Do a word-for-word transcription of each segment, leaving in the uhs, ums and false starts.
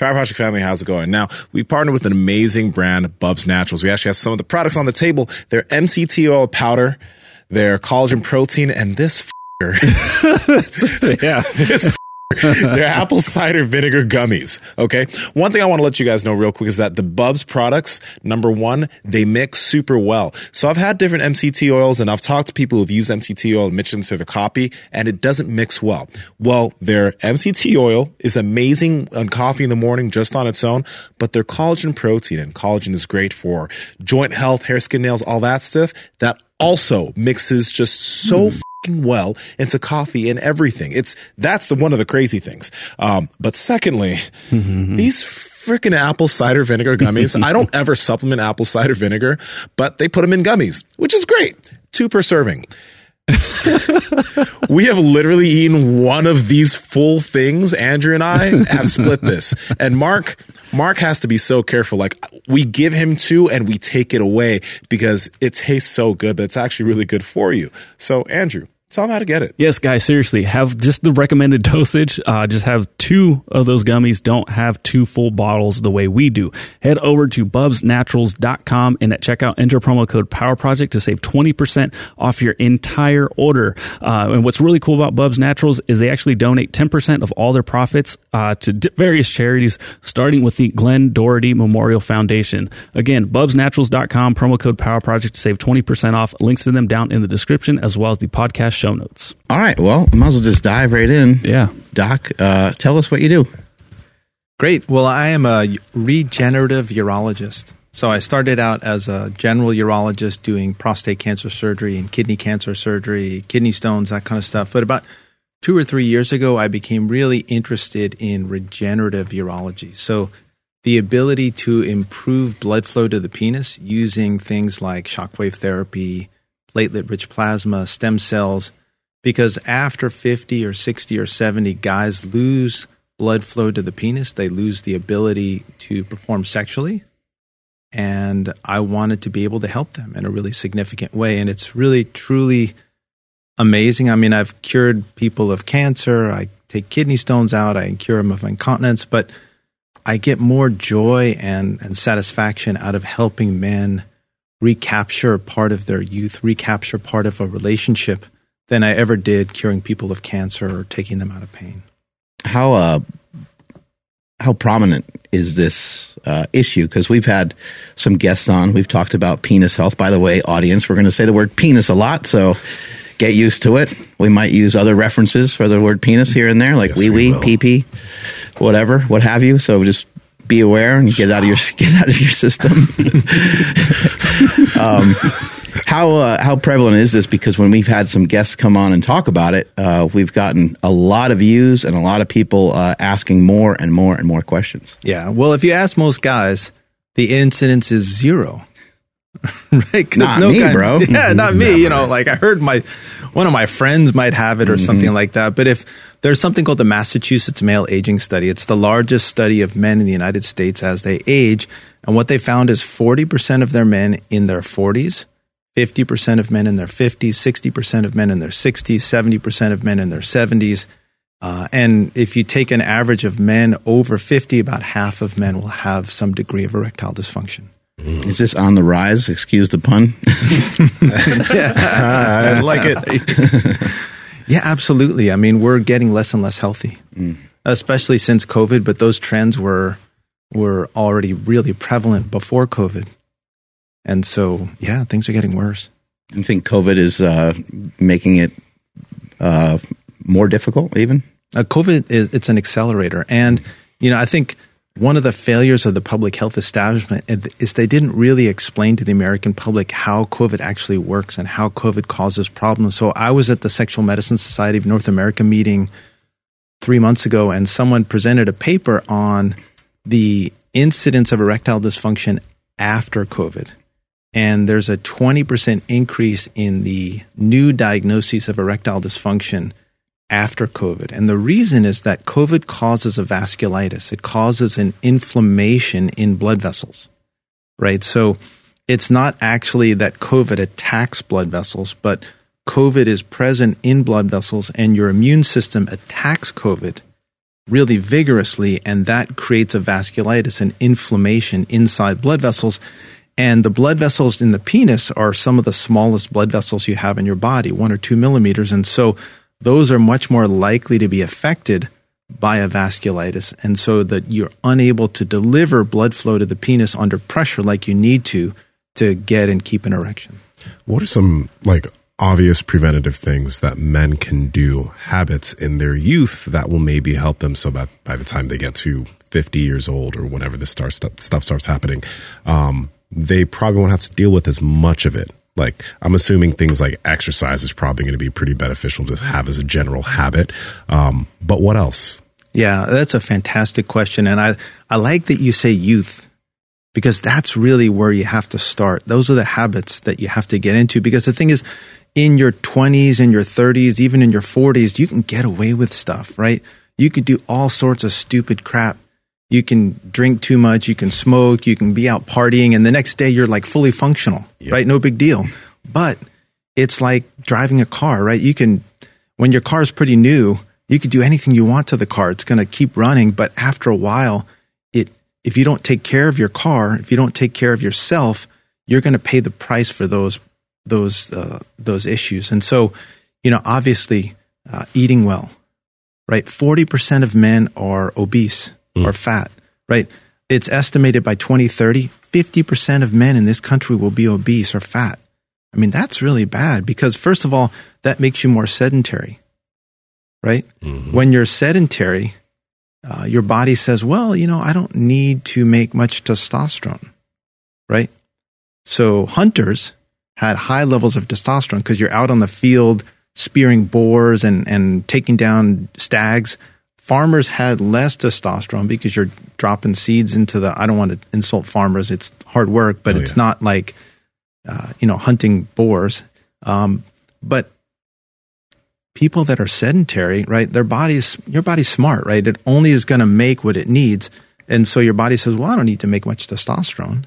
Power Project family, how's it going? Now, we've partnered with an amazing brand, Bubs Naturals. We actually have some of the products on the table. Their M C T oil powder, their collagen protein, and this f***er. yeah. This They're apple cider vinegar gummies. Okay. One thing I want to let you guys know real quick is that the Bubs products, number one, they mix super well. So I've had different M C T oils and I've talked to people who've used M C T oil and mentioned to the copy and it doesn't mix well. Well, their M C T oil is amazing on coffee in the morning just on its own, but their collagen protein, and collagen is great for joint health, hair, skin, nails, all that stuff, that also mixes just so mm. well into coffee and everything. It's that's the one of the crazy things. Um, but secondly, mm-hmm. these freaking apple cider vinegar gummies, I don't ever supplement apple cider vinegar, but they put them in gummies, which is great. Two per serving. We have literally eaten one of these full things. Andrew and I have split this. And Mark, Mark has to be so careful. Like, we give him two and we take it away because it tastes so good, but it's actually really good for you. So, Andrew, tell them how to get it. Yes, guys, seriously, have just the recommended dosage. Uh, just have two of those gummies. Don't have two full bottles the way we do. Head over to bubs naturals dot com and at checkout, enter promo code PowerProject to save twenty percent off your entire order. Uh, and what's really cool about Bubs Naturals is they actually donate ten percent of all their profits uh, to d- various charities, starting with the Glenn Doherty Memorial Foundation. Again, bubs naturals dot com, promo code PowerProject to save twenty percent off. Links to them down in the description as well as the podcast show notes. All right. Well, might as well just dive right in. Yeah. Doc, uh, tell us what you do. Great. Well, I am a regenerative urologist. So I started out as a general urologist doing prostate cancer surgery and kidney cancer surgery, kidney stones, that kind of stuff. But about two or three years ago, I became really interested in regenerative urology. So the ability to improve blood flow to the penis using things like shockwave therapy, platelet-rich plasma, stem cells, because after fifty or sixty or seventy, guys lose blood flow to the penis. They lose the ability to perform sexually. And I wanted to be able to help them in a really significant way. And it's really, truly amazing. I mean, I've cured people of cancer. I take kidney stones out. I cure them of incontinence. But I get more joy and, and satisfaction out of helping men recapture part of their youth, recapture part of a relationship than I ever did curing people of cancer or taking them out of pain. How uh, how prominent is this uh, issue? Because we've had some guests on. We've talked about penis health. By the way, audience, we're going to say the word penis a lot, so get used to it. We might use other references for the word penis here and there, like yes, wee wee, pee pee, whatever, what have you. So just be aware and get out of your get out of your system. um, how uh, how prevalent is this? Because when we've had some guests come on and talk about it, uh, we've gotten a lot of views and a lot of people uh, asking more and more and more questions. Yeah. Well, if you ask most guys, the incidence is zero. Right? Not no me, guy, bro. Yeah, not me. You know, like I heard my one of my friends might have it or mm-hmm. something like that. But if there's something called the Massachusetts Male Aging Study, it's the largest study of men in the United States as they age. And what they found is forty percent of their men in their forties, fifty percent of men in their fifties, sixty percent of men in their sixties, seventy percent of men in their seventies. Uh, and if you take an average of men over fifty, about half of men will have some degree of erectile dysfunction. Is this on the rise? Excuse the pun. I like it. Yeah, absolutely. I mean, we're getting less and less healthy, mm. especially since COVID, but those trends were were already really prevalent before COVID. And so, yeah, things are getting worse. You think COVID is uh, making it uh, more difficult even? Uh, COVID, is it's an accelerator. And, you know, I think one of the failures of the public health establishment is they didn't really explain to the American public how COVID actually works and how COVID causes problems. So I was at the Sexual Medicine Society of North America meeting three months ago, and someone presented a paper on the incidence of erectile dysfunction after COVID. And there's a twenty percent increase in the new diagnoses of erectile dysfunction after COVID. And the reason is that COVID causes a vasculitis. It causes an inflammation in blood vessels, right? So it's not actually that COVID attacks blood vessels, but COVID is present in blood vessels and your immune system attacks COVID really vigorously, and that creates a vasculitis and inflammation inside blood vessels. And the blood vessels in the penis are some of the smallest blood vessels you have in your body, one or two millimeters. And so those are much more likely to be affected by a vasculitis. And so that you're unable to deliver blood flow to the penis under pressure like you need to, to get and keep an erection. What are some like obvious preventative things that men can do, habits in their youth that will maybe help them so that by the time they get to fifty years old or whenever this starts, stuff starts happening, um, they probably won't have to deal with as much of it? Like, I'm assuming things like exercise is probably going to be pretty beneficial to have as a general habit. Um, but what else? Yeah, that's a fantastic question. And I, I like that you say youth, because that's really where you have to start. Those are the habits that you have to get into. Because the thing is, in your twenties, in your thirties, even in your forties, you can get away with stuff, right? You could do all sorts of stupid crap. You can drink too much, you can smoke, you can be out partying, and the next day you're like fully functional, yep. right? No big deal. But it's like driving a car, right? You can, when your car is pretty new, you could do anything you want to the car. It's going to keep running. But after a while, it if you don't take care of your car, if you don't take care of yourself, you're going to pay the price for those those uh, those issues. And so, you know, obviously, uh, eating well, right? forty percent of men are obese. Mm. Or fat, right? It's estimated by twenty thirty, fifty percent of men in this country will be obese or fat. I mean, that's really bad because, first of all, that makes you more sedentary, right? Mm-hmm. When you're sedentary, uh, your body says, well, you know, I don't need to make much testosterone, right? So hunters had high levels of testosterone because you're out on the field spearing boars and, and taking down stags. Farmers had less testosterone because you're dropping seeds into the, I don't want to insult farmers, it's hard work, but oh, it's yeah. not like, uh, you know, hunting boars. Um, but people that are sedentary, right, their body's, your body's smart, right? It only is going to make what it needs. And so your body says, well, I don't need to make much testosterone.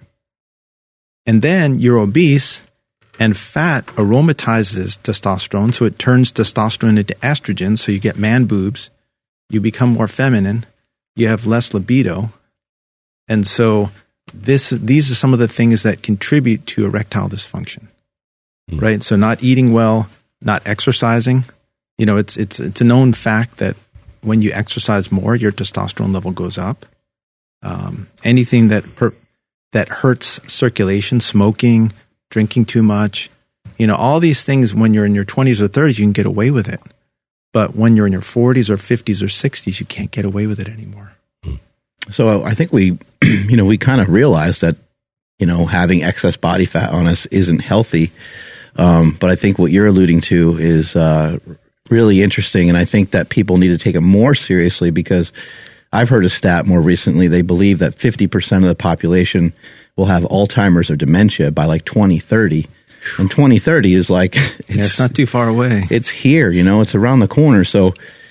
And then you're obese, and fat aromatizes testosterone, so it turns testosterone into estrogen, so you get man boobs. You become more feminine, you have less libido. And so this, these are some of the things that contribute to erectile dysfunction, mm. right? So not eating well, not exercising. You know, it's, it's, it's a known fact that when you exercise more, your testosterone level goes up. Um, anything that, per, that hurts circulation, smoking, drinking too much, you know, all these things when you're in your twenties or thirties, you can get away with it. But when you're in your forties or fifties or sixties, you can't get away with it anymore. So I think we, you know, we kind of realized that, you know, having excess body fat on us isn't healthy. Um, but I think what you're alluding to is uh, really interesting. And I think that people need to take it more seriously because I've heard a stat more recently. They believe that fifty percent of the population will have Alzheimer's or dementia by like twenty thirty. And twenty thirty is like, it's, yeah, it's not too far away. It's here, you know, it's around the corner. So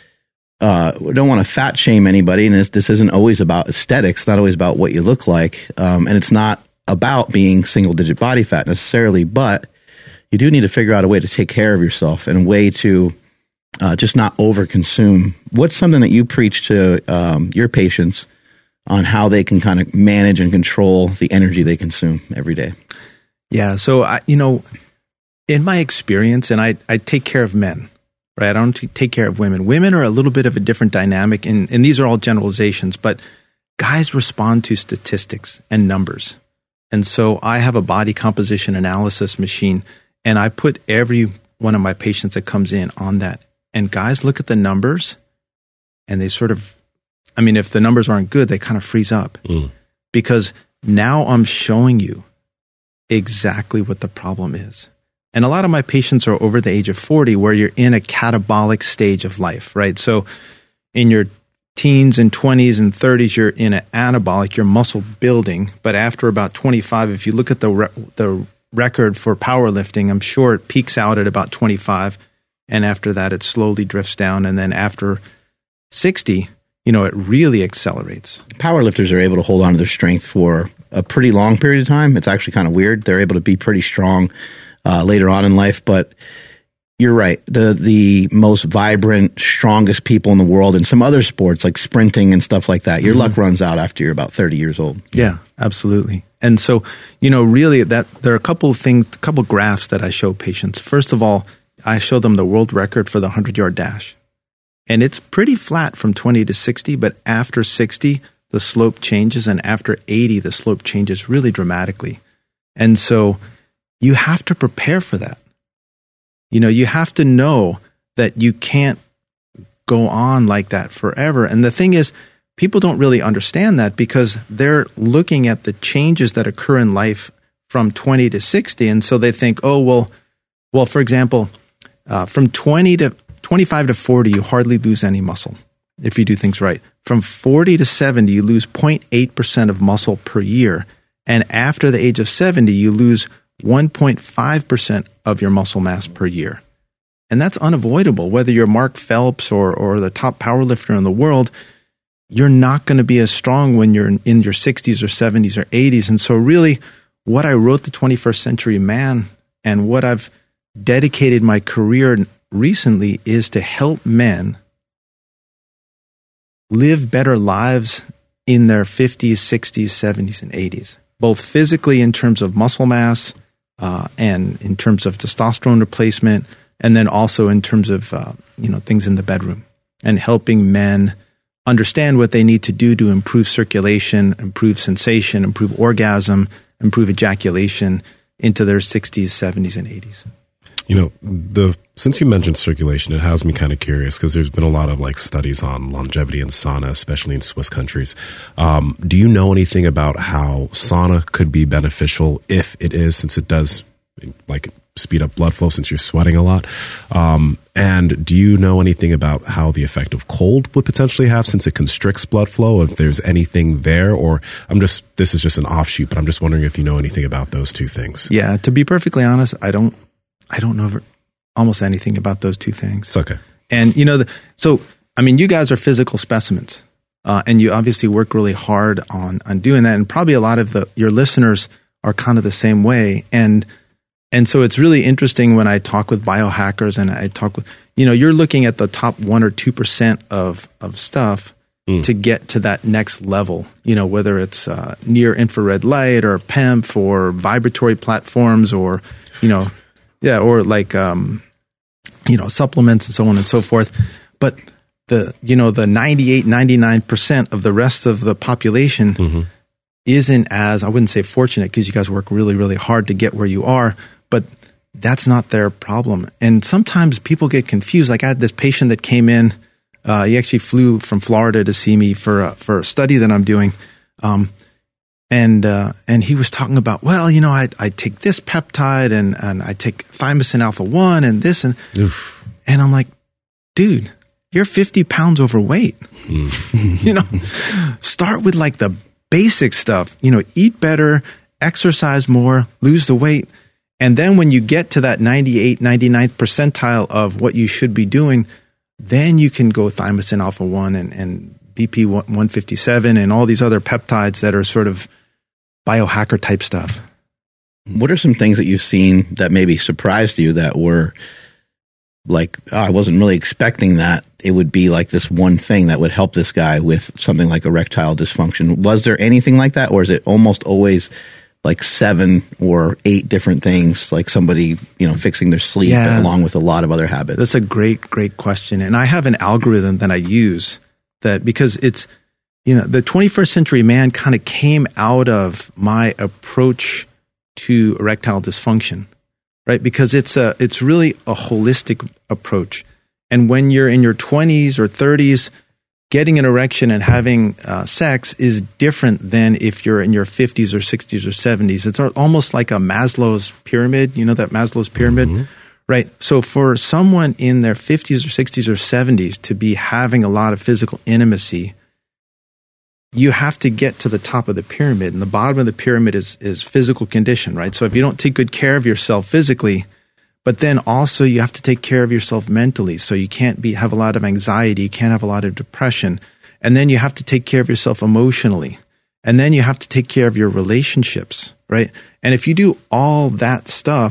uh, we don't want to fat shame anybody. And this, this isn't always about aesthetics. It's not always about what you look like. Um, and it's not about being single digit body fat necessarily, but you do need to figure out a way to take care of yourself and a way to uh, just not overconsume. What's something that you preach to um, your patients on how they can kind of manage and control the energy they consume every day? Yeah. So, I, you know, in my experience, and I, I take care of men, right? I don't t- take care of women. Women are a little bit of a different dynamic, and, and these are all generalizations, but guys respond to statistics and numbers. And so I have a body composition analysis machine, and I put every one of my patients that comes in on that. And guys look at the numbers, and they sort of, I mean, if the numbers aren't good, they kind of freeze up. Mm. Because now I'm showing you exactly what the problem is. And a lot of my patients are over the age of forty, where you're in a catabolic stage of life, right? So in your teens and twenties and thirties, you're in an anabolic, you're muscle building. But after about twenty-five, if you look at the re- the record for powerlifting, I'm sure it peaks out at about twenty-five. And after that, it slowly drifts down. And then after sixty, you know, it really accelerates. Powerlifters are able to hold on to their strength for a pretty long period of time. It's actually kind of weird. They're able to be pretty strong uh, later on in life. But you're right. The the most vibrant, strongest people in the world in some other sports like sprinting and stuff like that, your mm-hmm. luck runs out after you're about thirty years old. Yeah, absolutely. And so, you know, really that there are a couple of things, a couple of graphs that I show patients. First of all, I show them the world record for the hundred-yard dash. And it's pretty flat from twenty to sixty, but after sixty, the slope changes, and after eighty, the slope changes really dramatically. And so you have to prepare for that. You know, you have to know that you can't go on like that forever. And the thing is, people don't really understand that because they're looking at the changes that occur in life from twenty to sixty. And so they think, oh, well, well, for example, uh, from twenty to twenty-five to forty, you hardly lose any muscle if you do things right. From forty to seventy, you lose zero point eight percent of muscle per year. And after the age of seventy, you lose one point five percent of your muscle mass per year. And that's unavoidable. Whether you're Mark Phelps or, or the top powerlifter in the world, you're not going to be as strong when you're in, in your sixties or seventies or eighties. And so really, what I wrote, The twenty-first Century Man, and what I've dedicated my career recently is to help men live better lives in their fifties, sixties, seventies, and eighties, both physically in terms of muscle mass uh, and in terms of testosterone replacement, and then also in terms of uh, you know things in the bedroom, and helping men understand what they need to do to improve circulation, improve sensation, improve orgasm, improve ejaculation into their sixties, seventies, and eighties. You know, the since you mentioned circulation, it has me kind of curious because there's been a lot of like studies on longevity in sauna, especially in Swiss countries. Um, do you know anything about how sauna could be beneficial if it is, since it does like speed up blood flow since you're sweating a lot? Um, and do you know anything about how the effect of cold would potentially have, since it constricts blood flow, if there's anything there? Or I'm just, this is just an offshoot, but I'm just wondering if you know anything about those two things. Yeah, to be perfectly honest, I don't, I don't know almost anything about those two things. It's okay. And, you know, the, so, I mean, you guys are physical specimens, uh, and you obviously work really hard on, on doing that. And probably a lot of the, your listeners are kind of the same way. And, and so it's really interesting when I talk with biohackers and I talk with, you know, you're looking at the top one or two percent of, of stuff mm. to get to that next level, you know, whether it's uh, near infrared light or P E M F or vibratory platforms or, you know, yeah, or like, um, you know, supplements and so on and so forth. But the, you know, the ninety-eight, ninety-nine percent of the rest of the population mm-hmm. isn't as, I wouldn't say fortunate, because you guys work really, really hard to get where you are, but that's not their problem. And sometimes people get confused. Like I had this patient that came in, uh, he actually flew from Florida to see me for a, for a study that I'm doing. Um, And uh, and he was talking about, well, you know, I I take this peptide and, and I take thymosin alpha one and this and Oof. and I'm like, dude, you're fifty pounds overweight. Mm. You know, start with like the basic stuff. You know, eat better, exercise more, lose the weight, and then when you get to that ninety-eight, ninety-ninth percentile of what you should be doing, then you can go thymosin alpha one and and B P one fifty-seven and all these other peptides that are sort of biohacker type stuff. What are some things that you've seen that maybe surprised you that were like, oh, I wasn't really expecting that it would be like this one thing that would help this guy with something like erectile dysfunction? Was there anything like that? Or is it almost always like seven or eight different things, like somebody, you know, fixing their sleep yeah. along with a lot of other habits? That's a great, great question. And I have an algorithm that I use that, because it's, you know, the twenty-first Century Man kind of came out of my approach to erectile dysfunction, right? Because it's a, it's really a holistic approach. And when you're in your twenties or thirties, getting an erection and having uh, sex is different than if you're in your fifties or sixties or seventies. It's almost like a Maslow's pyramid, you know, that Maslow's pyramid, mm-hmm. right? So for someone in their fifties or sixties or seventies to be having a lot of physical intimacy, you have to get to the top of the pyramid, and the bottom of the pyramid is is physical condition, right? So if you don't take good care of yourself physically, but then also you have to take care of yourself mentally, so you can't be have a lot of anxiety, you can't have a lot of depression, and then you have to take care of yourself emotionally, and then you have to take care of your relationships, right? And if you do all that stuff,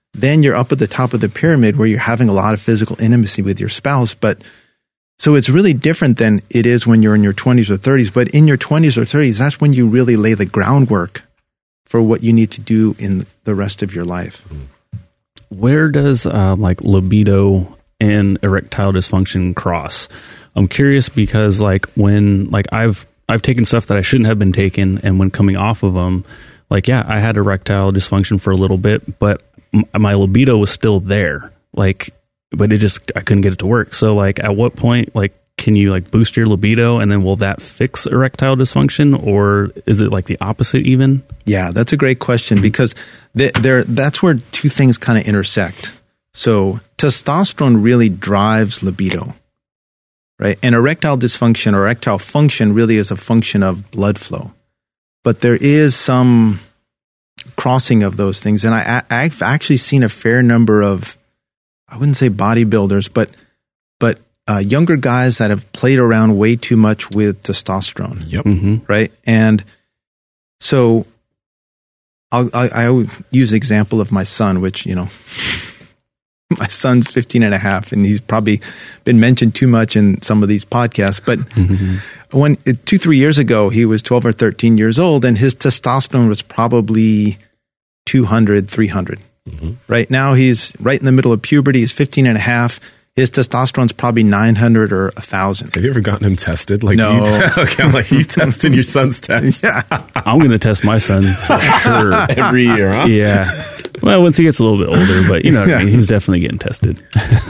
then you're up at the top of the pyramid where you're having a lot of physical intimacy with your spouse. But so it's really different than it is when you're in your twenties or thirties. But in your twenties or thirties, that's when you really lay the groundwork for what you need to do in the rest of your life. Where does uh, like libido and erectile dysfunction cross? I'm curious because like when like I've I've taken stuff that I shouldn't have been taking, and when coming off of them, like yeah, I had erectile dysfunction for a little bit, but m- my libido was still there. Like, but it just I couldn't get it to work. So like, at what point like can you like boost your libido, and then will that fix erectile dysfunction, or is it like the opposite even? Yeah, that's a great question because th- there that's where two things kind of intersect. So testosterone really drives libido, right? And erectile dysfunction or erectile function really is a function of blood flow. But there is some crossing of those things. And I, I've actually seen a fair number of, I wouldn't say bodybuilders, but but uh, younger guys that have played around way too much with testosterone. Yep. Mm-hmm. Right. And so I'll, I, I use the example of my son, which, you know, my son's fifteen and a half, and he's probably been mentioned too much in some of these podcasts. But mm-hmm. when two, three years ago, he was twelve or thirteen years old, and his testosterone was probably two hundred, three hundred. Mm-hmm. Right now, he's right in the middle of puberty. He's fifteen and a half. His testosterone's probably nine hundred or one thousand. Have you ever gotten him tested? Like No. You te- okay, I'm like, you tested your son's test? Yeah. I'm going to test my son for sure. Every year, huh? Yeah. Well, once he gets a little bit older, but you know what I mean? He's definitely getting tested.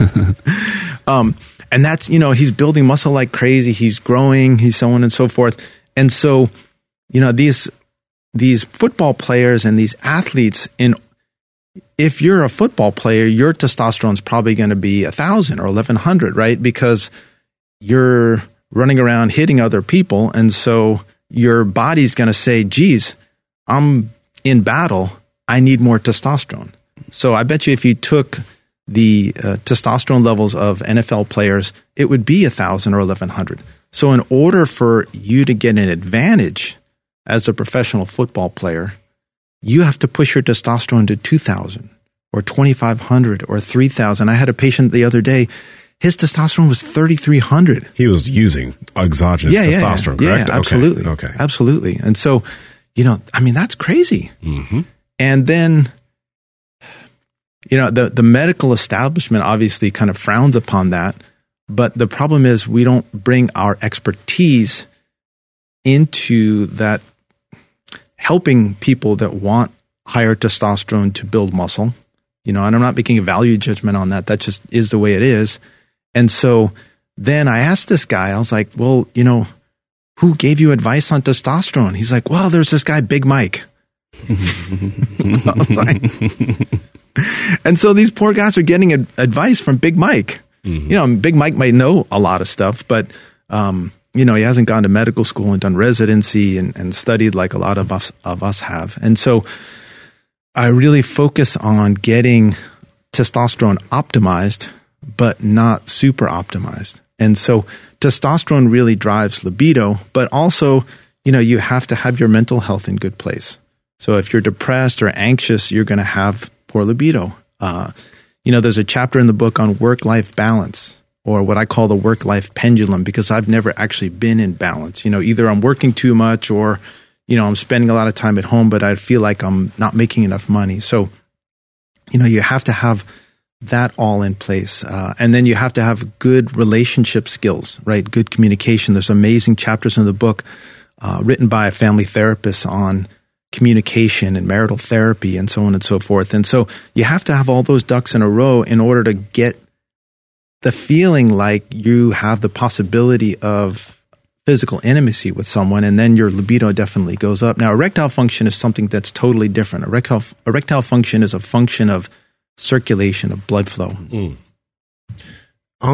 um, and that's, you know, he's building muscle like crazy. He's growing, he's so on and so forth. And so, you know, these, these football players and these athletes, in, if you're a football player, your testosterone's probably going to be a thousand or eleven hundred, right? Because you're running around hitting other people. And so your body's going to say, geez, I'm in battle. I need more testosterone. So I bet you if you took the uh, testosterone levels of N F L players, it would be one thousand or eleven hundred. So in order for you to get an advantage as a professional football player, you have to push your testosterone to two thousand or twenty-five hundred or three thousand. I had a patient the other day, his testosterone was thirty-three hundred. He was using exogenous yeah, yeah, testosterone, yeah, correct? Yeah, absolutely. Okay. okay. Absolutely. And so, you know, I mean, that's crazy. Mm-hmm. And then, you know, the, the medical establishment obviously kind of frowns upon that. But the problem is we don't bring our expertise into that, helping people that want higher testosterone to build muscle. You know, and I'm not making a value judgment on that. That just is the way it is. And so then I asked this guy, I was like, well, you know, who gave you advice on testosterone? He's like, well, there's this guy, Big Mike. I was like, and so these poor guys are getting ad- advice from Big Mike. Mm-hmm. You know, Big Mike might know a lot of stuff, but, um, you know, he hasn't gone to medical school and done residency and, and studied like a lot of us, of us have. And so I really focus on getting testosterone optimized, but not super optimized. And so testosterone really drives libido, but also, you know, you have to have your mental health in good place. So if you're depressed or anxious, you're going to have poor libido. Uh, you know, there's a chapter in the book on work-life balance, or what I call the work-life pendulum, because I've never actually been in balance. You know, either I'm working too much or, you know, I'm spending a lot of time at home, but I feel like I'm not making enough money. So, you know, you have to have that all in place. Uh, and then you have to have good relationship skills, right? Good communication. There's amazing chapters in the book uh, written by a family therapist on communication and marital therapy and so on and so forth. And so you have to have all those ducks in a row in order to get the feeling like you have the possibility of physical intimacy with someone, and then your libido definitely goes up. Now, erectile function is something that's totally different. Erectile, erectile function is a function of circulation, of blood flow. Mm. Um,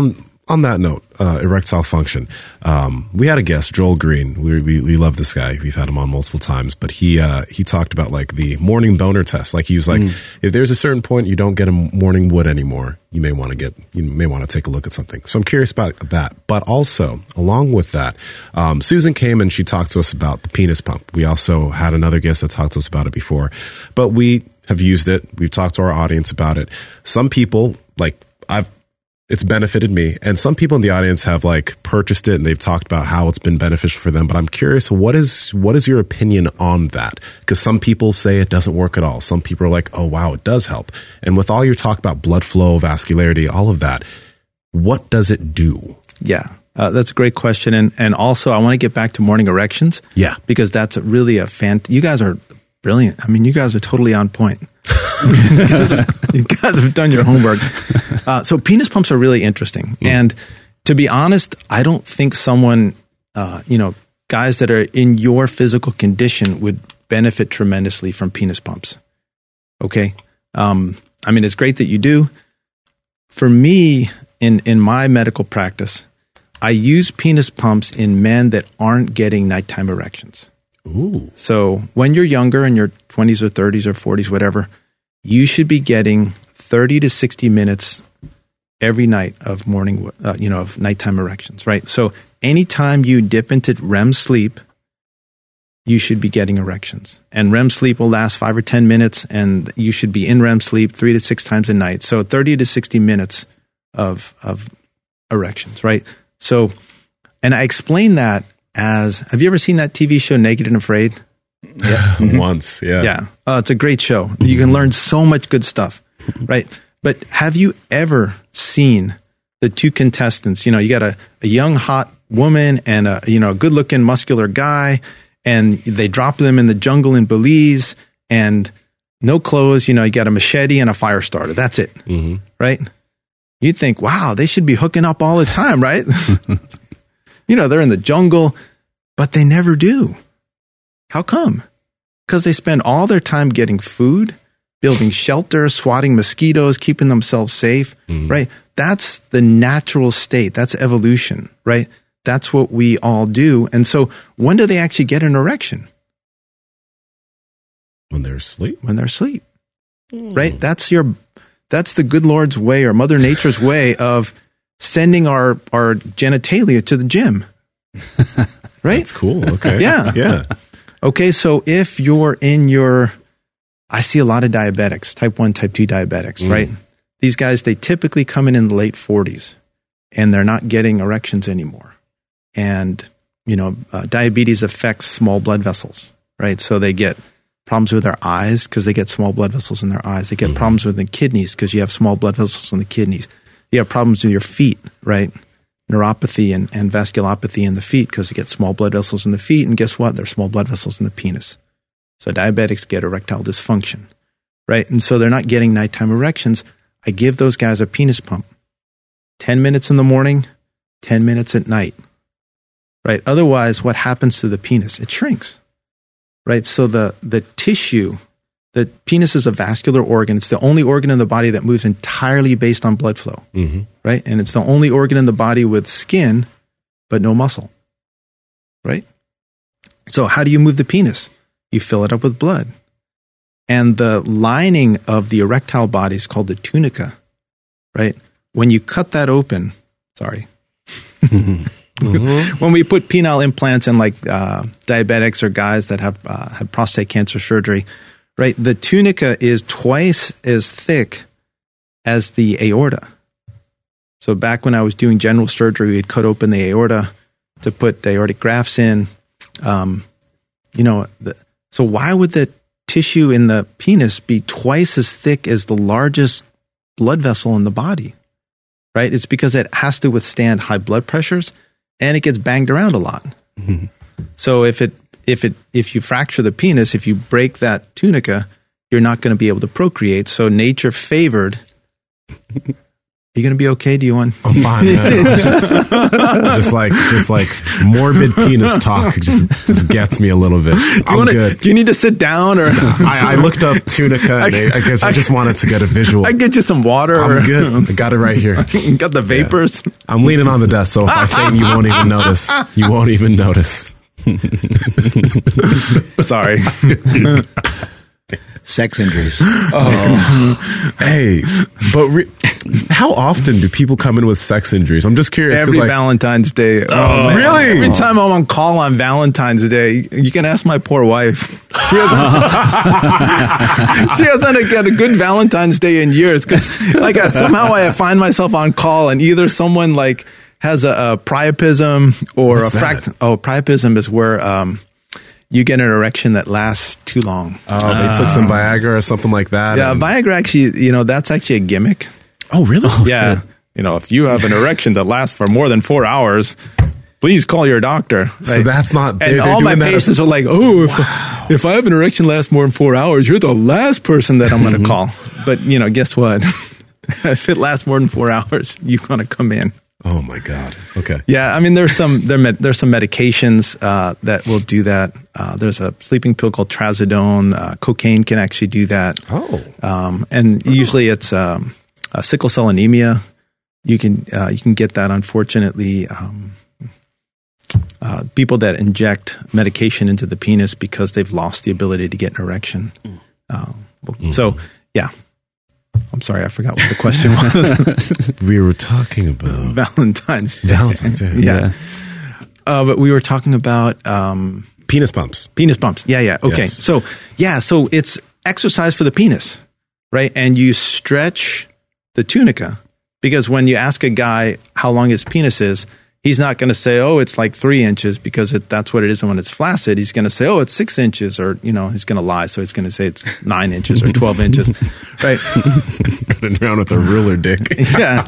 on that note, uh, erectile function. Um, we had a guest, Joel Green. We, we we love this guy. We've had him on multiple times, but he uh, he talked about like the morning boner test. Like he was like, mm. if there's a certain point you don't get a morning wood anymore, you may want to get you may want to take a look at something. So I'm curious about that. But also, along with that, um, Susan came and she talked to us about the penis pump. We also had another guest that talked to us about it before, but we have used it. We've talked to our audience about it. Some people, like I've. It's benefited me. And some people in the audience have like purchased it and they've talked about how it's been beneficial for them. But I'm curious, what is, what is your opinion on that? Because some people say it doesn't work at all. Some people are like, oh, wow, it does help. And with all your talk about blood flow, vascularity, all of that, what does it do? Yeah, uh, that's a great question. And, and also I want to get back to morning erections. Yeah. Because that's a really a fan. You guys are brilliant. I mean, you guys are totally on point. you, guys, you guys have done your homework. Uh, so penis pumps are really interesting. Mm. And to be honest, I don't think someone, uh, you know, guys that are in your physical condition would benefit tremendously from penis pumps. Okay. Um, I mean, it's great that you do. For me, in, in my medical practice, I use penis pumps in men that aren't getting nighttime erections. Ooh. So when you're younger, in your twenties or thirties or forties, whatever, you should be getting thirty to sixty minutes every night of morning, uh, you know, of nighttime erections, right? So anytime you dip into R E M sleep, you should be getting erections. And R E M sleep will last five or ten minutes, and you should be in R E M sleep three to six times a night. So thirty to sixty minutes of of erections, right? So, and I explain that as, have you ever seen that T V show Naked and Afraid? Yeah. Once, yeah. Yeah. Uh, it's a great show. You can learn so much good stuff, right? But have you ever seen the two contestants? You know, you got a, a young, hot woman and a, you know, a good-looking, muscular guy, and they drop them in the jungle in Belize, and no clothes. You know, you got a machete and a fire starter. That's it, mm-hmm. right? You'd think, wow, they should be hooking up all the time, right? You know, they're in the jungle, but they never do. How come? Because they spend all their time getting food, building shelter, swatting mosquitoes, keeping themselves safe, mm. right? That's the natural state. That's evolution, right? That's what we all do. And so when do they actually get an erection? When they're asleep. When they're asleep, mm. right? That's your, that's the good Lord's way, or Mother Nature's way of sending our, our genitalia to the gym, right? That's cool. Okay. Yeah. Yeah. Okay. So if you're in your, I see a lot of diabetics, type one, type two diabetics, mm. right? These guys, they typically come in in the late forties and they're not getting erections anymore. And, you know, uh, diabetes affects small blood vessels, right? So they get problems with their eyes because they get small blood vessels in their eyes. They get mm. problems with the kidneys because you have small blood vessels in the kidneys. You have problems with your feet, right? Neuropathy and, and vasculopathy in the feet because you get small blood vessels in the feet. And guess what? There's small blood vessels in the penis. So diabetics get erectile dysfunction, right? And so they're not getting nighttime erections. I give those guys a penis pump. ten minutes in the morning, ten minutes at night, right? Otherwise, what happens to the penis? It shrinks, right? So the, the tissue, the penis is a vascular organ. It's the only organ in the body that moves entirely based on blood flow, mm-hmm. right? And it's the only organ in the body with skin, but no muscle, right? So how do you move the penis? You fill it up with blood. And the lining of the erectile body is called the tunica, right? When you cut that open, sorry. Mm-hmm. When we put penile implants in like uh, diabetics or guys that have uh, have prostate cancer surgery, right? The tunica is twice as thick as the aorta. So back when I was doing general surgery, we'd cut open the aorta to put the aortic grafts in. Um, you know, the, so why would the tissue in the penis be twice as thick as the largest blood vessel in the body? Right? It's because it has to withstand high blood pressures and it gets banged around a lot. Mm-hmm. So if it if it if you fracture the penis, if you break that tunica, you're not going to be able to procreate. So nature favored You gonna be okay? Do you want? I'm fine, man. I'm just, just like just like morbid penis talk just, just gets me a little bit. I'm wanna, good. Do you need to sit down or? I, I looked up tunica. And I, I guess I, I just wanted to get a visual. I get you some water. I'm or, good. I got it right here. Got the vapors. Yeah. I'm leaning on the desk, so if I faint, you won't even notice. You won't even notice. Sorry. Sex injuries. Oh, hey, but re- how often do people come in with sex injuries? I'm just curious. Every like, Valentine's Day. Oh, man. really? Every time I'm on call on Valentine's Day, you can ask my poor wife. She hasn't, she hasn't had a good Valentine's Day in years. Cause like I, somehow I find myself on call and either someone like has a, a priapism or What's a fract. that? Oh, priapism is where, um, you get an erection that lasts too long. Oh, they took some Viagra or something like that. Yeah, and- Viagra actually, you know, that's actually a gimmick. Oh, really? Yeah. You know, if you have an erection that lasts for more than four hours, please call your doctor. So that's not. And they're all my doing that as- patients are like, oh, if, if I have an erection last more than four hours, you're the last person that I'm going to call. But, you know, guess what? If it lasts more than four hours, you're going to come in. Oh my God. Okay. Yeah, I mean, there's some there med- there's some medications uh, that will do that. Uh, there's a sleeping pill called trazodone. Uh, cocaine can actually do that. Oh. Um, and usually it's um, a sickle cell anemia. You can uh, you can get that. Unfortunately, um, uh, people that inject medication into the penis because they've lost the ability to get an erection. Um, so yeah. I'm sorry, I forgot what the question was. We were talking about Valentine's Day. Valentine's Day. Yeah. Uh, but we were talking about um, Penis pumps. penis pumps. Yeah, yeah. Okay. Yes. So, yeah, so it's exercise for the penis, right? And you stretch the tunica because when you ask a guy how long his penis is, he's not going to say, oh, it's like three inches because it, that's what it is. And when it's flaccid, he's going to say, oh, it's six inches or, you know, he's going to lie. So he's going to say it's nine inches or twelve inches, right? Running around with a ruler dick. Yeah.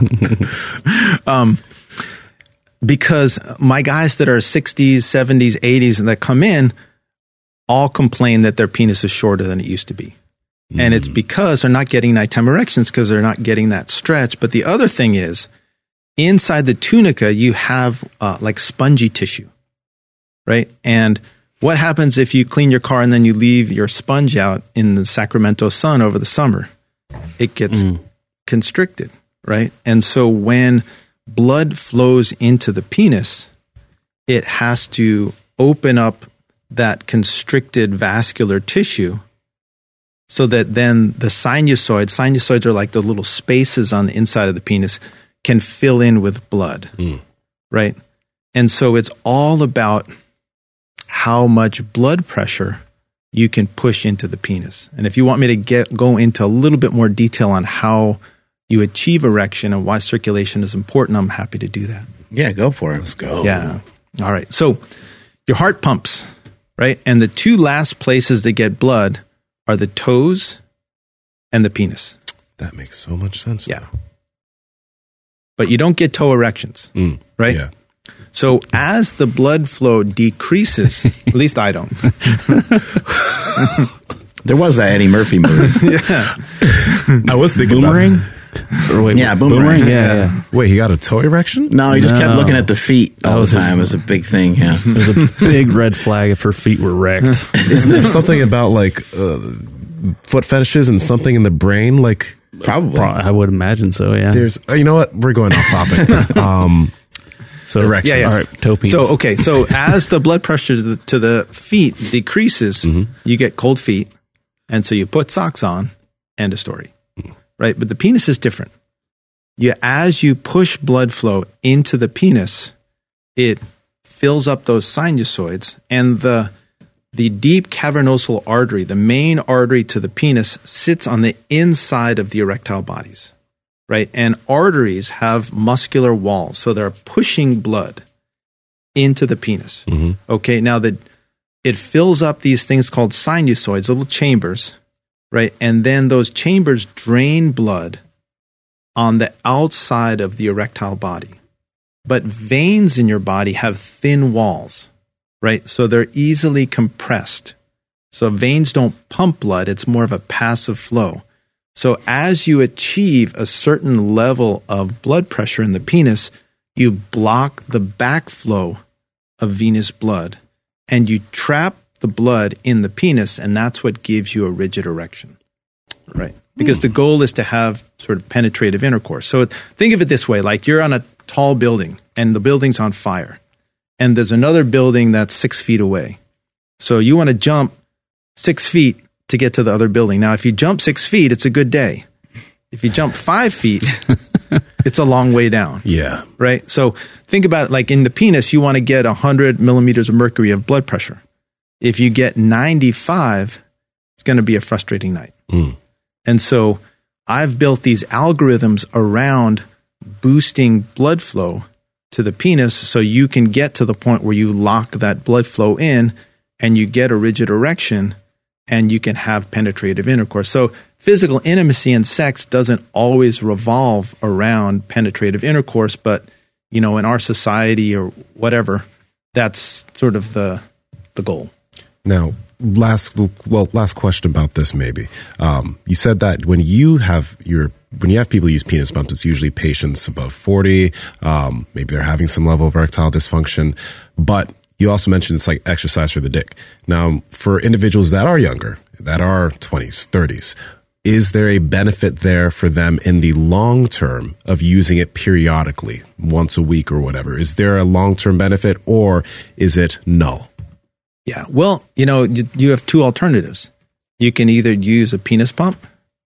um, because my guys that are sixties, seventies, eighties, and that come in all complain that their penis is shorter than it used to be. Mm. And it's because they're not getting nighttime erections because they're not getting that stretch. But the other thing is, inside the tunica, you have uh, like spongy tissue, right? And what happens if you clean your car and then you leave your sponge out in the Sacramento sun over the summer? It gets mm. constricted, right? And so when blood flows into the penis, it has to open up that constricted vascular tissue so that then the sinusoids, sinusoids are like the little spaces on the inside of the penis, can fill in with blood, mm. right? And so it's all about how much blood pressure you can push into the penis. And if you want me to get go into a little bit more detail on how you achieve erection and why circulation is important, I'm happy to do that. Yeah, go for it. Let's go. Yeah. All right. So your heart pumps, right? And the two last places that get blood are the toes and the penis. That makes so much sense. Yeah. But you don't get toe erections, mm, right? Yeah. So as the blood flow decreases, at least I don't. There was that Eddie Murphy movie. Yeah. I was thinking Boomerang? about Or wait, Yeah, Boomerang. Yeah, yeah. Wait, he got a toe erection? No, he just kept No. looking at the feet all That the was his- time. It was a big thing. Yeah. There's a big red flag if her feet were wrecked. Isn't there something about like uh, foot fetishes and something in the brain? Like Probably. Pro- I would imagine so, yeah. there's, uh, you know what? We're going off topic. um, So, erections. Yeah, yeah. All right, toe penis. So, okay. So as the blood pressure to the, to the feet decreases, Mm-hmm. you get cold feet. And so you put socks on, end of story. Right? But the penis is different. You, as you push blood flow into the penis, it fills up those sinusoids, and the the deep cavernosal artery, the main artery to the penis, sits on the inside of the erectile bodies, right? And arteries have muscular walls, so they're pushing blood into the penis. Mm-hmm. Okay, now that it fills up these things called sinusoids, little chambers, right? And then those chambers drain blood on the outside of the erectile body. But veins in your body have thin walls, right? So they're easily compressed. So veins don't pump blood. It's more of a passive flow. So as you achieve a certain level of blood pressure in the penis, you block the backflow of venous blood and you trap the blood in the penis, and that's what gives you a rigid erection, right? Because mm. the goal is to have sort of penetrative intercourse. So think of it this way, like you're on a tall building and the building's on fire and there's another building that's six feet away. So you want to jump six feet to get to the other building. Now, if you jump six feet, it's a good day. If you jump five feet, it's a long way down. Yeah. Right? So think about it like in the penis, you want to get one hundred millimeters of mercury of blood pressure. If you get ninety-five, it's going to be a frustrating night. Mm. And so I've built these algorithms around boosting blood flow to the penis so you can get to the point where you lock that blood flow in and you get a rigid erection and you can have penetrative intercourse. So physical intimacy and sex doesn't always revolve around penetrative intercourse, but you know, in our society or whatever, that's sort of the the goal. Now, last well, last question about this maybe. Um, you said that when you have your when you have people use penis pumps, it's usually patients above forty. Um, maybe they're having some level of erectile dysfunction, but you also mentioned it's like exercise for the dick. Now, for individuals that are younger, that are twenties, thirties, is there a benefit there for them in the long term of using it periodically, once a week or whatever? Is there a long-term benefit or is it null? Yeah, well, you know, you, you have two alternatives. You can either use a penis pump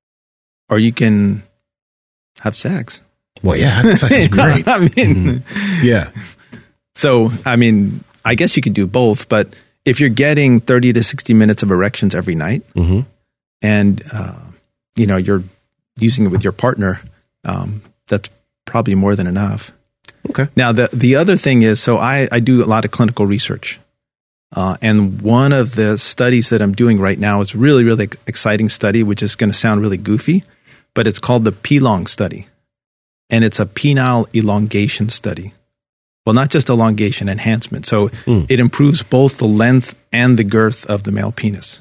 or you can have sex. Well, yeah, that's actually great. I mean, mm-hmm. yeah. So, I mean, I guess you could do both, but if you're getting thirty to sixty minutes of erections every night mm-hmm. and, uh, you know, you're using it with your partner, um, that's probably more than enough. Okay. Now, the, the other thing is, so I, I do a lot of clinical research. Uh, and one of the studies that I'm doing right now is really, really exciting study, which is going to sound really goofy, but it's called the P-LONG study. And it's a penile elongation study. Well, not just elongation, enhancement. So mm. it improves both the length and the girth of the male penis.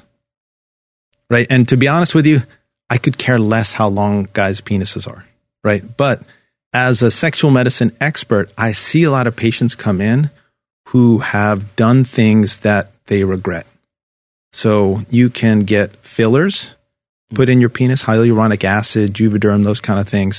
Right? And to be honest with you, I could care less how long guys' penises are. Right? But as a sexual medicine expert, I see a lot of patients come in who have done things that they regret. So you can get fillers put in your penis, hyaluronic acid, Juvederm, those kind of things.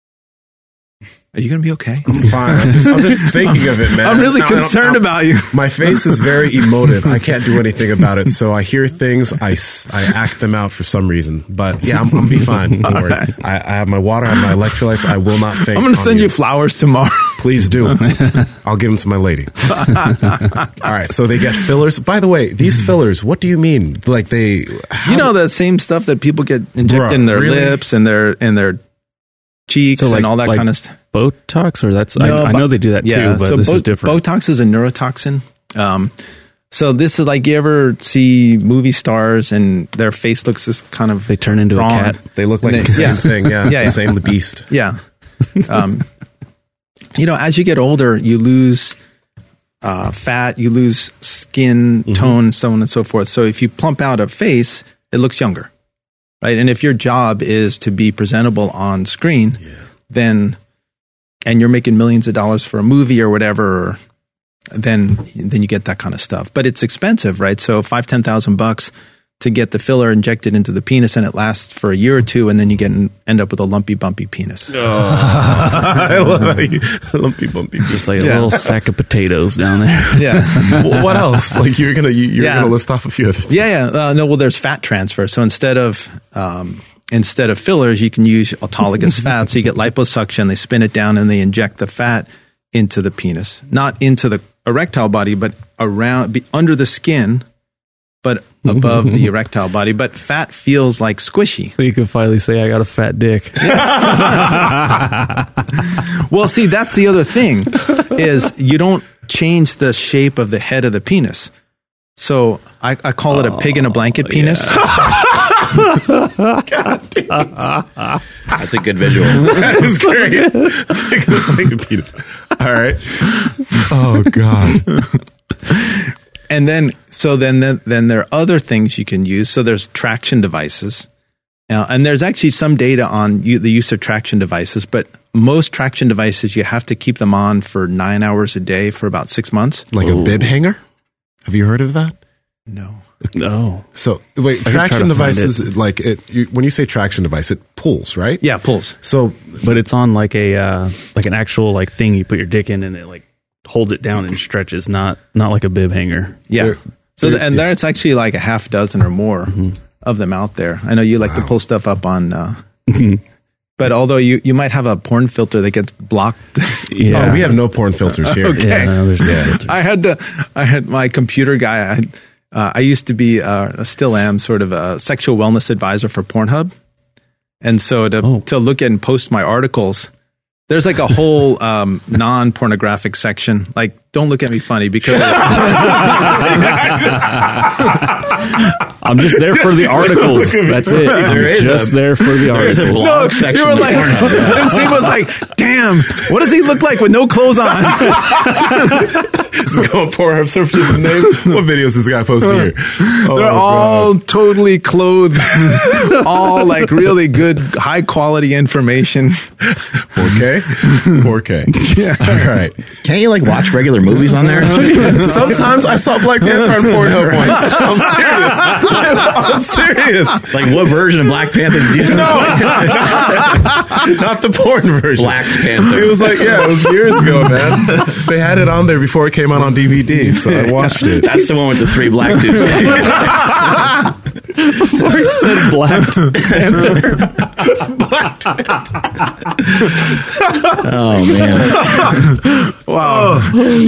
Are you going to be okay? I'm fine. I'm just, I'm just thinking of it, man. I'm really I concerned about you. My face is very emotive. I can't do anything about it. So I hear things, I, I act them out for some reason. But yeah, I'm going to be fine. Don't worry. I, I have my water, I have my electrolytes. I will not faint. I'm going to send you. you flowers tomorrow. Please do. I'll give them to my lady. All right. So they get fillers. By the way, these fillers, what do you mean? Like they... You know, the same stuff that people get injected Bruh, in their really? lips and their, and their cheeks so like, and all that like kind of stuff. Botox, or that's no, I, I know they do that yeah, too, but so this bo- is different. Botox is a neurotoxin. Um, so this is like, you ever see movie stars and their face looks just kind of they turn into drawn. a cat. They look like they, the same yeah. thing. Yeah, yeah, yeah. The same the beast. Yeah. Um, you know, as you get older, you lose uh, fat, you lose skin mm-hmm. tone, so on and so forth. So if you plump out a face, it looks younger, right? And if your job is to be presentable on screen, yeah. then and you're making millions of dollars for a movie or whatever, then then you get that kind of stuff. But it's expensive, right? So five, ten thousand bucks to get the filler injected into the penis, and it lasts for a year or two, and then you get end up with a lumpy, bumpy penis. Oh, I love how you, lumpy, bumpy penis. Just like a yeah. little sack of potatoes down there. Yeah. Well, what else? Like you're gonna you, you're yeah. gonna list off a few other things. Yeah, yeah. Uh, no, well, there's fat transfer. So instead of um, instead of fillers, you can use autologous fat. So you get liposuction. They spin it down and they inject the fat into the penis, not into the erectile body, but around, be, under the skin, but above the erectile body. But fat feels like squishy. So you can finally say, I got a fat dick. Well, see, that's the other thing is you don't change the shape of the head of the penis. So I, I call it a pig in a blanket penis. Yeah. God damn it. That's a good visual. That is great. Pig in a blanket penis. All right. Oh, God. And then, so then, then, then there are other things you can use. So there's traction devices. Uh, and there's actually some data on you, the use of traction devices, but most traction devices, you have to keep them on for nine hours a day for about six months. Like Ooh. a bib hanger? Have you heard of that? No. No. So wait, I can try traction to find devices, it. like it, you, when you say traction device, it pulls, right? Yeah, pulls. So But it's on like a uh, like an actual like thing you put your dick in and it like holds it down and stretches, not not like a bib hanger. Yeah. They're- So, they're- the, and there's actually like a half dozen or more of them out there. I know you like to pull stuff up on, uh, but although you, you might have a porn filter that gets blocked. Yeah. oh, we have no porn filters here. Okay. Yeah, no, there's no filter. I had to, I had my computer guy. I, uh, I used to be, uh, still am sort of a sexual wellness advisor for Pornhub. And so to, Oh. to look at and post my articles, there's like a whole um, non-pornographic section. Like, don't look at me funny because I'm just there for the articles. That's it. I'm is just a- there for the there's a articles. blog no, section you were of like, Pornhub. and Steve was like, "Damn, what does he look like with no clothes on?" Just go on Pornhub, search the name. What videos is this guy posting here? Oh, They're all God. totally clothed, all like really good, high quality information. four K? four K. Yeah. All right. Can't you like watch regular movies on there? Sometimes I saw Black Panther on Pornhub once. I'm serious. I'm serious. Like what version of Black Panther did you see? Not the porn version. Black Panther. It was like, yeah, it was years ago, man. They had it on there before it came out on D V D, so I watched it. That's the one with the three black dudes. Before he said Black Oh man. Wow,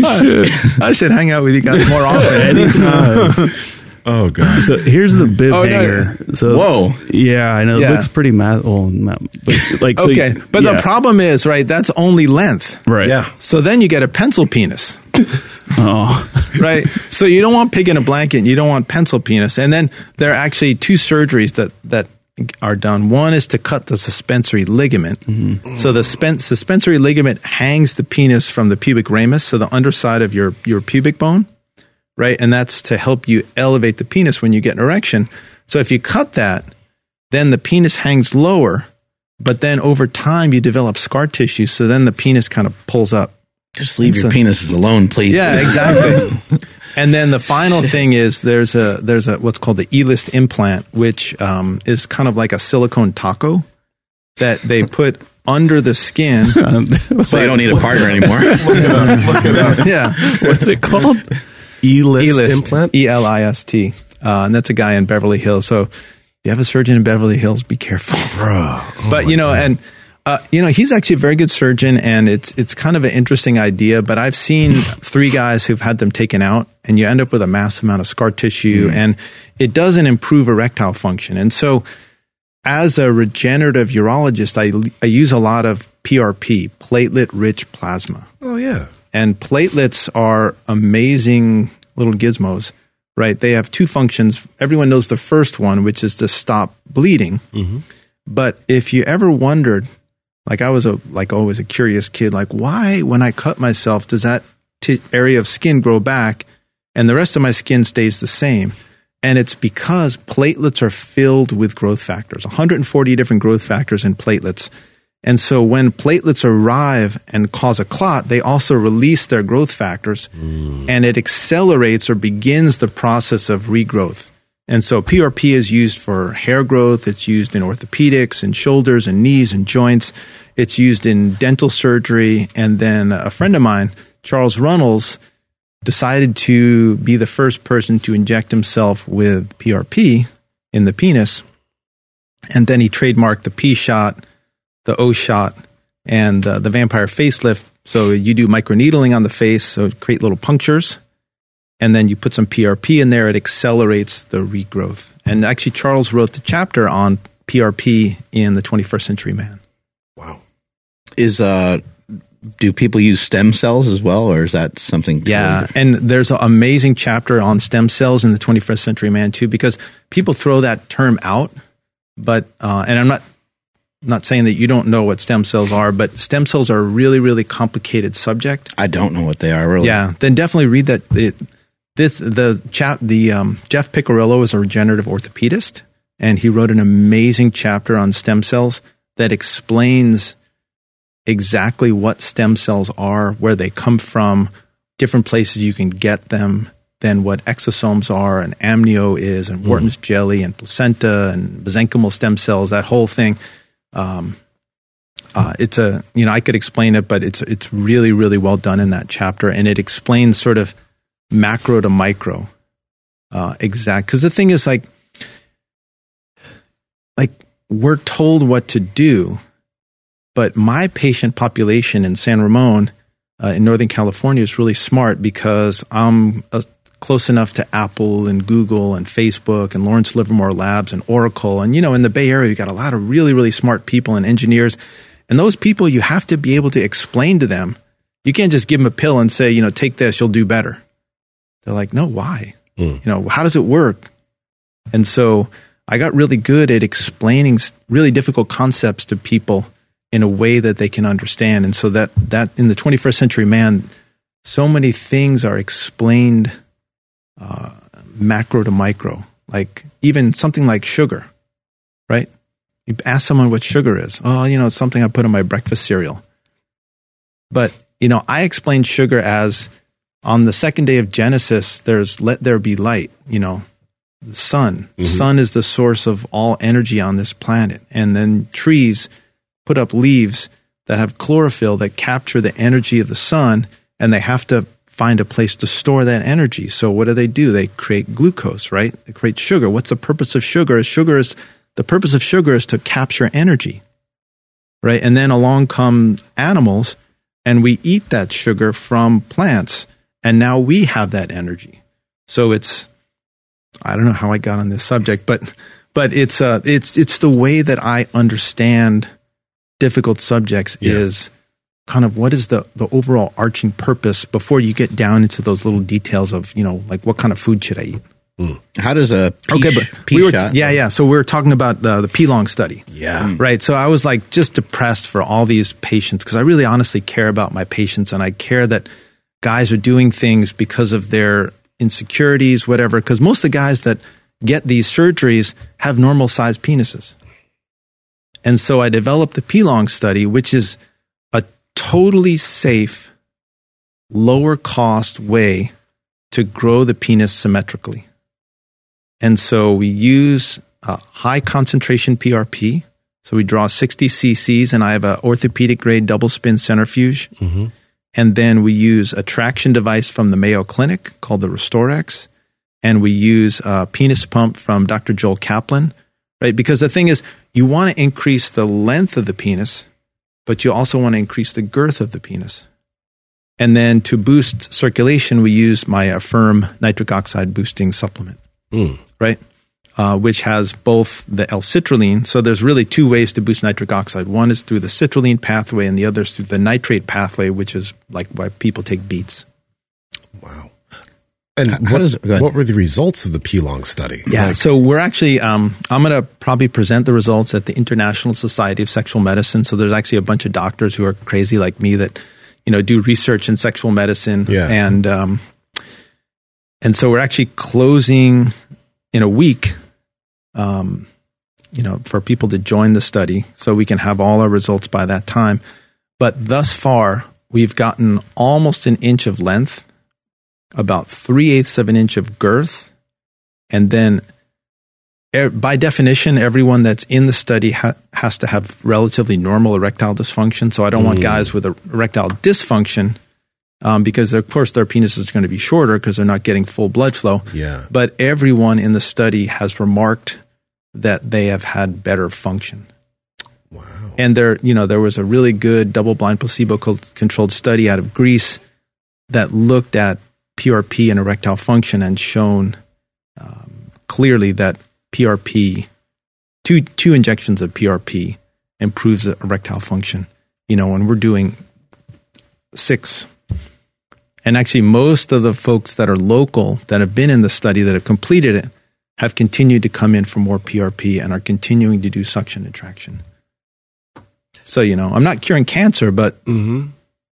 I should hang out with you guys more often. anytime. Oh, God. So here's the bib Oh, no. hanger. So Whoa. yeah, I know it Yeah. looks pretty ma- well, ma- but like so Okay, but yeah. the problem is, right? That's only length. right? Yeah. So then you get a pencil penis. Oh, Right. So you don't want pig in a blanket. You don't want pencil penis. And then there are actually two surgeries that, that are done. One is to cut the suspensory ligament. So the spen- suspensory ligament hangs the penis from the pubic ramus, so the underside of your, your pubic bone. Right. And that's to help you elevate the penis when you get an erection. So if you cut that, then the penis hangs lower, but then over time you develop scar tissue. So then the penis kind of pulls up. Just leave It's your a- penises alone, please. Yeah, exactly. And then the final thing is there's a there's a what's called the E-list implant, which um, is kind of like a silicone taco that they put under the skin. So you don't need a partner anymore. Yeah, what's it called? E-list, E-list implant? E L I S T, uh, and that's a guy in Beverly Hills. So if you have a surgeon in Beverly Hills, be careful. Bro. Oh, But you know, and uh, you know, he's actually a very good surgeon, and it's it's kind of an interesting idea. But I've seen three guys who've had them taken out, and you end up with a massive amount of scar tissue, and it doesn't improve erectile function. And so, as a regenerative urologist, I I use a lot of P R P, platelet-rich plasma. Oh, yeah. And platelets are amazing little gizmos, right? They have two functions. Everyone knows the first one, which is to stop bleeding. But if you ever wondered, like I was a like always a curious kid, like why when I cut myself does that t- area of skin grow back and the rest of my skin stays the same? And it's because platelets are filled with growth factors, one hundred forty different growth factors in platelets. And so when platelets arrive and cause a clot, they also release their growth factors and it accelerates or begins the process of regrowth. And so P R P is used for hair growth. It's used in orthopedics and shoulders and knees and joints. It's used in dental surgery. And then a friend of mine, Charles Runnels, decided to be the first person to inject himself with P R P in the penis. And then he trademarked the P shot, the O shot, and uh, the vampire facelift. So you do microneedling on the face, so create little punctures, and then you put some P R P in there. It accelerates the regrowth. And actually, Charles wrote the chapter on P R P in the twenty-first Century Man. Wow. Is uh, do people use stem cells as well, or is that something? totally Yeah, different? and there's an amazing chapter on stem cells in the twenty-first Century Man too, because people throw that term out. But uh, and I'm not not saying that you don't know what stem cells are, but stem cells are a really, really complicated subject. I don't know what they are really. Yeah, then definitely read that. It, this the chap the um, Jeff Picarillo is a regenerative orthopedist, and he wrote an amazing chapter on stem cells that explains exactly what stem cells are, where they come from, different places you can get them, then what exosomes are and amnio is and Wharton's mm. jelly and placenta and mesenchymal stem cells, that whole thing. Um, uh, it's a, you know, I could explain it, but it's, it's really, really well done in that chapter. And it explains sort of macro to micro, uh, exact. Cause the thing is like, like we're told what to do, but my patient population in San Ramon, uh, in Northern California is really smart because I'm a, close enough to Apple and Google and Facebook and Lawrence Livermore Labs and Oracle. And, you know, in the Bay Area, you got a lot of really, really smart people and engineers. And those people, you have to be able to explain to them. You can't just give them a pill and say, you know, take this, you'll do better. They're like, no, why? Mm. You know, how does it work? And so I got really good at explaining really difficult concepts to people in a way that they can understand. And so that, that in the twenty-first century man, so many things are explained Uh, macro to micro, like even something like sugar, right? You ask someone what sugar is. Oh, you know, it's something I put in my breakfast cereal. But, you know, I explained sugar as on the second day of Genesis, there's let there be light, you know, the sun. Mm-hmm. The sun is the source of all energy on this planet. And then trees put up leaves that have chlorophyll that capture the energy of the sun, and they have to find a place to store that energy. So what do they do? They create glucose, right? They create sugar. What's the purpose of sugar? Sugar is the purpose of sugar is to capture energy, right? And then along come animals, and we eat that sugar from plants, and now we have that energy. So it's, I don't know how I got on this subject, but but it's uh it's it's the way that I understand difficult subjects yeah. is kind of what is the, the overall arching purpose before you get down into those little details of, you know, like what kind of food should I eat? Mm. How does a pea, okay, but pea we were, shot? Yeah, yeah. So we were talking about the, the P-Long study. Yeah. Mm. Right. So I was like just depressed for all these patients because I really honestly care about my patients, and I care that guys are doing things because of their insecurities, whatever, because most of the guys that get these surgeries have normal sized penises. And so I developed the P-Long study, which is totally safe, lower cost way to grow the penis symmetrically. And so we use a high concentration P R P. So we draw sixty cc's, and I have an orthopedic grade double spin centrifuge. Mm-hmm. And then we use a traction device from the Mayo Clinic called the RestoreX. And we use a penis pump from Doctor Joel Kaplan, right? Because the thing is, you want to increase the length of the penis, but you also want to increase the girth of the penis. And then to boost circulation, we use my Affirm nitric oxide boosting supplement, mm. right? Uh, which has both the L-citrulline. So there's really two ways to boost nitric oxide. One is through the citrulline pathway, and the other is through the nitrate pathway, which is like why people take beets. Wow. And How what, does it, what were the results of the P-Long study? Yeah, Like, so we're actually, um, I'm going to probably present the results at the International Society of Sexual Medicine. So there's actually a bunch of doctors who are crazy like me that, you know, do research in sexual medicine. Yeah. And, um, and so we're actually closing in a week, um, you know, for people to join the study so we can have all our results by that time. But thus far, we've gotten almost an inch of length, about three-eighths of an inch of girth, and then er, by definition, everyone that's in the study ha- has to have relatively normal erectile dysfunction. So I don't mm. want guys with erectile dysfunction um, because, of course, their penis is going to be shorter because they're not getting full blood flow. Yeah. But everyone in the study has remarked that they have had better function. Wow. And there, you know, there was a really good double-blind placebo-controlled study out of Greece that looked at P R P and erectile function and shown um, clearly that P R P, two two injections of P R P improves erectile function. You know, when we're doing six. And actually, most of the folks that are local that have been in the study that have completed it have continued to come in for more P R P and are continuing to do suction and traction. So, you know, I'm not curing cancer, but mm-hmm.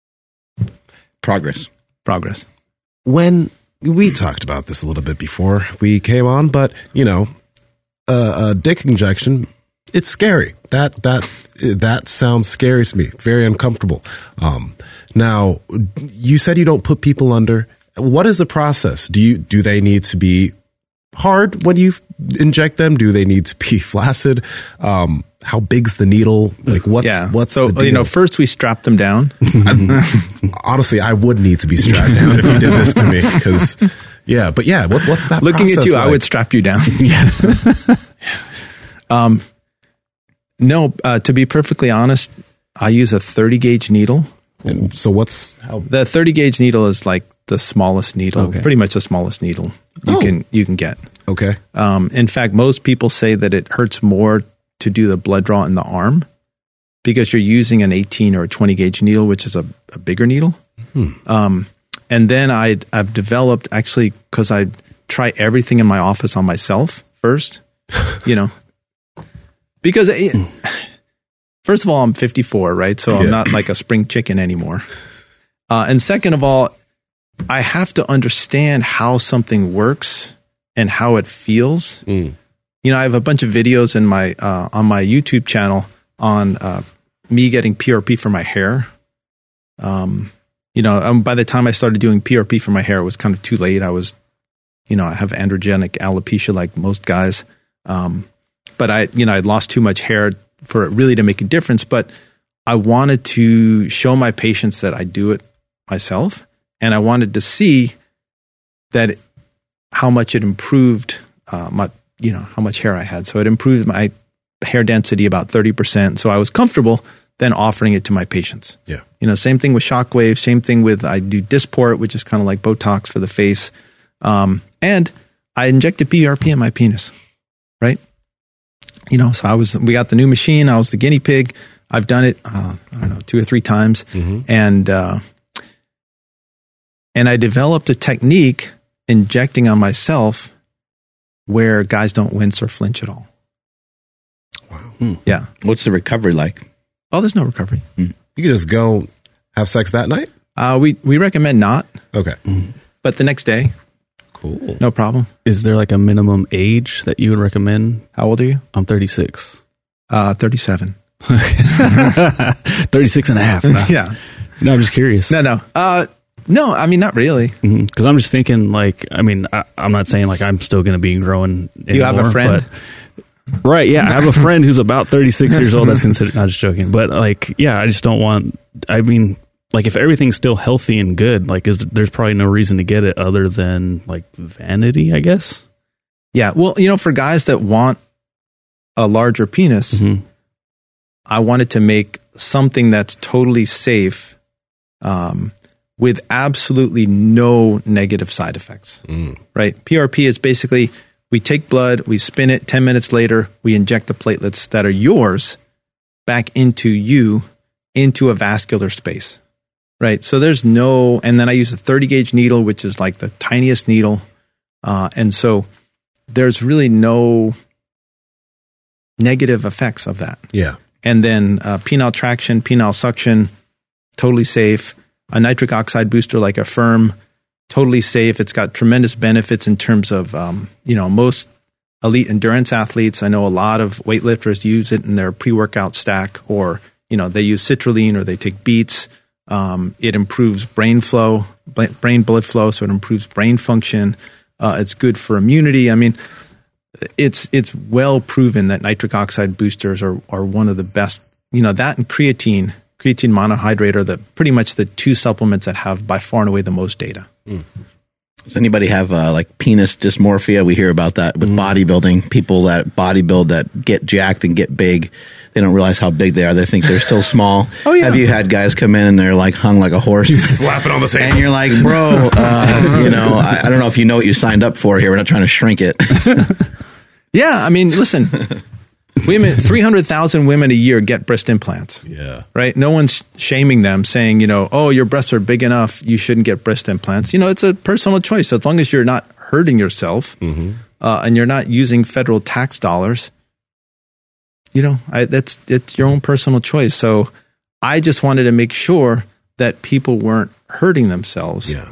progress. Progress. When we talked about this a little bit before we came on, but, you know, a, a dick injection, it's scary. That that that sounds scary to me. Very uncomfortable. Um, now, you said you don't put people under. What is the process? Do you do they need to be hard when you inject them? Do they need to be flaccid? Um, how big's the needle? Like what's yeah. what's so the deal? you know? First, we strap them down. Honestly, I would need to be strapped down if you did this to me. Because yeah, but yeah, what, what's that? Looking at you, like? I would strap you down. yeah. um. No, uh, to be perfectly honest, I use a thirty gauge needle. And so what's how? The thirty gauge needle is like the smallest needle, Okay. pretty much the smallest needle you Oh. can you can get. Okay. Um, in fact, most people say that it hurts more to do the blood draw in the arm because you're using an eighteen or a twenty gauge needle, which is a, a bigger needle. Hmm. Um, and then I I've developed actually because I try everything in my office on myself first, you know, because it, first of all, I'm fifty-four, right? So I'm Yeah. not like a spring chicken anymore. Uh, and second of all, I have to understand how something works and how it feels. Mm. You know, I have a bunch of videos in my uh, on my YouTube channel on uh, me getting P R P for my hair. Um, you know, um, by the time I started doing P R P for my hair, it was kind of too late. I was, you know, I have androgenic alopecia like most guys. Um, but I, you know, I'd lost too much hair for it really to make a difference. But I wanted to show my patients that I do it myself. And I wanted to see that it, how much it improved uh, my, you know, how much hair I had. So it improved my hair density about thirty percent. So I was comfortable then offering it to my patients. Yeah. You know, same thing with Shockwave, same thing with, I do Dysport, which is kind of like Botox for the face. Um, and I injected P R P in my penis, right? You know, so I was, we got the new machine. I was the guinea pig. I've done it, uh, I don't know, two or three times. Mm-hmm. And, uh, and I developed a technique injecting on myself where guys don't wince or flinch at all. Wow. Hmm. Yeah. What's the recovery like? Oh, there's no recovery. You can just go have sex that night? Uh, we, we recommend not, Okay. but the next day, Cool. no problem. Is there like a minimum age that you would recommend? How old are you? I'm thirty-six. Uh, thirty-seven. thirty-six and a half. No, Yeah. no I'm just curious. No, no. Uh, no, I mean, not really. Because I'm just thinking, like, I mean, I, I'm not saying like I'm still going to be growing. You have a anymore, friend? but- right? Yeah, I have a friend who's about thirty-six years old. That's considered. Not just joking, but like, yeah, I just don't want. I mean, like, if everything's still healthy and good, like, is there's probably no reason to get it other than like vanity, I guess. Yeah. Well, you know, for guys that want a larger penis, Mhm. I wanted to make something that's totally safe, um, with absolutely no negative side effects. Mm. Right? P R P is basically we take blood, we spin it. Ten minutes later, we inject the platelets that are yours back into you, into a vascular space. Right? So there's no, and then I use a thirty gauge needle, which is like the tiniest needle, uh, and so there's really no negative effects of that. Yeah. And then uh, penile traction, penile suction, totally safe. A nitric oxide booster like Affirm, totally safe. It's got tremendous benefits in terms of, um, you know, most elite endurance athletes. I know a lot of weightlifters use it in their pre-workout stack, or, you know, they use citrulline or they take beets. Um, it improves brain flow, brain blood flow, so it improves brain function. Uh, it's good for immunity. I mean, it's it's well proven that nitric oxide boosters are are one of the best. You know, that and creatine, creatine monohydrate are the pretty much the two supplements that have by far and away the most data. Mm. Does anybody have uh, like penis dysmorphia? We hear about that with mm. bodybuilding. People that bodybuild that get jacked and get big, they don't realize how big they are. They think they're still small. Oh yeah. Have you had guys come in and they're like hung like a horse? You slap it on the table. And you're like, bro, uh, you know, I, I don't know if you know what you signed up for here. We're not trying to shrink it. Yeah, I mean, listen, women, three hundred thousand women a year get breast implants. Yeah. Right? No one's shaming them, saying, you know, oh, your breasts are big enough, you shouldn't get breast implants. You know, it's a personal choice. As long as you're not hurting yourself Mm-hmm. uh, and you're not using federal tax dollars, you know, I, that's it's your own personal choice. So I just wanted to make sure that people weren't hurting themselves Yeah.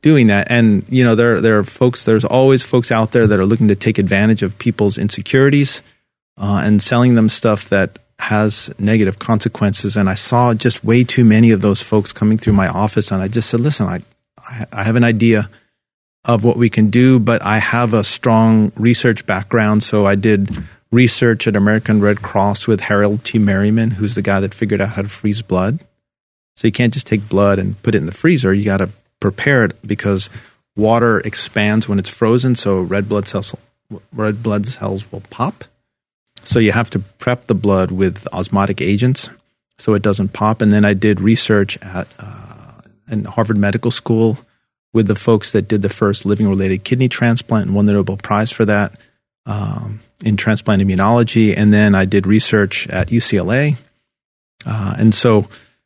doing that. And, you know, there, there are folks, there's always folks out there that are looking to take advantage of people's insecurities uh, and selling them stuff that has negative consequences. And I saw just way too many of those folks coming through my office. And I just said, listen, I, I, I have an idea of what we can do, but I have a strong research background. So I did research at American Red Cross with Harold T. Merriman, who's the guy that figured out how to freeze blood. So you can't just take blood and put it in the freezer. You got to prepare it because water expands when it's frozen. So red blood cells, red blood cells will pop. So you have to prep the blood with osmotic agents so it doesn't pop. And then I did research at uh, in Harvard Medical School with the folks that did the first living-related kidney transplant and won the Nobel Prize for that um, in transplant immunology. And then I did research at U C L A. Uh, and so,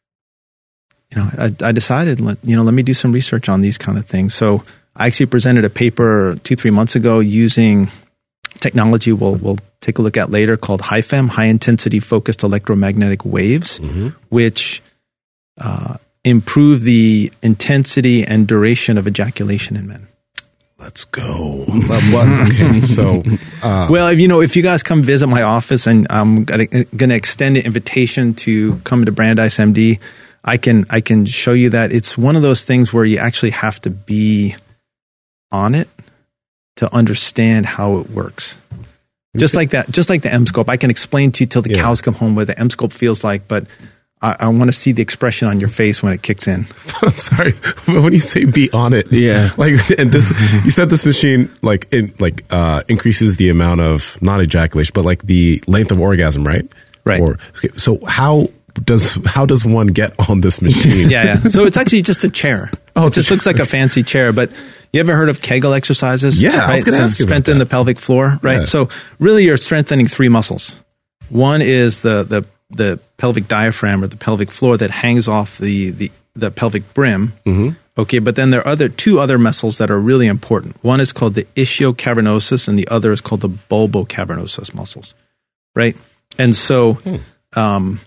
you know, I, I decided, let, you know, let me do some research on these kind of things. So I actually presented a paper two, three months ago using technology we'll, we'll take a look at later called HiFEM, high-intensity focused electromagnetic waves, mm-hmm. which uh, improve the intensity and duration of ejaculation in men. Let's go. Okay, so, uh, well, you know, if you guys come visit my office, and I'm going to extend an invitation to come to Brandeis M D, I can I can show you that. It's one of those things where you actually have to be on it to understand how it works. Just like that, just like the M-scope. I can explain to you till the yeah. cows come home what the M-scope feels like, but I, I want to see the expression on your face when it kicks in. I'm sorry, but when you say be on it, yeah, like, and this, you said this machine like it like uh, increases the amount of not ejaculation, but like the length of orgasm, right? Right. Or so how does how does one get on this machine? yeah, yeah. So it's actually just a chair. Oh, it just looks like a fancy chair, but you ever heard of Kegel exercises? Yeah, right? I was going to ask you about Strengthen that. the pelvic floor, right? Yeah. So really you're strengthening three muscles. One is the the the pelvic diaphragm or the pelvic floor that hangs off the the, the pelvic brim. Mm-hmm. Okay, but then there are other two other muscles that are really important. One is called the ischiocavernosus and the other is called the bulbocavernosus muscles, right? And so hmm. um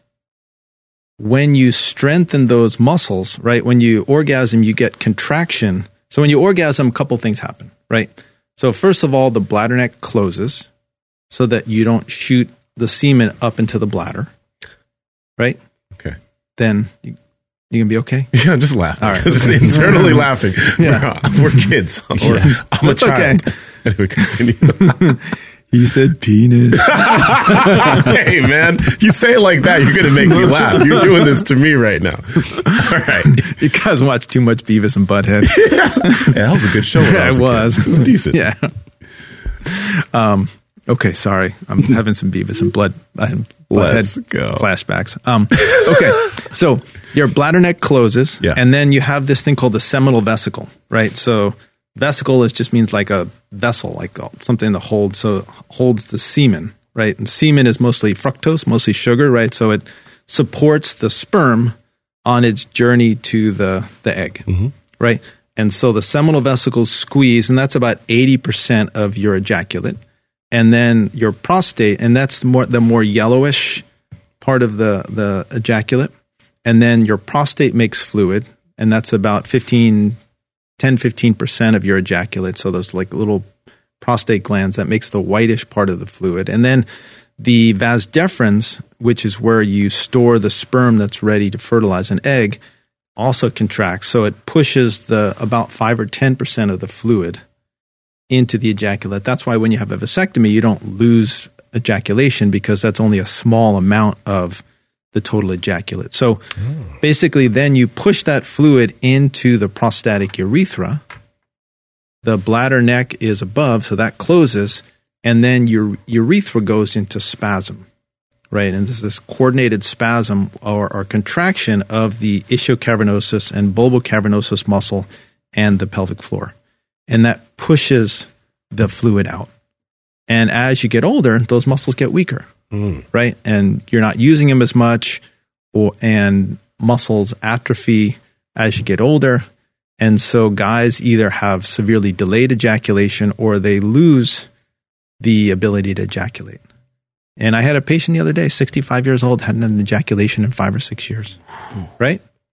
when you strengthen those muscles, right, when you orgasm, you get contraction. So when you orgasm, a couple things happen, right? So first of all, the bladder neck closes so that you don't shoot the semen up into the bladder, right? Okay. Then you, you can be okay? Yeah, just laugh. All right. Just internally laughing. Yeah. We're, we're kids. Or yeah. I'm a That's child. Okay. Anyway, continue. He said penis. Hey, man, you say it like that, you're going to make me laugh. You're doing this to me right now. All right. You guys watch too much Beavis and Butthead. Yeah, that was a good show. When I was it a was. Kid. It was decent. Yeah. Um, okay, sorry. I'm having some Beavis and blood, uh, Let's Butthead go. flashbacks. Um, okay, so your bladder neck closes, yeah. and then you have this thing called the seminal vesicle, right? So vesicle is just means like a vessel, like something that holds, so holds the semen, right? And semen is mostly fructose, mostly sugar, right? So it supports the sperm on its journey to the, the egg, mm-hmm. right? And so the seminal vesicles squeeze, and that's about eighty percent of your ejaculate. And then your prostate, and that's the more, the more yellowish part of the, the ejaculate. And then your prostate makes fluid, and that's about fifteen ten, fifteen percent of your ejaculate. So those like little prostate glands, that makes the whitish part of the fluid. And then the vas deferens, which is where you store the sperm that's ready to fertilize an egg, also contracts. So it pushes the about five or ten percent of the fluid into the ejaculate. That's why when you have a vasectomy, you don't lose ejaculation because that's only a small amount of the total ejaculate. So oh. basically then you push that fluid into the prostatic urethra. The bladder neck is above, so that closes, and then your urethra goes into spasm, right? And this is this coordinated spasm or, or contraction of the ischiocavernosus and bulbocavernosus muscle and the pelvic floor. And that pushes the fluid out. And as you get older, those muscles get weaker. Mm. Right? And you're not using them as much, or and muscles atrophy as you get older. And so guys either have severely delayed ejaculation or they lose the ability to ejaculate. And I had a patient the other day, sixty-five years old, hadn't had an ejaculation in five or six years. Right?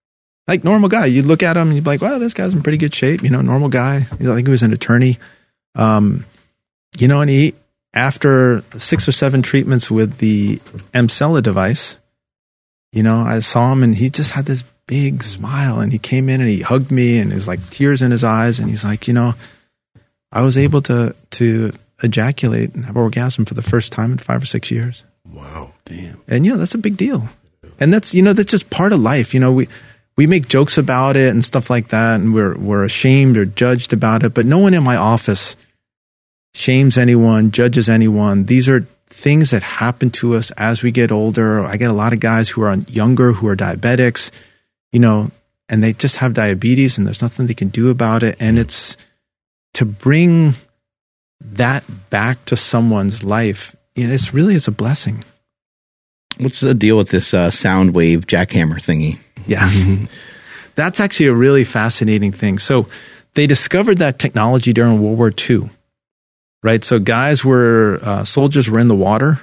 like normal guy. You'd look at him and you'd be like, wow, this guy's in pretty good shape. You know, normal guy. I think he was an attorney. Um, you know, and he, after six or seven treatments with the Emsella device, you know, I saw him and he just had this big smile, and he came in and he hugged me, and it was like tears in his eyes. And he's like, you know, I was able to, to ejaculate and have orgasm for the first time in five or six years. Wow. Damn. And, you know, that's a big deal. And that's, you know, that's just part of life. You know, we, we make jokes about it and stuff like that, and we're, we're ashamed or judged about it, but no one in my office shames anyone, judges anyone. These are things that happen to us as we get older. I get a lot of guys who are younger, who are diabetics, you know, and they just have diabetes and there's nothing they can do about it. And it's to bring that back to someone's life. You know, it's really, it's a blessing. What's the deal with this uh, sound wave jackhammer thingy? Yeah. That's actually a really fascinating thing. So they discovered that technology during World War Two, right? So guys were, uh, soldiers were in the water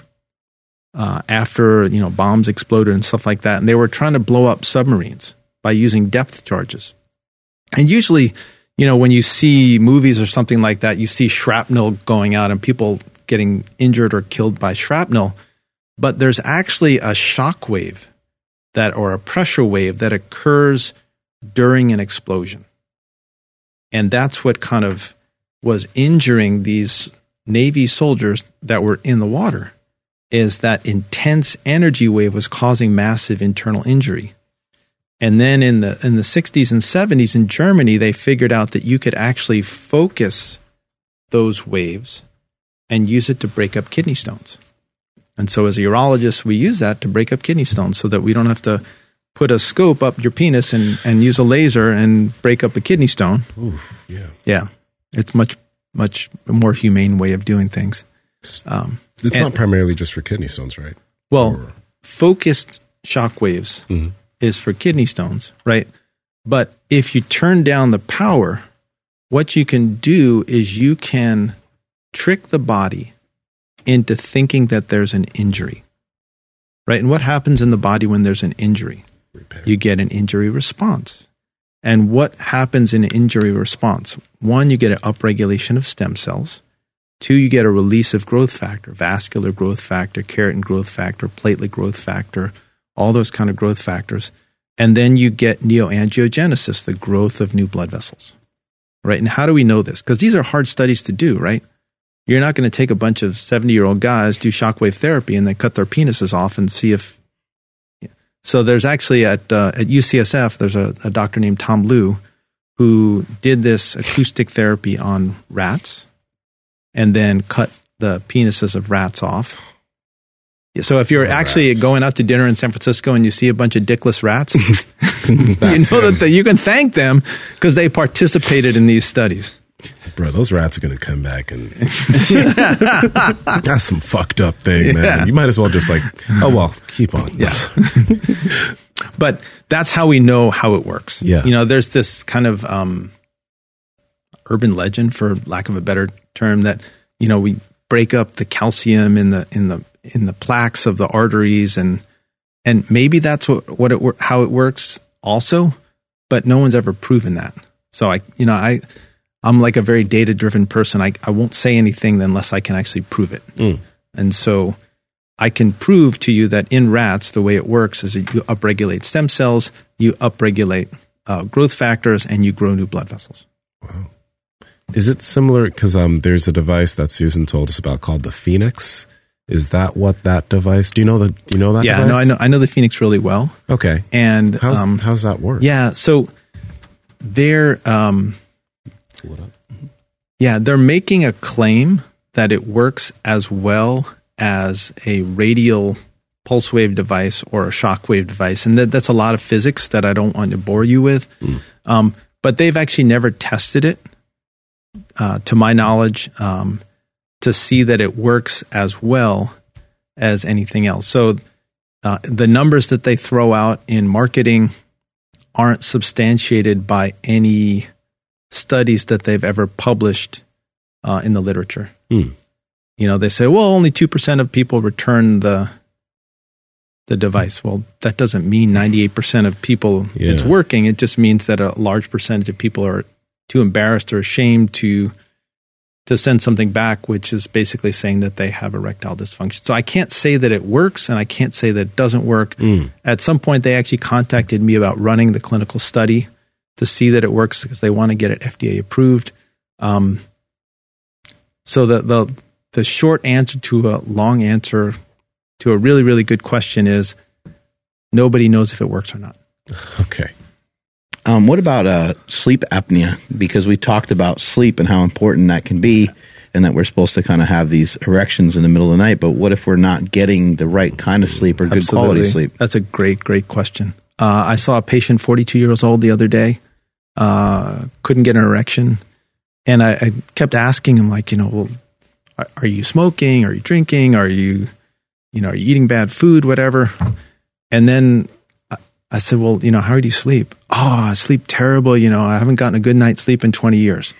uh, after, you know, bombs exploded and stuff like that. And they were trying to blow up submarines by using depth charges. And usually, you know, when you see movies or something like that, you see shrapnel going out and people getting injured or killed by shrapnel. But there's actually a shock wave that, or a pressure wave that occurs during an explosion. And that's what kind of was injuring these Navy soldiers that were in the water, is that intense energy wave was causing massive internal injury. And then in the in the sixties and seventies in Germany, they figured out that you could actually focus those waves and use it to break up kidney stones. And so as a urologist, we use that to break up kidney stones so that we don't have to put a scope up your penis and, and use a laser and break up a kidney stone. Ooh, yeah. Yeah. It's much, much more humane way of doing things. Um, it's and, not primarily just for kidney stones, right? Well, or, focused shock waves mm-hmm. is for kidney stones, right? But if you turn down the power, what you can do is you can trick the body into thinking that there's an injury, right? And what happens in the body when there's an injury? Repair. You get an injury response. And what happens in an injury response? One, you get an upregulation of stem cells. Two, you get a release of growth factor, vascular growth factor, keratin growth factor, platelet growth factor, all those kind of growth factors. And then you get neoangiogenesis, the growth of new blood vessels, right? And how do we know this? Because these are hard studies to do, right? You're not going to take a bunch of seventy-year-old guys, do shockwave therapy, and then cut their penises off and see if... So there's actually at uh, at U C S F, there's a, a doctor named Tom Liu who did this acoustic therapy on rats and then cut the penises of rats off. So if you're oh, actually rats. going out to dinner in San Francisco and you see a bunch of dickless rats, you know him. that the, you can thank them because they participated in these studies. Bro, those rats are going to come back and that's some fucked up thing, man. Yeah. You might as well just like, oh, well, keep on. Yeah. But that's how we know how it works. Yeah. You know, there's this kind of um, urban legend, for lack of a better term, that, you know, we break up the calcium in the, in the, in the plaques of the arteries, and, and maybe that's what, what it, how it works also, but no one's ever proven that. So I, you know, I, I'm like a very data-driven person. I, I won't say anything unless I can actually prove it. Mm. And so I can prove to you that in rats, the way it works is that you upregulate stem cells, you upregulate uh, growth factors, and you grow new blood vessels. Wow. Is it similar? Because um, there's a device that Susan told us about called the Phoenix. Is that what that device? Do you know the? Do you know that? Yeah, device? no, I know. I know the Phoenix really well. Okay, and how's um, how's that work? Yeah, so they're. Um, What up? Yeah, they're making a claim that it works as well as a radial pulse wave device or a shock wave device. And that, that's a lot of physics that I don't want to bore you with. Mm. Um, but they've actually never tested it, uh, to my knowledge, um, to see that it works as well as anything else. So uh, the numbers that they throw out in marketing aren't substantiated by any studies that they've ever published uh, in the literature. Mm. You know, they say, well, only two percent of people return the the device. Well, that doesn't mean ninety-eight percent of people Yeah. it's working. It just means that a large percentage of people are too embarrassed or ashamed to to send something back, which is basically saying that they have erectile dysfunction. So I can't say that it works, and I can't say that it doesn't work. Mm. At some point, they actually contacted me about running the clinical study to see that it works because they want to get it F D A approved. Um, so the, the the short answer to a long answer to a really, really good question is nobody knows if it works or not. Okay. Um, what about uh, sleep apnea? Because we talked about sleep and how important that can be, and that we're supposed to kind of have these erections in the middle of the night. But what if we're not getting the right kind of sleep or good quality sleep? That's a great, great question. Uh, I saw a patient, forty-two years old, the other day, uh, couldn't get an erection. And I, I kept asking him, like, you know, well, are, are you smoking? Are you drinking? Are you, you know, are you eating bad food, whatever? And then I, I said, well, you know, how do you sleep? Oh, I sleep terrible. You know, I haven't gotten a good night's sleep in twenty years.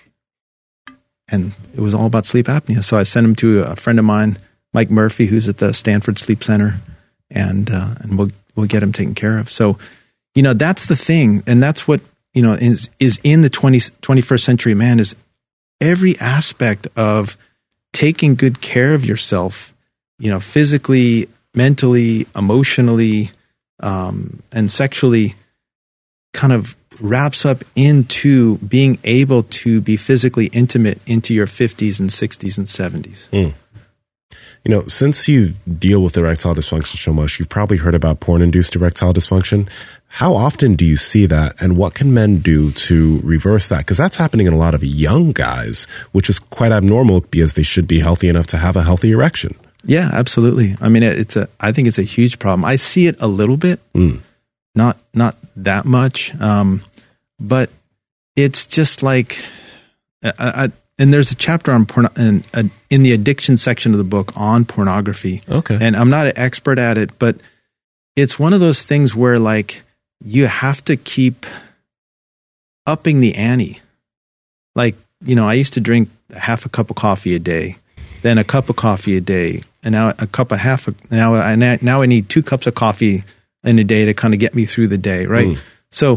And it was all about sleep apnea. So I sent him to a friend of mine, Mike Murphy, who's at the Stanford Sleep Center, and uh, and we'll we'll get him taken care of. So, you know, that's the thing, and that's what, you know, is is in the twentieth, twenty-first century man, is every aspect of taking good care of yourself, you know, physically, mentally, emotionally, um, and sexually, kind of wraps up into being able to be physically intimate into your fifties and sixties and seventies. Mm. You know, since you deal with erectile dysfunction so much, you've probably heard about porn-induced erectile dysfunction. How often do you see that, and what can men do to reverse that? Because that's happening in a lot of young guys, which is quite abnormal because they should be healthy enough to have a healthy erection. Yeah, absolutely. I mean, it's a. I think it's a huge problem. I see it a little bit, Mm. not not that much, um, but it's just like, I, I, and there's a chapter on porn in, uh, in the addiction section of the book on pornography. Okay. And I'm not an expert at it, but it's one of those things where, like, you have to keep upping the ante. Like, you know, I used to drink half a cup of coffee a day, then a cup of coffee a day, and now a cup of half. A, now I now I need two cups of coffee in a day to kind of get me through the day, right? Mm. So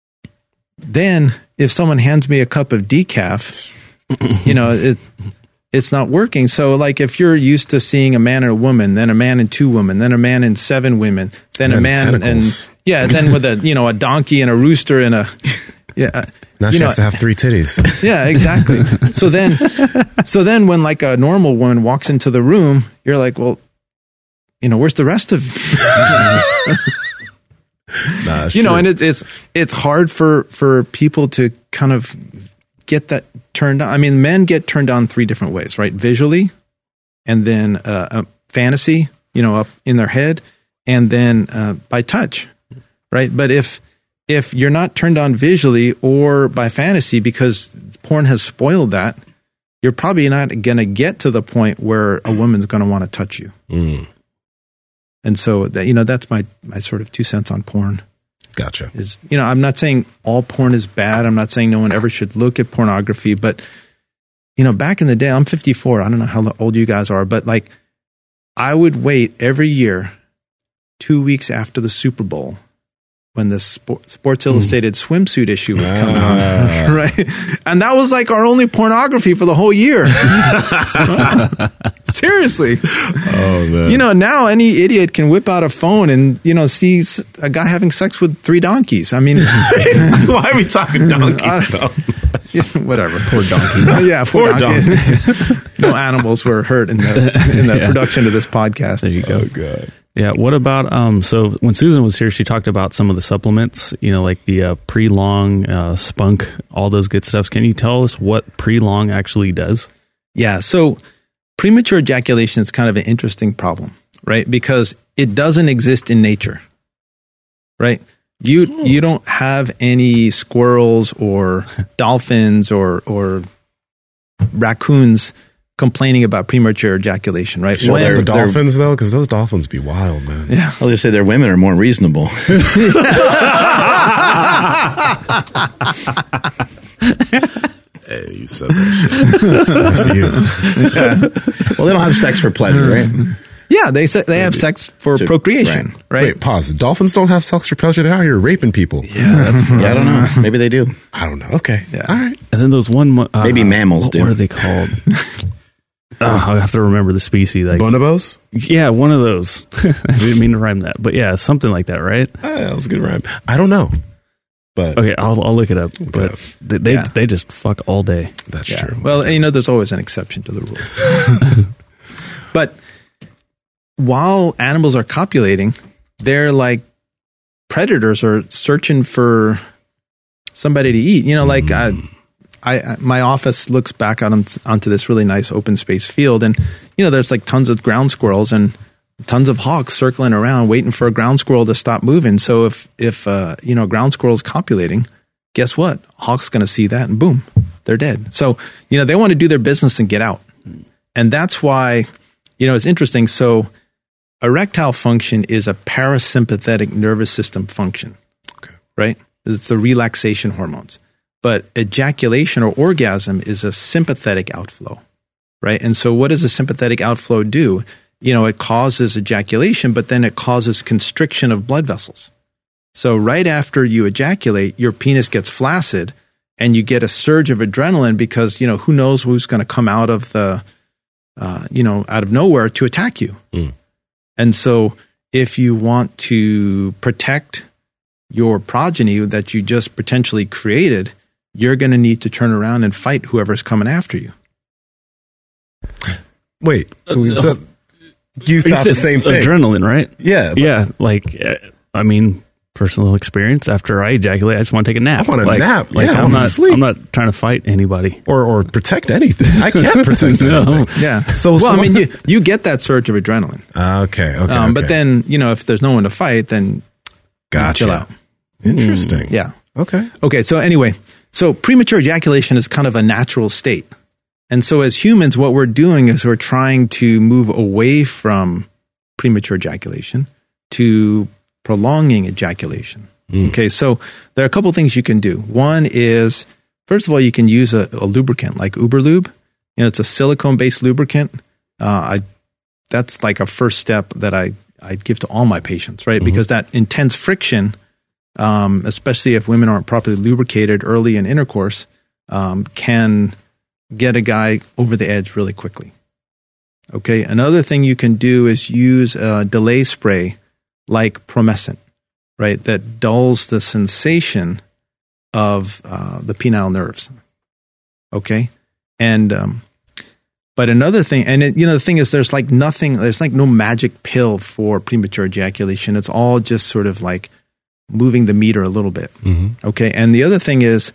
then, if someone hands me a cup of decaf, you know, it, it's not working. So, like, if you're used to seeing a man and a woman, then a man and two women, then a man and seven women, then And a man tentacles. and yeah, then with a you know a donkey and a rooster and a yeah. Now you she know, has to have three titties. yeah, exactly. So then, so then when like a normal woman walks into the room, you're like, well, you know, where's the rest of, Nah, it's you know, true. and it's, it's, it's hard for, for people to kind of get that turned on. I mean, men get turned on three different ways, right? Visually, and then uh, a fantasy, you know, up in their head, and then uh, by touch, right? But if, if you're not turned on visually or by fantasy because porn has spoiled that, you're probably not going to get to the point where a woman's going to want to touch you. Mm. And so that, you know, that's my, my sort of two cents on porn Gotcha. is, you know, I'm not saying all porn is bad. I'm not saying no one ever should look at pornography, but you know, back in the day, I'm fifty-four. I don't know how old you guys are, but like I would wait every year, two weeks after the Super Bowl, when the Sport, Sports Illustrated mm. swimsuit issue would come Ah. out, right? And that was like our only pornography for the whole year. Seriously. Oh, man. You know, now any idiot can whip out a phone and, you know, see a guy having sex with three donkeys. I mean, why are we talking donkeys, though? yeah, whatever. Poor donkeys. yeah, poor, Poor donkeys. No animals were hurt in the, in the Yeah. production of this podcast. There you go. Oh, God. Yeah. What about, um, so when Susan was here, she talked about some of the supplements, you know, like the uh, Pre-Long, uh, Spunk, all those good stuffs. Can you tell us what Pre-Long actually does? Yeah. So premature ejaculation is kind of an interesting problem, right? Because it doesn't exist in nature, right? You, you don't have any squirrels or dolphins or, or raccoons complaining about premature ejaculation, right? So When- they're- The dolphins, though? Because those dolphins be wild, man. yeah. I'll just say their women are more reasonable. Hey, you said that shit. That's you. Well, they don't have sex for pleasure, right? Yeah, they se- they have sex for To- procreation, right? Wait, pause. Dolphins don't have sex for pleasure. They're out here raping people. Yeah, that's Yeah, I don't know. Maybe they do. I don't know. Okay. Yeah. All right. And then those one. Uh, Maybe mammals what do. What are they called? oh, I have to remember the species. Like, Bonobos? yeah, one of those. I didn't mean to rhyme that, but yeah, something like that, right? Ah, that was a good rhyme. I don't know. But Okay, I'll I'll look it up. But they they, Yeah. they just fuck all day. that's Yeah. true. Well, you know, there's always an exception to the rule. But while animals are copulating, they're like predators are searching for somebody to eat. You know, like I, I, my office looks back out on, onto this really nice open space field, and you know, there's like tons of ground squirrels and tons of hawks circling around, waiting for a ground squirrel to stop moving. So if if uh, you know, a ground squirrel is copulating, guess what? Hawk's going to see that, and boom, they're dead. So you know, they want to do their business and get out, and that's why, you know, it's interesting. So erectile function is a parasympathetic nervous system function, Okay. right? It's the relaxation hormones. But ejaculation or orgasm is a sympathetic outflow, right? And so what does a sympathetic outflow do? You know, it causes ejaculation, but then it causes constriction of blood vessels. So right after you ejaculate, your penis gets flaccid and you get a surge of adrenaline because, you know, who knows who's going to come out of the, uh, you know, out of nowhere to attack you. Mm. And so if you want to protect your progeny that you just potentially created, you're going to need to turn around and fight whoever's coming after you. Wait. Uh, so you thought the same thing? Adrenaline, right? Yeah. but Yeah, like uh, I mean, personal experience. After I ejaculate, I just want to take a nap. I want a like, nap. Like Yeah, I I'm wanna not. sleep. I'm not trying to fight anybody. Or or protect anything. I can't protect No. anything. Yeah. So- well, so I mean, what's you, you get that surge of adrenaline. Okay. Okay. um, okay. But then, you know, if there's no one to fight, then gotcha. chill out. Interesting. Yeah. Okay. Okay. So anyway, so premature ejaculation is kind of a natural state. And so as humans, what we're doing is we're trying to move away from premature ejaculation to prolonging ejaculation. Okay. So there are a couple things you can do. One is, first of all, you can use a, a lubricant like Uberlube. You know, it's a silicone-based lubricant. Uh, I, that's like a first step that I, I give to all my patients, right? Because that intense friction, um, especially if women aren't properly lubricated early in intercourse, um, can get a guy over the edge really quickly. Okay. Another thing you can do is use a delay spray like Promescent, right? That dulls the sensation of uh, the penile nerves. Okay. And, um, but another thing, and it, you know, the thing is, there's like nothing, there's like no magic pill for premature ejaculation. It's all just sort of like moving the meter a little bit. Mm-hmm. Okay. And the other thing is,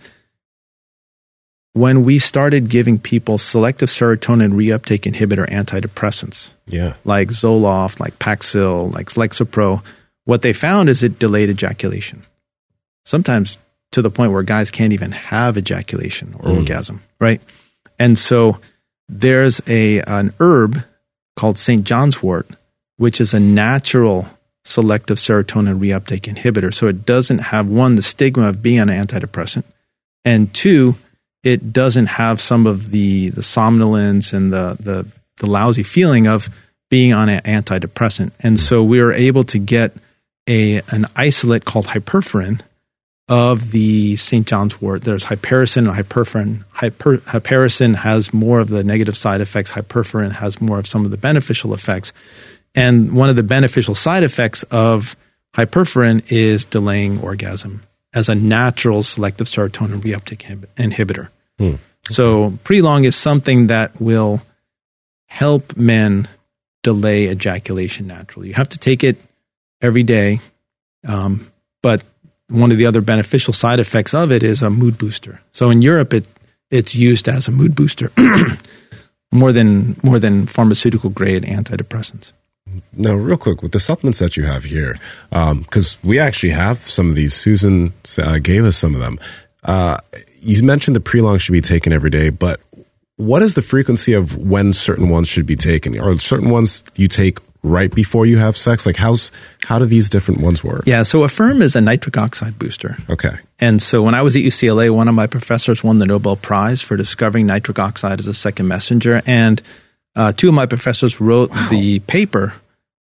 when we started giving people selective serotonin reuptake inhibitor antidepressants, Yeah. like Zoloft, like Paxil, like Lexapro, what they found is it delayed ejaculation. Sometimes to the point where guys can't even have ejaculation or Mm. orgasm, right? And so there's a an herb called Saint John's wort, which is a natural selective serotonin reuptake inhibitor. So it doesn't have, one, the stigma of being on an antidepressant, and two, it doesn't have some of the, the somnolence and the, the, the lousy feeling of being on an antidepressant. And so we were able to get a an isolate called hyperforin of the Saint John's wort. There's hypericin and hyperforin. Hyper, hypericin has more of the negative side effects. Hyperforin has more of some of the beneficial effects. And one of the beneficial side effects of hyperforin is delaying orgasm as a natural selective serotonin reuptake inhib- inhibitor. Hmm. So Prelong is something that will help men delay ejaculation naturally. You have to take it every day, um, but one of the other beneficial side effects of it is a mood booster. So in Europe, it it's used as a mood booster more than more than pharmaceutical grade antidepressants. Now, real quick, with the supplements that you have here, because we actually have some of these. Susan uh, gave us some of them. Uh, you mentioned the Prelong should be taken every day, but what is the frequency of when certain ones should be taken? Or certain ones you take right before you have sex? Like, how's how do these different ones work? Yeah, so Affirm is a nitric oxide booster. Okay. And so when I was at U C L A, one of my professors won the Nobel Prize for discovering nitric oxide as a second messenger. And uh, two of my professors wrote wow. the paper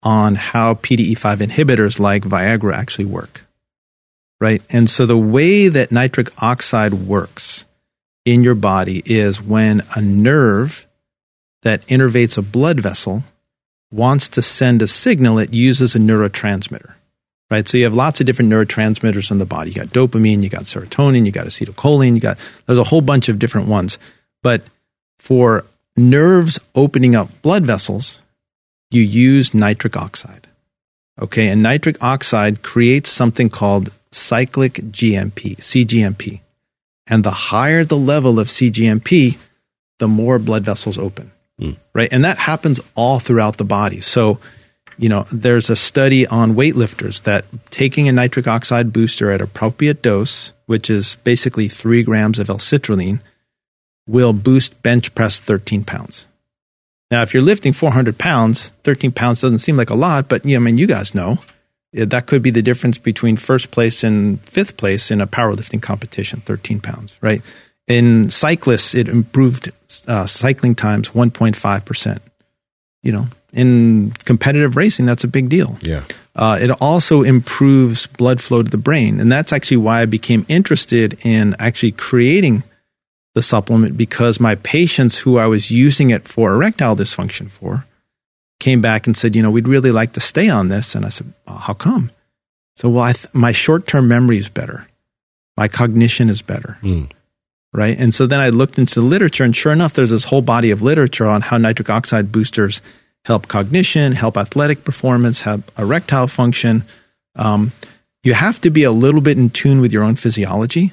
on how P D E five inhibitors like Viagra actually work, right? And so the way that nitric oxide works in your body is when a nerve that innervates a blood vessel wants to send a signal, it uses a neurotransmitter, right? So you have lots of different neurotransmitters in the body. You got dopamine, you got serotonin, you got acetylcholine, you got, there's a whole bunch of different ones. But for nerves opening up blood vessels, you use nitric oxide. Okay, and nitric oxide creates something called cyclic G M P, C G M P. And the higher the level of C G M P, the more blood vessels open, mm. right? And that happens all throughout the body. So, you know, there's a study on weightlifters that taking a nitric oxide booster at appropriate dose, which is basically three grams of L-citrulline, will boost bench press thirteen pounds. Now, if you're lifting four hundred pounds, thirteen pounds doesn't seem like a lot, but yeah, I mean, you guys know that could be the difference between first place and fifth place in a powerlifting competition, thirteen pounds, right? In cyclists, it improved uh, cycling times one point five percent. You know, in competitive racing, that's a big deal. Yeah. Uh, it also improves blood flow to the brain. And that's actually why I became interested in actually creating the supplement, because my patients who I was using it for erectile dysfunction for came back and said, you know, we'd really like to stay on this. And I said, oh, how come? So, well, I th- my short-term memory is better. My cognition is better. Mm. Right. And so then I looked into the literature, and sure enough, there's this whole body of literature on how nitric oxide boosters help cognition, help athletic performance, help erectile function. Um, you have to be a little bit in tune with your own physiology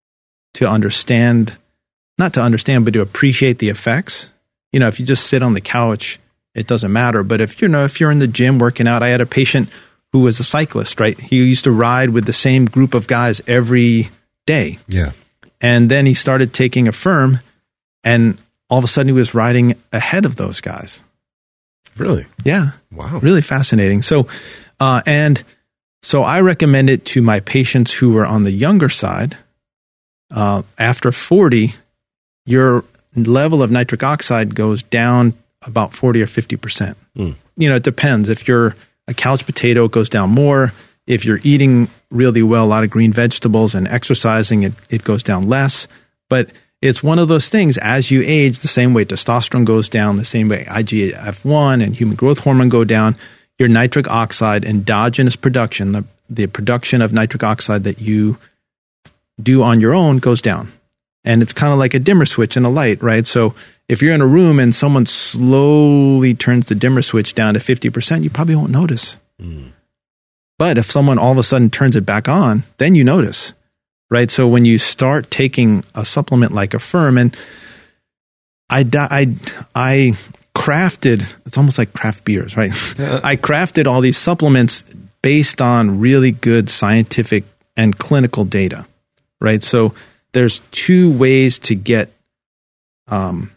to understand, not to understand, but to appreciate the effects. You know, if you just sit on the couch, it doesn't matter. But if you know, if you're in the gym working out, I had a patient who was a cyclist, right? He used to ride with the same group of guys every day. Yeah. And then he started taking Affirm, and all of a sudden he was riding ahead of those guys. Really? Yeah. Wow. Really fascinating. So, uh, and so I recommend it to my patients who are on the younger side. Uh, after forty, your level of nitric oxide goes down about forty or fifty percent. Mm. You know, it depends. If you're a couch potato, it goes down more. If you're eating really well, a lot of green vegetables and exercising, it, it goes down less. But it's one of those things, as you age, the same way testosterone goes down, the same way I G F one and human growth hormone go down, your nitric oxide endogenous production, the, the production of nitric oxide that you do on your own goes down. And it's kind of like a dimmer switch in a light, right? So if you're in a room and someone slowly turns the dimmer switch down to fifty percent, you probably won't notice. Mm. But if someone all of a sudden turns it back on, then you notice, right? So when you start taking a supplement like Affirm, and I, I, I crafted, it's almost like craft beers, right? I crafted all these supplements based on really good scientific and clinical data, right? So there's two ways to get um,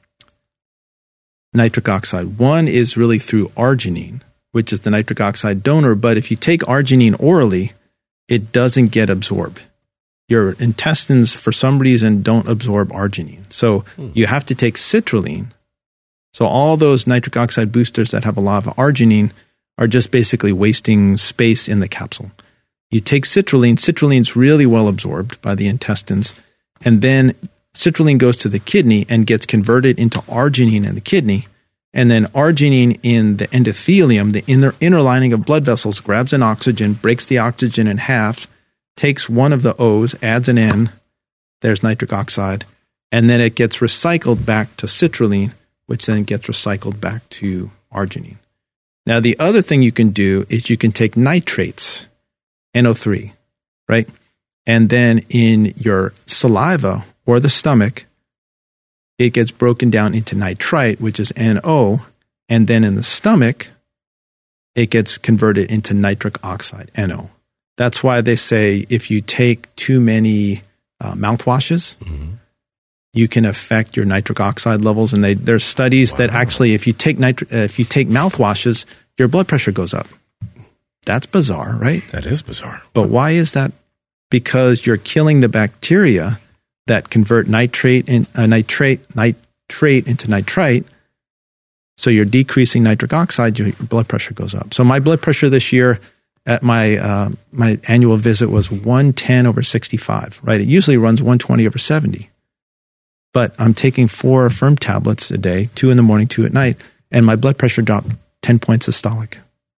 nitric oxide. One is really through arginine, which is the nitric oxide donor. But if you take arginine orally, it doesn't get absorbed. Your intestines, for some reason, don't absorb arginine. So hmm. you have to take citrulline. So all those nitric oxide boosters that have a lot of arginine are just basically wasting space in the capsule. You take citrulline. Citrulline's really well absorbed by the intestines. And then citrulline goes to the kidney and gets converted into arginine in the kidney. And then arginine in the endothelium, the inner, inner lining of blood vessels, grabs an oxygen, breaks the oxygen in half, takes one of the O's, adds an N, there's nitric oxide, and then it gets recycled back to citrulline, which then gets recycled back to arginine. Now, the other thing you can do is you can take nitrates, N O three, right? And then in your saliva or the stomach, it gets broken down into nitrite, which is N O, and then in the stomach, it gets converted into nitric oxide, N O. That's why they say if you take too many uh, mouthwashes, mm-hmm. you can affect your nitric oxide levels. And they, there's studies wow. that actually, if you take nitri- uh, if you take mouthwashes, your blood pressure goes up. That's bizarre, right? That is bizarre. But why is that? Because you're killing the bacteria that convert nitrate in uh, nitrate nitrate into nitrite. So you're decreasing nitric oxide, your blood pressure goes up. So my blood pressure this year at my uh, my annual visit was one ten over sixty-five, right? It usually runs one twenty over seventy. But I'm taking four firm tablets a day, two in the morning, two at night, and my blood pressure dropped ten points systolic.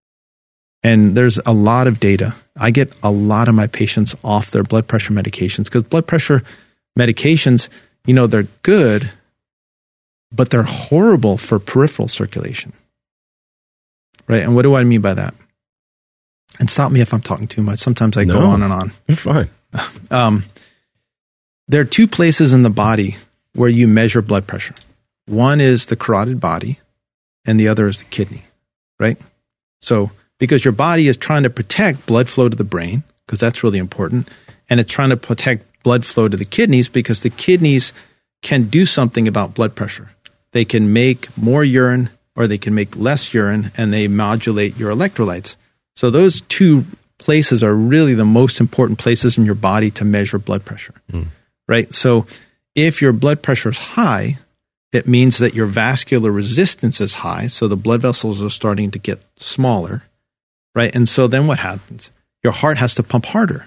And there's a lot of data. I get a lot of my patients off their blood pressure medications because blood pressure medications, you know, they're good, but they're horrible for peripheral circulation. Right? And what do I mean by that? And stop me if I'm talking too much. Sometimes I No. go on and on. You're fine. Um, there are two places in the body where you measure blood pressure. One is the carotid body, and the other is the kidney, right? So, because your body is trying to protect blood flow to the brain, because that's really important, and it's trying to protect blood flow to the kidneys because the kidneys can do something about blood pressure. They can make more urine or they can make less urine, and they modulate your electrolytes. So those two places are really the most important places in your body to measure blood pressure, mm. right? So if your blood pressure is high, it means that your vascular resistance is high, so the blood vessels are starting to get smaller, right? And so then what happens? Your heart has to pump harder,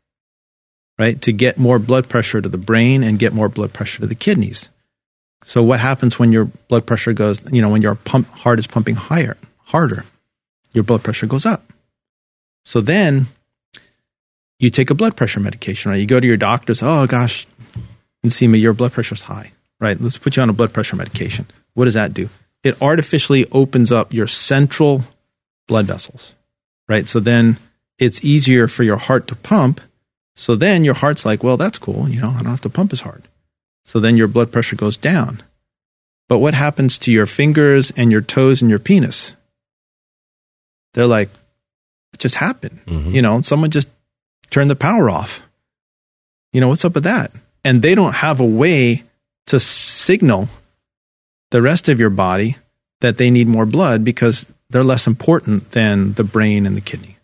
right, to get more blood pressure to the brain and get more blood pressure to the kidneys. So what happens when your blood pressure goes, you know, when your pump, heart is pumping higher, harder, your blood pressure goes up. So then you take a blood pressure medication, right? You go to your doctor, say, oh gosh, Nsima, your blood pressure's high, right? Let's put you on a blood pressure medication. What does that do? It artificially opens up your central blood vessels, right? So then it's easier for your heart to pump. So then your heart's like, well, that's cool. You know, I don't have to pump as hard. So then your blood pressure goes down. But what happens to your fingers and your toes and your penis? They're like, it just happened. Mm-hmm. You know, someone just turned the power off. You know, what's up with that? And they don't have a way to signal the rest of your body that they need more blood because they're less important than the brain and the kidney.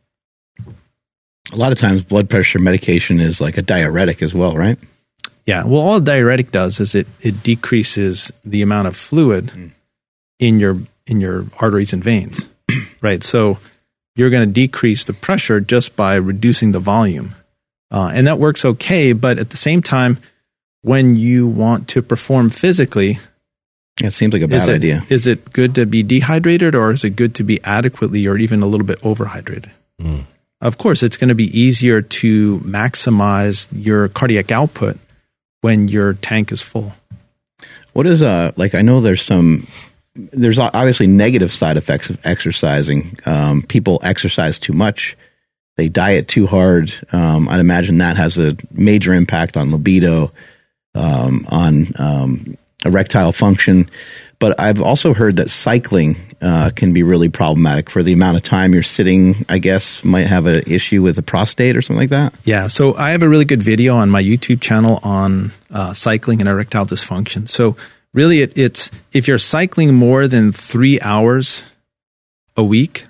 A lot of times blood pressure medication is like a diuretic as well, right? Yeah. Well, all a diuretic does is it, it decreases the amount of fluid mm. in your in your arteries and veins, right? So you're going to decrease the pressure just by reducing the volume. Uh, and that works okay, but at the same time, when you want to perform physically, it seems like a bad is it, idea. Is it good to be dehydrated, or is it good to be adequately or even a little bit overhydrated? Mm. Of course, it's going to be easier to maximize your cardiac output when your tank is full. What is, uh, like, I know there's some, there's obviously negative side effects of exercising. Um, people exercise too much. They diet too hard. Um, I'd imagine that has a major impact on libido, um, on um, erectile function. But I've also heard that cycling uh, can be really problematic for the amount of time you're sitting, I guess, might have an issue with the prostate or something like that. Yeah, so I have a really good video on my YouTube channel on uh, cycling and erectile dysfunction. So really, it, it's if you're cycling more than three hours a week,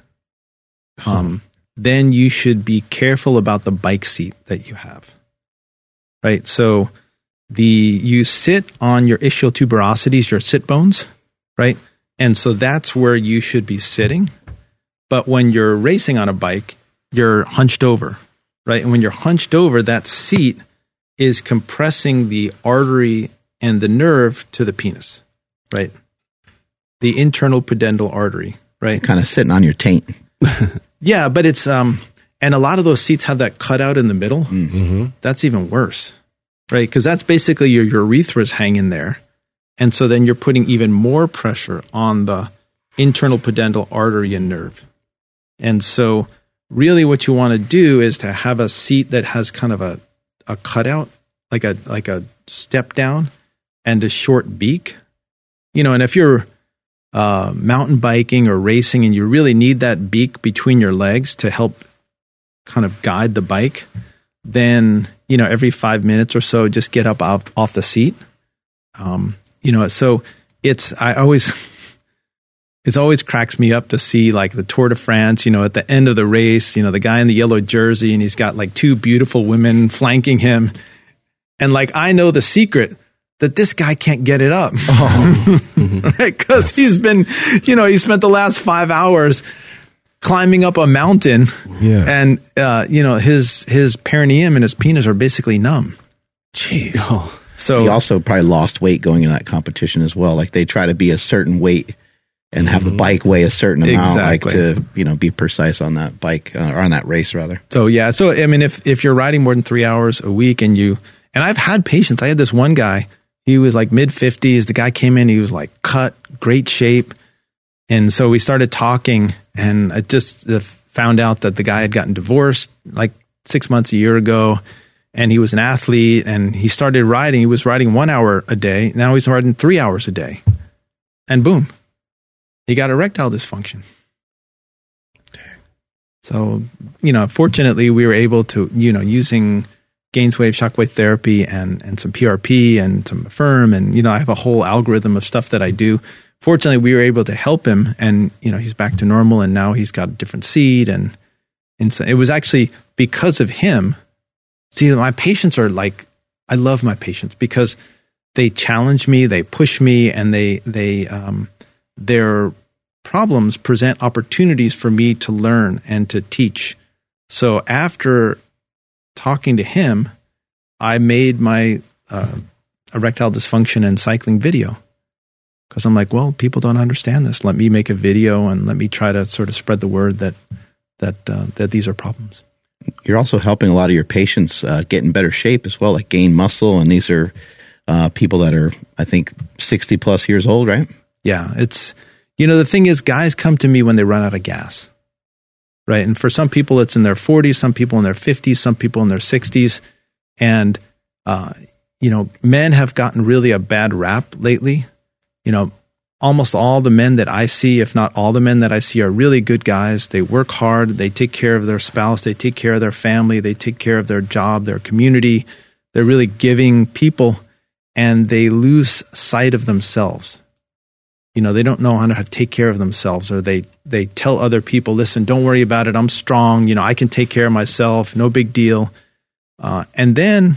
um, then you should be careful about the bike seat that you have, right? So the you sit on your ischial tuberosities, your sit bones, right? And so that's where you should be sitting. But when you're racing on a bike, you're hunched over, right? And when you're hunched over, that seat is compressing the artery and the nerve to the penis, right? The internal pudendal artery, right? Kind of sitting on your taint. Yeah, but it's, um, and a lot of those seats have that cutout in the middle. Mm-hmm. That's even worse, right? Because that's basically your, your urethra's hanging there. And so then you're putting even more pressure on the internal pudendal artery and nerve. And so really what you want to do is to have a seat that has kind of a, a cutout, like a like a step down and a short beak. You know, and if you're uh, mountain biking or racing and you really need that beak between your legs to help kind of guide the bike, then, you know, every five minutes or so, just get up off, off the seat. Um, you know, so it's, I always, it always cracks me up to see like the Tour de France, you know, at the end of the race, you know, the guy in the yellow jersey and he's got like two beautiful women flanking him. And like, I know the secret that this guy can't get it up. Oh. Right? Because he's been, you know, he spent the last five hours climbing up a mountain. Yeah. And, uh, you know, his, his perineum and his penis are basically numb. Jeez. Oh. So He also probably lost weight going into that competition as well. Like they try to be a certain weight and have the bike weigh a certain amount, Exactly. like to, you know, be precise on that bike uh, or on that race rather. So yeah, so I mean, if if you're riding more than three hours a week, and you and I've had patients. I had this one guy. He was like mid fifties. The guy came in. He was like cut, great shape, and so we started talking. And I just uh, found out that the guy had gotten divorced like six months a year ago, and he was an athlete. And he started riding. He was riding one hour a day. Now he's riding three hours a day, and boom, he got erectile dysfunction. So, you know, fortunately, we were able to, you know, using Gainswave shockwave therapy and, and some P R P and some Affirm. And, you know, I have a whole algorithm of stuff that I do. Fortunately, we were able to help him, and, you know, he's back to normal, and now he's got a different seed. And, and so it was actually because of him. See, my patients are like, I love my patients because they challenge me, they push me, and they, they, um, they're, problems present opportunities for me to learn and to teach. So after talking to him, I made my uh, erectile dysfunction and cycling video, because I'm like, well, people don't understand this. Let me make a video and let me try to sort of spread the word that that uh, that these are problems. You're also helping a lot of your patients uh, get in better shape as well, like gain muscle. And these are uh, people that are, I think, sixty plus years old, right? Yeah, it's, you know, the thing is, guys come to me when they run out of gas, right? And for some people, it's in their forties, some people in their fifties, some people in their sixties. And, uh, you know, men have gotten really a bad rap lately. You know, almost all the men that I see, if not all the men that I see, are really good guys. They work hard. They take care of their spouse. They take care of their family. They take care of their job, their community. They're really giving people, and they lose sight of themselves. You know, they don't know how to take care of themselves, or they, they tell other people, listen, don't worry about it. I'm strong. You know, I can take care of myself. No big deal. Uh, and then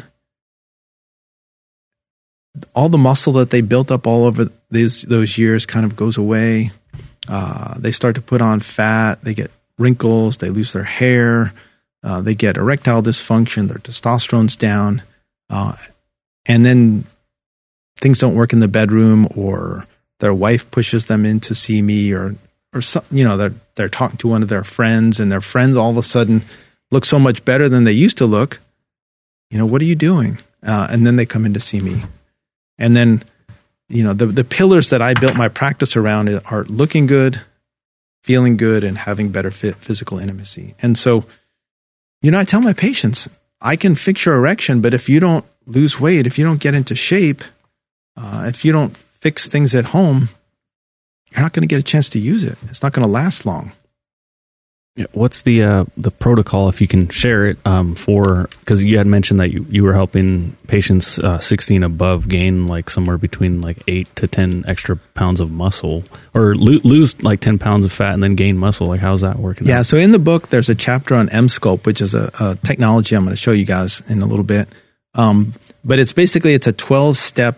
all the muscle that they built up all over these, those years kind of goes away. Uh, they start to put on fat. They get wrinkles. They lose their hair. Uh, they get erectile dysfunction. Their testosterone's down. Uh, and then things don't work in the bedroom, or their wife pushes them in to see me, or, or some, you know, they're, they're talking to one of their friends, and their friends all of a sudden look so much better than they used to look. You know, what are you doing? Uh, and then they come in to see me. And then, you know, the, the pillars that I built my practice around are looking good, feeling good, and having better fit physical intimacy. And so, you know, I tell my patients, I can fix your erection, but if you don't lose weight, if you don't get into shape, uh, if you don't fix things at home, you're not going to get a chance to use it. It's not going to last long. Yeah, what's the uh, the protocol, if you can share it, um, for, because you had mentioned that you, you were helping patients uh, sixteen above gain like somewhere between like eight to ten extra pounds of muscle, or lo- lose like ten pounds of fat and then gain muscle. Like, how's that working? Yeah, out? so in the book, there's a chapter on M-Sculpt, which is a, a technology I'm going to show you guys in a little bit. Um, but it's basically, it's a twelve-step,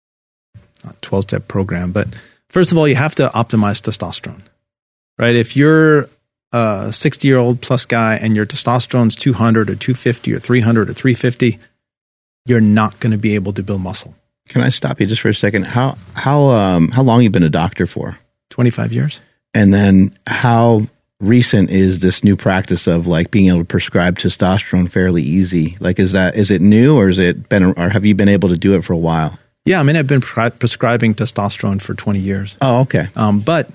not twelve-step program, but first of all, you have to optimize testosterone, right? If you're a sixty-year-old plus guy and your testosterone's two hundred or two fifty or three hundred or three fifty, you're not going to be able to build muscle. Can I stop you just for a second? How how um how long you been a doctor for? twenty-five years. And then how recent is this new practice of like being able to prescribe testosterone fairly easy? Like, is that, is it new, or is it been, or have you been able to do it for a while? Yeah, I mean, I've been pre- prescribing testosterone for twenty years. Oh, okay. Um, but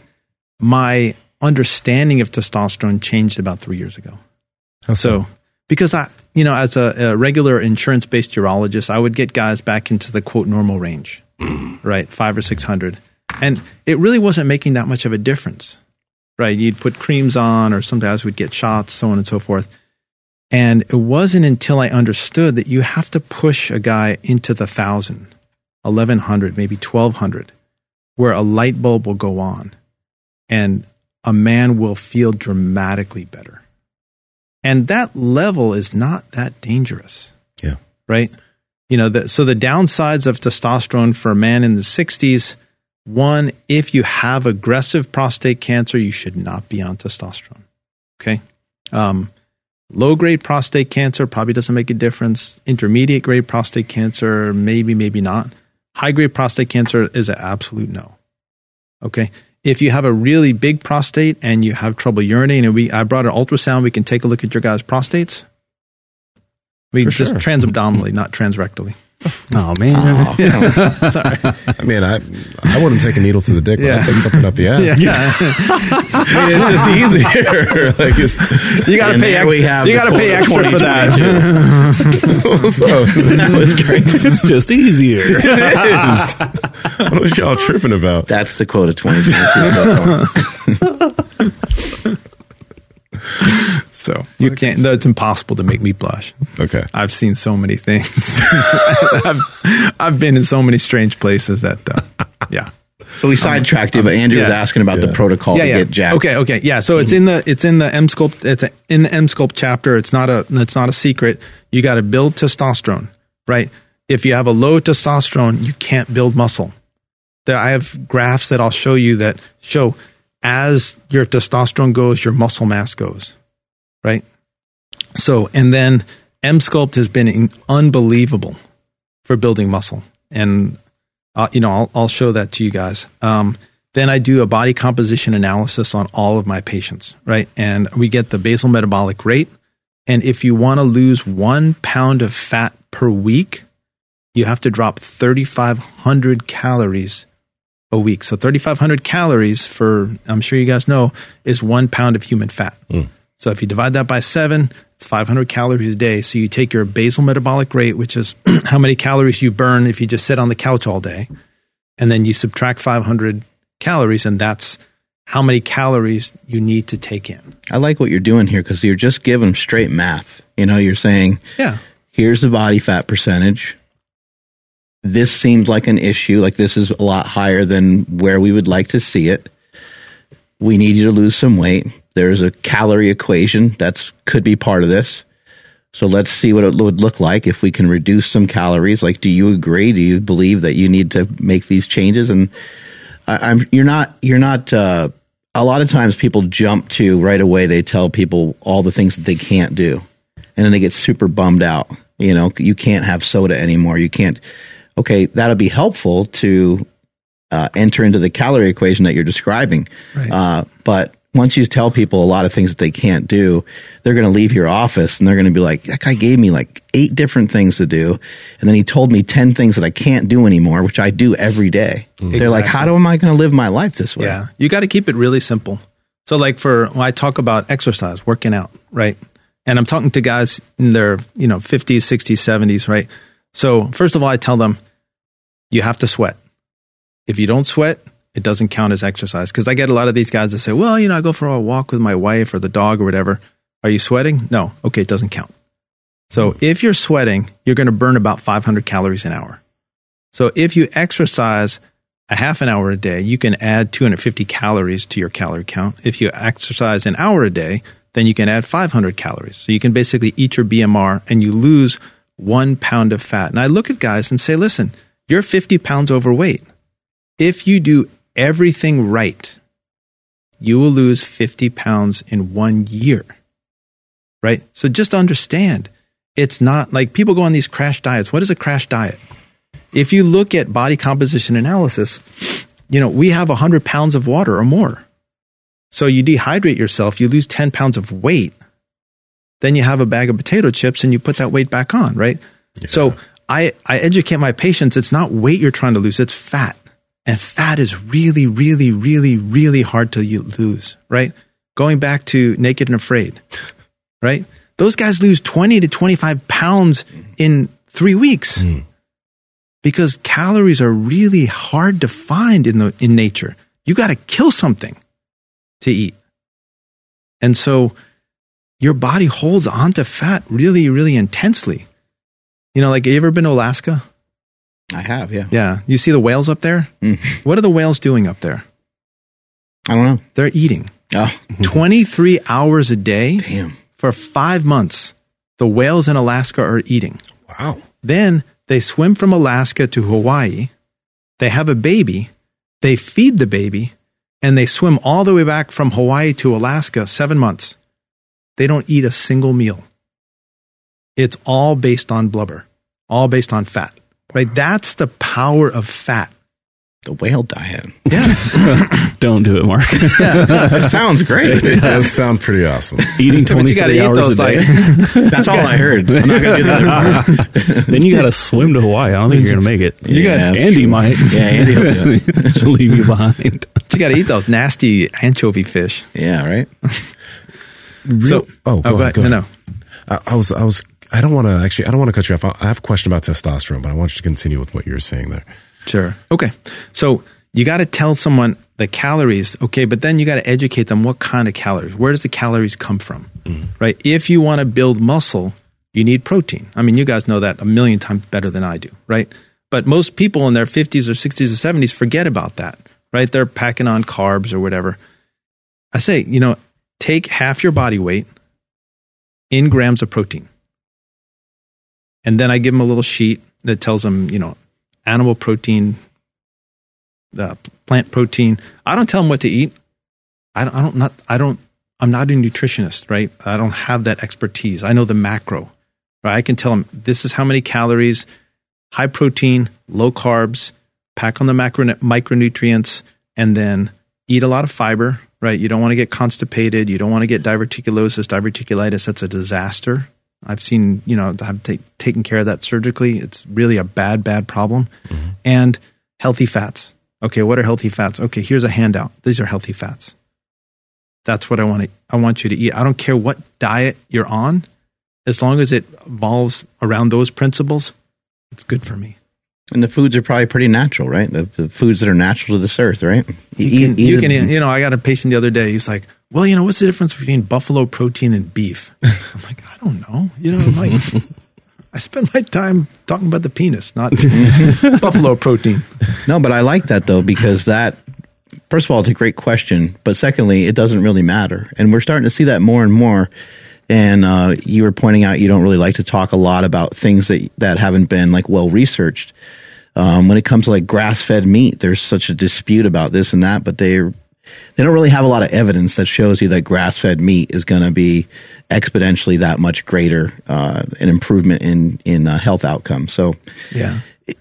my understanding of testosterone changed about three years ago. How So, because I, you know, as a, a regular insurance-based urologist, I would get guys back into the quote normal range, right? Five or six hundred. And it really wasn't making that much of a difference, right? You'd put creams on, or some guys would get shots, so on and so forth. And it wasn't until I understood that you have to push a guy into the thousand, eleven hundred, maybe twelve hundred, where a light bulb will go on and a man will feel dramatically better. And that level is not that dangerous. Yeah. Right? You know, the, so the downsides of testosterone for a man in the sixties, one, if you have aggressive prostate cancer, you should not be on testosterone. Okay. Um, low grade prostate cancer probably doesn't make a difference. Intermediate grade prostate cancer, maybe, maybe not. High grade prostate cancer is an absolute no. Okay. If you have a really big prostate and you have trouble urinating, and we, I brought an ultrasound, we can take a look at your guys' prostates. We For just sure. transabdominally, not transrectally. Oh man. Oh, Sorry. I mean, I I wouldn't take a needle to the dick, but Yeah. I'd take something up the ass. Yeah. I mean, it's just easier. Like it's, You gotta And pay. there Ex- we have you the gotta pay quote of extra for that. so that was great. It's just easier. it is. What was y'all tripping about? That's the quote of twenty twenty-two. So you can't. No, it's impossible to make me blush. Okay. I've seen so many things. I've I've been in so many strange places that. Uh, yeah. So we sidetracked you, but Andrew was yeah. asking about the Yeah. protocol to get jacked. Okay, okay, yeah. So it's in the it's in the M Sculpt it's a, in the M Sculpt chapter. It's not a it's not a secret. You got to build testosterone, right? If you have a low testosterone, you can't build muscle. There, I have graphs that I'll show you that show as your testosterone goes, your muscle mass goes, right? So and then M Sculpt has been in, unbelievable for building muscle, and uh, you know I'll I'll show that to you guys. Um, Then I do a body composition analysis on all of my patients, right? And we get the basal metabolic rate. And if you want to lose one pound of fat per week, you have to drop thirty-five hundred calories a week. So thirty-five hundred calories for, I'm sure you guys know, is one pound of human fat. Mm. So if you divide that by seven, it's five hundred calories a day. So you take your basal metabolic rate, which is how many calories you burn if you just sit on the couch all day, and then you subtract five hundred calories, and that's how many calories you need to take in. I like what you're doing here because you're just giving straight math. You know, you're saying, Yeah. here's the body fat percentage. This seems like an issue. Like this is a lot higher than where we would like to see it. We need you to lose some weight. There's a calorie equation that's could be part of this. So let's see what it would look like if we can reduce some calories. Like, do you agree? Do you believe that you need to make these changes? And I, I'm you're not you're not. Uh, a lot of times people jump to right away. They tell people all the things that they can't do, and then they get super bummed out. You know, you can't have soda anymore. You can't. Okay, that'll be helpful to uh, enter into the calorie equation that you're describing. Right. Uh, but once you tell people a lot of things that they can't do, they're going to leave your office and they're going to be like, that guy gave me like eight different things to do. And then he told me ten things that I can't do anymore, which I do every day. Mm. They're like, how do, am I going to live my life this way? Yeah. You got to keep it really simple. So like for, when I talk about exercise, working out, right? And I'm talking to guys in their, you know, fifties, sixties, seventies, right? So first of all, I tell them, you have to sweat. If you don't sweat, it doesn't count as exercise. Because I get a lot of these guys that say, well, you know, I go for a walk with my wife or the dog or whatever. Are you sweating? No. Okay, it doesn't count. So if you're sweating, you're going to burn about five hundred calories an hour. So if you exercise a half an hour a day, you can add two hundred fifty calories to your calorie count. If you exercise an hour a day, then you can add five hundred calories. So you can basically eat your B M R and you lose one pound of fat. And I look at guys and say, listen, you're fifty pounds overweight. If you do everything right, you will lose fifty pounds in one year, right? So just understand, it's not like people go on these crash diets. What is a crash diet? If you look at body composition analysis, you know, we have one hundred pounds of water or more. So you dehydrate yourself, you lose ten pounds of weight, then you have a bag of potato chips and you put that weight back on, right? Yeah. So I, I educate my patients, it's not weight you're trying to lose, it's fat. And fat is really, really, really, really hard to lose, right? Going back to Naked and Afraid, right? Those guys lose twenty to twenty-five pounds in three weeks mm. because calories are really hard to find in the in nature. You got to kill something to eat. And so your body holds onto fat really, really intensely. You know, like, you ever been to Alaska? I have, yeah. Yeah. You see the whales up there? Mm. What are the whales doing up there? I don't know. They're eating. Oh. twenty-three hours a day. Damn. For five months, the whales in Alaska are eating. Wow. Then They swim from Alaska to Hawaii. They have a baby. They feed the baby. And they swim all the way back from Hawaii to Alaska, seven months. They don't eat a single meal. It's all based on blubber, all based on fat, right? That's the power of fat. The whale diet. Yeah. Don't do it, Mark. That sounds great. It does sound pretty awesome. Eating But you gotta twenty-three eat hours those, a day. like- That's all I heard. I'm not going to do the other part. Then you got to swim to Hawaii. I don't think you're going to make it. You Yeah, got Andy might. Yeah, Andy will do it. She'll leave you behind. You got to eat those nasty anchovy fish. Yeah, right? So, oh, go go ahead, ahead. go No, ahead. no. I, I was, I was, I don't want to actually, I don't want to cut you off. I I have a question about testosterone, but I want you to continue with what you were saying there. Sure. Okay. So you got to tell someone the calories, okay, but then you got to educate them what kind of calories. Where does the calories come from? Mm. Right? If you want to build muscle, you need protein. I mean, you guys know that a million times better than I do, right? But most people in their fifties or sixties or seventies forget about that, right? They're packing on carbs or whatever. I say, you know, take half your body weight in grams of protein. And then I give them a little sheet that tells them, you know, animal protein, the plant protein. I don't tell them what to eat. I don't, I don't, not, I don't, I'm not a nutritionist, right? I don't have that expertise. I know the macro, right? I can tell them this is how many calories, high protein, low carbs, pack on the macro micronutrients, and then eat a lot of fiber, right? You don't want to get constipated. You don't want to get diverticulosis, diverticulitis. That's a disaster. I've seen, you know, I've ta- taken care of that surgically. It's really a bad, bad problem. Mm-hmm. And healthy fats. Okay, what are healthy fats? Okay, here's a handout. These are healthy fats. That's what I want to, I want you to eat. I don't care what diet you're on. As long as it evolves around those principles, it's good for me. And the foods are probably pretty natural, right? The, the foods that are natural to this earth, right? You, you can, eat, you, can you know, I got a patient the other day. He's like, well, you know, what's the difference between buffalo protein and beef? I'm like, I don't know. You know, like, I spend my time talking about the penis, not buffalo protein. No, but I like that, though, because that, first of all, it's a great question. But secondly, it doesn't really matter. And we're starting to see that more and more. And uh, you were pointing out you don't really like to talk a lot about things that, that haven't been, like, well-researched. Um, when it comes to, like, grass-fed meat, there's such a dispute about this and that, but they're They don't really have a lot of evidence that shows you that grass-fed meat is going to be exponentially that much greater, uh, an improvement in in uh, health outcomes. So, yeah.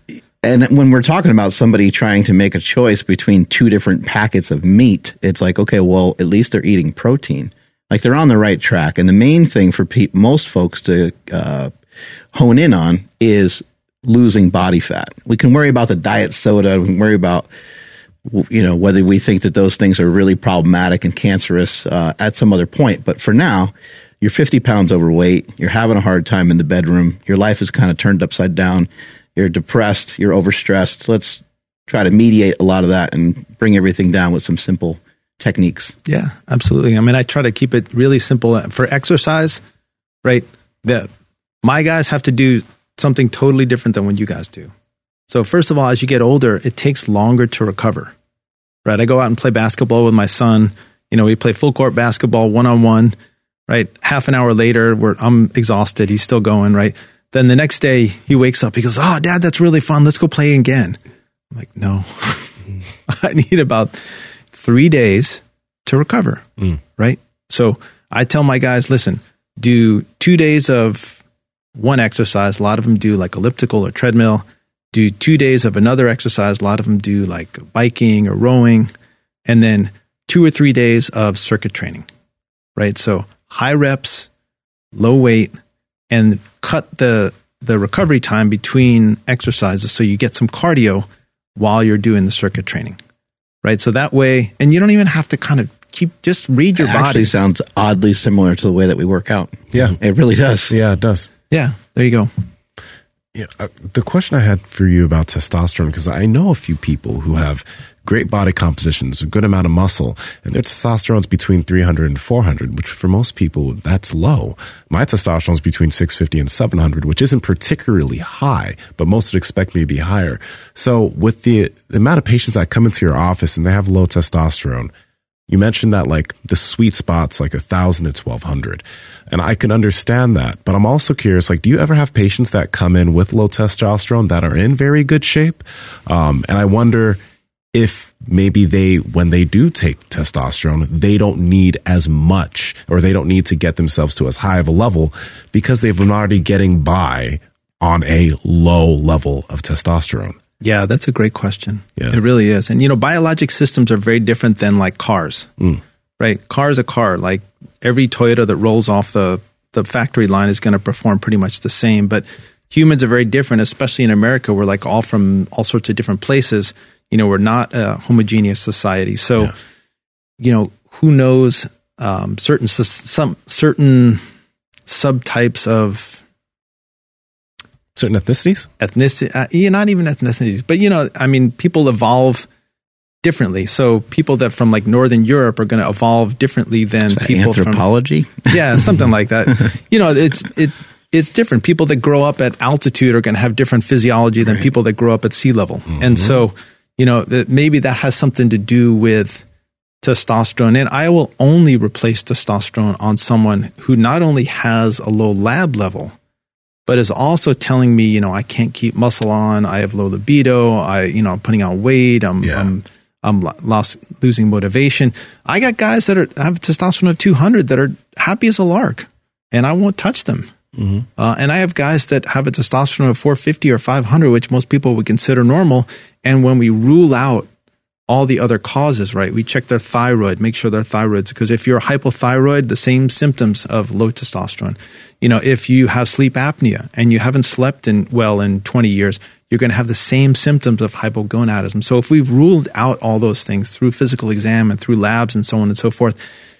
And when we're talking about somebody trying to make a choice between two different packets of meat, it's like, okay, well, at least they're eating protein. Like, they're on the right track. And the main thing for pe- most folks to uh, hone in on is losing body fat. We can worry about the diet soda. We can worry about, you know, whether we think that those things are really problematic and cancerous uh, at some other point. But for now, you're fifty pounds overweight. You're having a hard time in the bedroom. Your life is kind of turned upside down. You're depressed. You're overstressed. Let's try to mediate a lot of that and bring everything down with some simple techniques. Yeah, absolutely. I mean, I try to keep it really simple. For exercise, right, the, my guys have to do something totally different than what you guys do. So first of all, as you get older, it takes longer to recover, right? I go out and play basketball with my son. You know, we play full court basketball one-on-one, right? Half an hour later, we're, I'm exhausted. He's still going, right? Then the next day he wakes up. He goes, oh, Dad, that's really fun. Let's go play again. I'm like, no, I need about three days to recover, mm. right? So I tell my guys, listen, do two days of one exercise. A lot of them do like elliptical or treadmill. Do two days of another exercise. A lot of them do like biking or rowing. And then two or three days of circuit training, right? So high reps, low weight, and cut the the recovery time between exercises so you get some cardio while you're doing the circuit training, right? So that way, and you don't even have to kind of keep, just read your it body. Actually sounds oddly similar to the way that we work out. Yeah. It really does. Yeah, it does. Yeah, there you go. Yeah, uh, the question I had for you about testosterone, because I know a few people who have great body compositions, a good amount of muscle, and their testosterone's between three hundred and four hundred, which for most people, that's low. My testosterone's between six fifty and seven hundred, which isn't particularly high, but most would expect me to be higher. So with the, the amount of patients that come into your office and they have low testosterone, you mentioned that like the sweet spot's like a thousand to twelve hundred, and I can understand that. But I'm also curious, like, do you ever have patients that come in with low testosterone that are in very good shape? Um, and I wonder if maybe they, when they do take testosterone, they don't need as much, or they don't need to get themselves to as high of a level because they've been already getting by on a low level of testosterone. Yeah, that's a great question. Yeah. It really is. And, you know, biologic systems are very different than like cars, Mm. right? Car is a car. Like every Toyota that rolls off the, the factory line is going to perform pretty much the same. But humans are very different, especially in America. We're like all from all sorts of different places. You know, we're not a homogeneous society. So, Yeah. you know, who knows um, certain some certain subtypes of Certain ethnicities? ethnicity, uh, yeah, not even ethnicities, but you know, I mean, people evolve differently. So people that from like Northern Europe are going to evolve differently than Is that people anthropology? from yeah, something like that. You know, it's it it's different. People that grow up at altitude are going to have different physiology than Right. people that grow up at sea level, Mm-hmm. and so you know that maybe that has something to do with testosterone. And I will only replace testosterone on someone who not only has a low lab level, but is also telling me, you know, I can't keep muscle on. I have low libido. I, you know, I'm putting on weight. I'm, Yeah. I'm, I'm lo- lost, losing motivation. I got guys that are have testosterone of two hundred that are happy as a lark, and I won't touch them. Mm-hmm. Uh, and I have guys that have a testosterone of four fifty or five hundred, which most people would consider normal. And when we rule out all the other causes, right, we check their thyroid, make sure their thyroid's, because if you're hypothyroid, the same symptoms of low testosterone. You know, if you have sleep apnea and you haven't slept in well in twenty years, you're going to have the same symptoms of hypogonadism. So if we've ruled out all those things through physical exam and through labs and so on and so forth,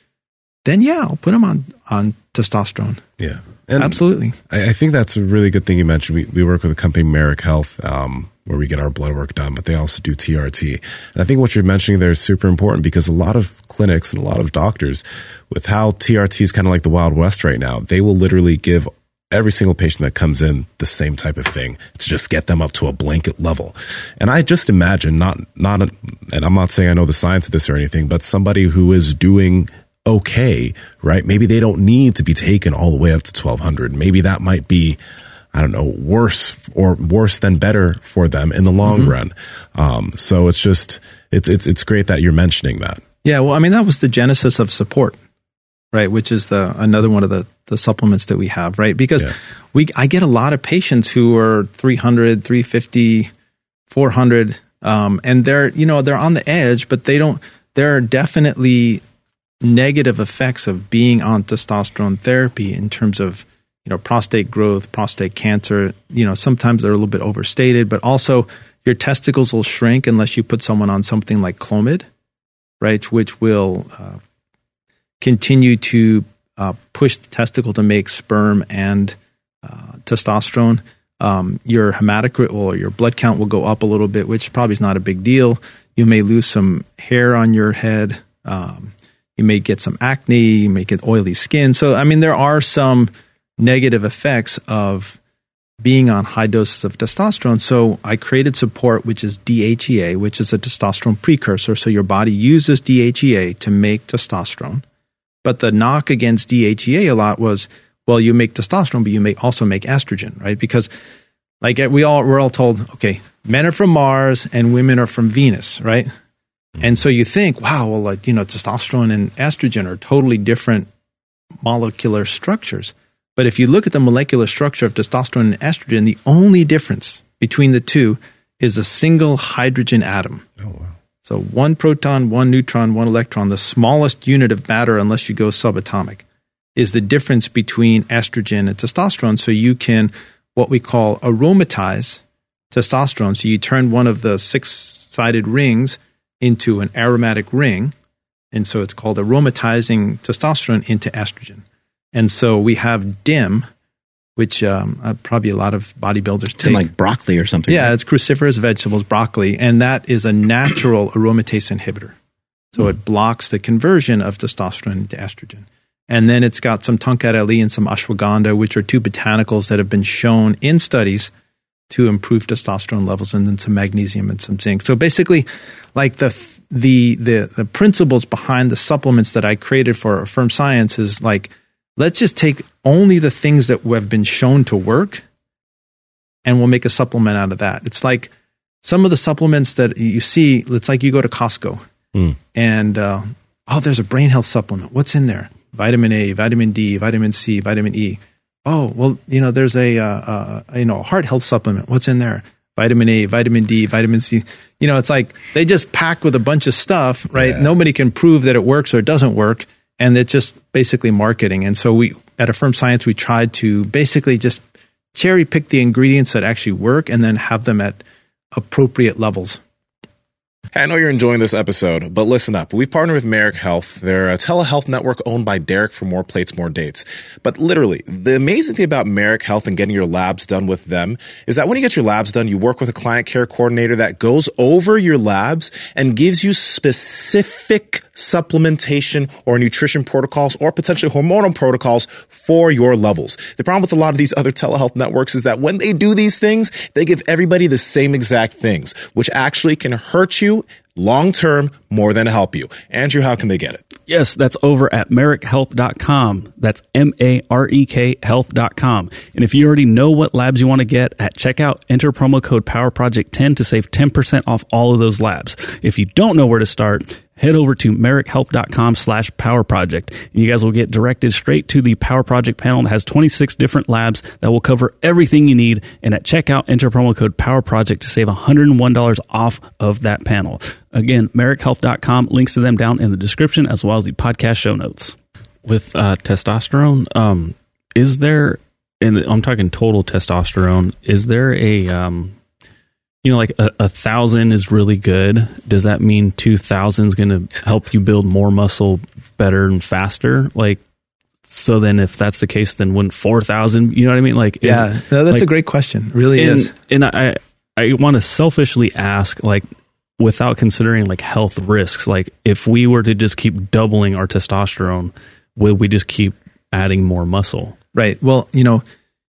then yeah, I'll put them on, on testosterone. Yeah. And Absolutely. I, I think that's a really good thing you mentioned. We, we work with a company, Merrick Health, um, where we get our blood work done, but they also do T R T. And I think what you're mentioning there is super important because a lot of clinics and a lot of doctors, with how T R T is kind of like the Wild West right now, they will literally give every single patient that comes in the same type of thing to just get them up to a blanket level. And I just imagine not, not, a, and I'm not saying I know the science of this or anything, but somebody who is doing okay, right? Maybe they don't need to be taken all the way up to twelve hundred. Maybe that might be, I don't know, worse or worse than better for them in the long Mm-hmm. run. Um, so it's just, it's, it's, it's great that you're mentioning that. Yeah, well, I mean, that was the genesis of support, right? Which is the another one of the, the supplements that we have, right? Because Yeah. we I get a lot of patients who are three hundred, three fifty, four hundred, um, and they're, you know, they're on the edge, but they don't, there are definitely negative effects of being on testosterone therapy in terms of, you know, prostate growth, prostate cancer. You know, sometimes they're a little bit overstated, but also your testicles will shrink unless you put someone on something like Clomid, right, which will uh, continue to uh, push the testicle to make sperm and uh, testosterone. Um, your hematocrit or your blood count will go up a little bit, which probably is not a big deal. You may lose some hair on your head. Um, you may get some acne. You may get oily skin. So, I mean, there are some negative effects of being on high doses of testosterone. So I created support, which is D H E A, which is a testosterone precursor. So your body uses D H E A to make testosterone. But the knock against D H E A a lot was, well, you make testosterone, but you may also make estrogen, right? Because like we all, we're all told, okay, men are from Mars and women are from Venus, right? Mm-hmm. And so you think, wow, well, like, you know, testosterone and estrogen are totally different molecular structures. But if you look at the molecular structure of testosterone and estrogen, the only difference between the two is a single hydrogen atom. Oh, wow. So one proton, one neutron, one electron, the smallest unit of matter, unless you go subatomic, is the difference between estrogen and testosterone. So you can, what we call aromatize testosterone. So you turn one of the six-sided rings into an aromatic ring. And so it's called aromatizing testosterone into estrogen. And so we have D I M, which um, uh, probably a lot of bodybuilders take. Like broccoli or something. Yeah, right? it's cruciferous vegetables, broccoli, and that is a natural aromatase inhibitor. So Hmm. it blocks the conversion of testosterone into estrogen. And then it's got some tonkat ali and some ashwagandha, which are two botanicals that have been shown in studies to improve testosterone levels, and then some magnesium and some zinc. So basically, like the the, the, the principles behind the supplements that I created for Affirm Science is like, let's just take only the things that have been shown to work and we'll make a supplement out of that. It's like some of the supplements that you see, it's like you go to Costco mm. and, uh, oh, there's a brain health supplement. What's in there? Vitamin A, vitamin D, vitamin C, vitamin E. Oh, well, you know, there's a, uh, uh, you know, a heart health supplement. What's in there? Vitamin A, vitamin D, vitamin C. You know, it's like they just pack with a bunch of stuff, right? Yeah. Nobody can prove that it works or it doesn't work. And it's just basically marketing. And so we, at Affirm Science, we tried to basically just cherry pick the ingredients that actually work and then have them at appropriate levels. Hey, I know you're enjoying this episode, but listen up. We partner with Merrick Health. They're a telehealth network owned by Derek for More Plates, More Dates. But literally, the amazing thing about Merrick Health and getting your labs done with them is that when you get your labs done, you work with a client care coordinator that goes over your labs and gives you specific supplementation or nutrition protocols or potentially hormonal protocols for your levels. The problem with a lot of these other telehealth networks is that when they do these things, they give everybody the same exact things, which actually can hurt you long-term more than help you. Andrew, how can they get it? Yes, that's over at merrick health dot com. That's M A R E K health dot com. And if you already know what labs you want to get at checkout, enter promo code Power Project ten to save ten percent off all of those labs. If you don't know where to start, head over to merrick health dot com slash power project. And you guys will get directed straight to the Power Project panel that has twenty-six different labs that will cover everything you need. And at checkout, enter promo code Power Project to save one hundred one dollars off of that panel. Again, merrick health dot com, links to them down in the description as well as the podcast show notes. With uh, testosterone, um, is there, and I'm talking total testosterone, is there a, um, you know, like a, a thousand is really good. Does that mean two thousand is going to help you build more muscle better and faster? Like, so then if that's the case, then wouldn't four thousand, you know what I mean? Like, is, yeah, no, that's like, a great question. It really and, is. And I, I want to selfishly ask, like, without considering like health risks, like if we were to just keep doubling our testosterone, would we just keep adding more muscle? Right. Well, you know,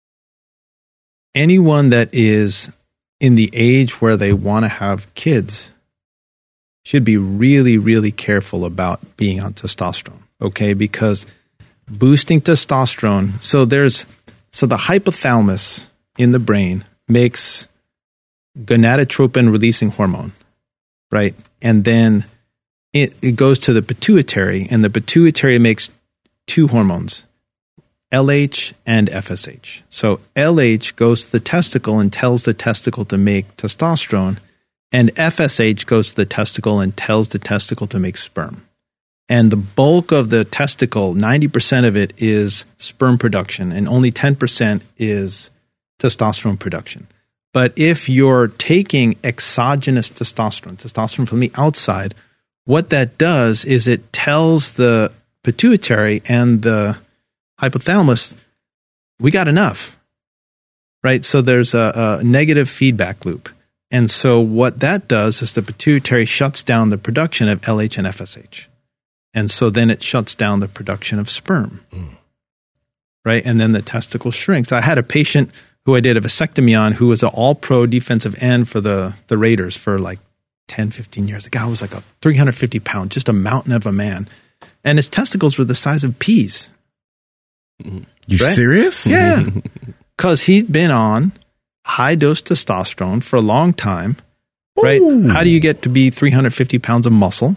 anyone that is in the age where they want to have kids should be really, really careful about being on testosterone. Okay. Because boosting testosterone, so there's, so the hypothalamus in the brain makes gonadotropin releasing hormone. Right. And then it, it goes to the pituitary, and the pituitary makes two hormones, L H and F S H. So L H goes to the testicle and tells the testicle to make testosterone, and F S H goes to the testicle and tells the testicle to make sperm. And the bulk of the testicle, ninety percent of it is sperm production, and only ten percent is testosterone production. But if you're taking exogenous testosterone, testosterone from the outside, what that does is it tells the pituitary and the hypothalamus, we got enough, right? So there's a, a negative feedback loop. And so what that does is the pituitary shuts down the production of L H and F S H. And so then it shuts down the production of sperm, mm. right? And then the testicle shrinks. I had a patient who I did a vasectomy on, who was an all-pro defensive end for the, the Raiders for like ten, fifteen years. The guy was like a three hundred fifty pound, just a mountain of a man. And his testicles were the size of peas. You right? serious? Yeah. Because he'd been on high-dose testosterone for a long time, right? Ooh. How do you get to be three hundred fifty pounds of muscle,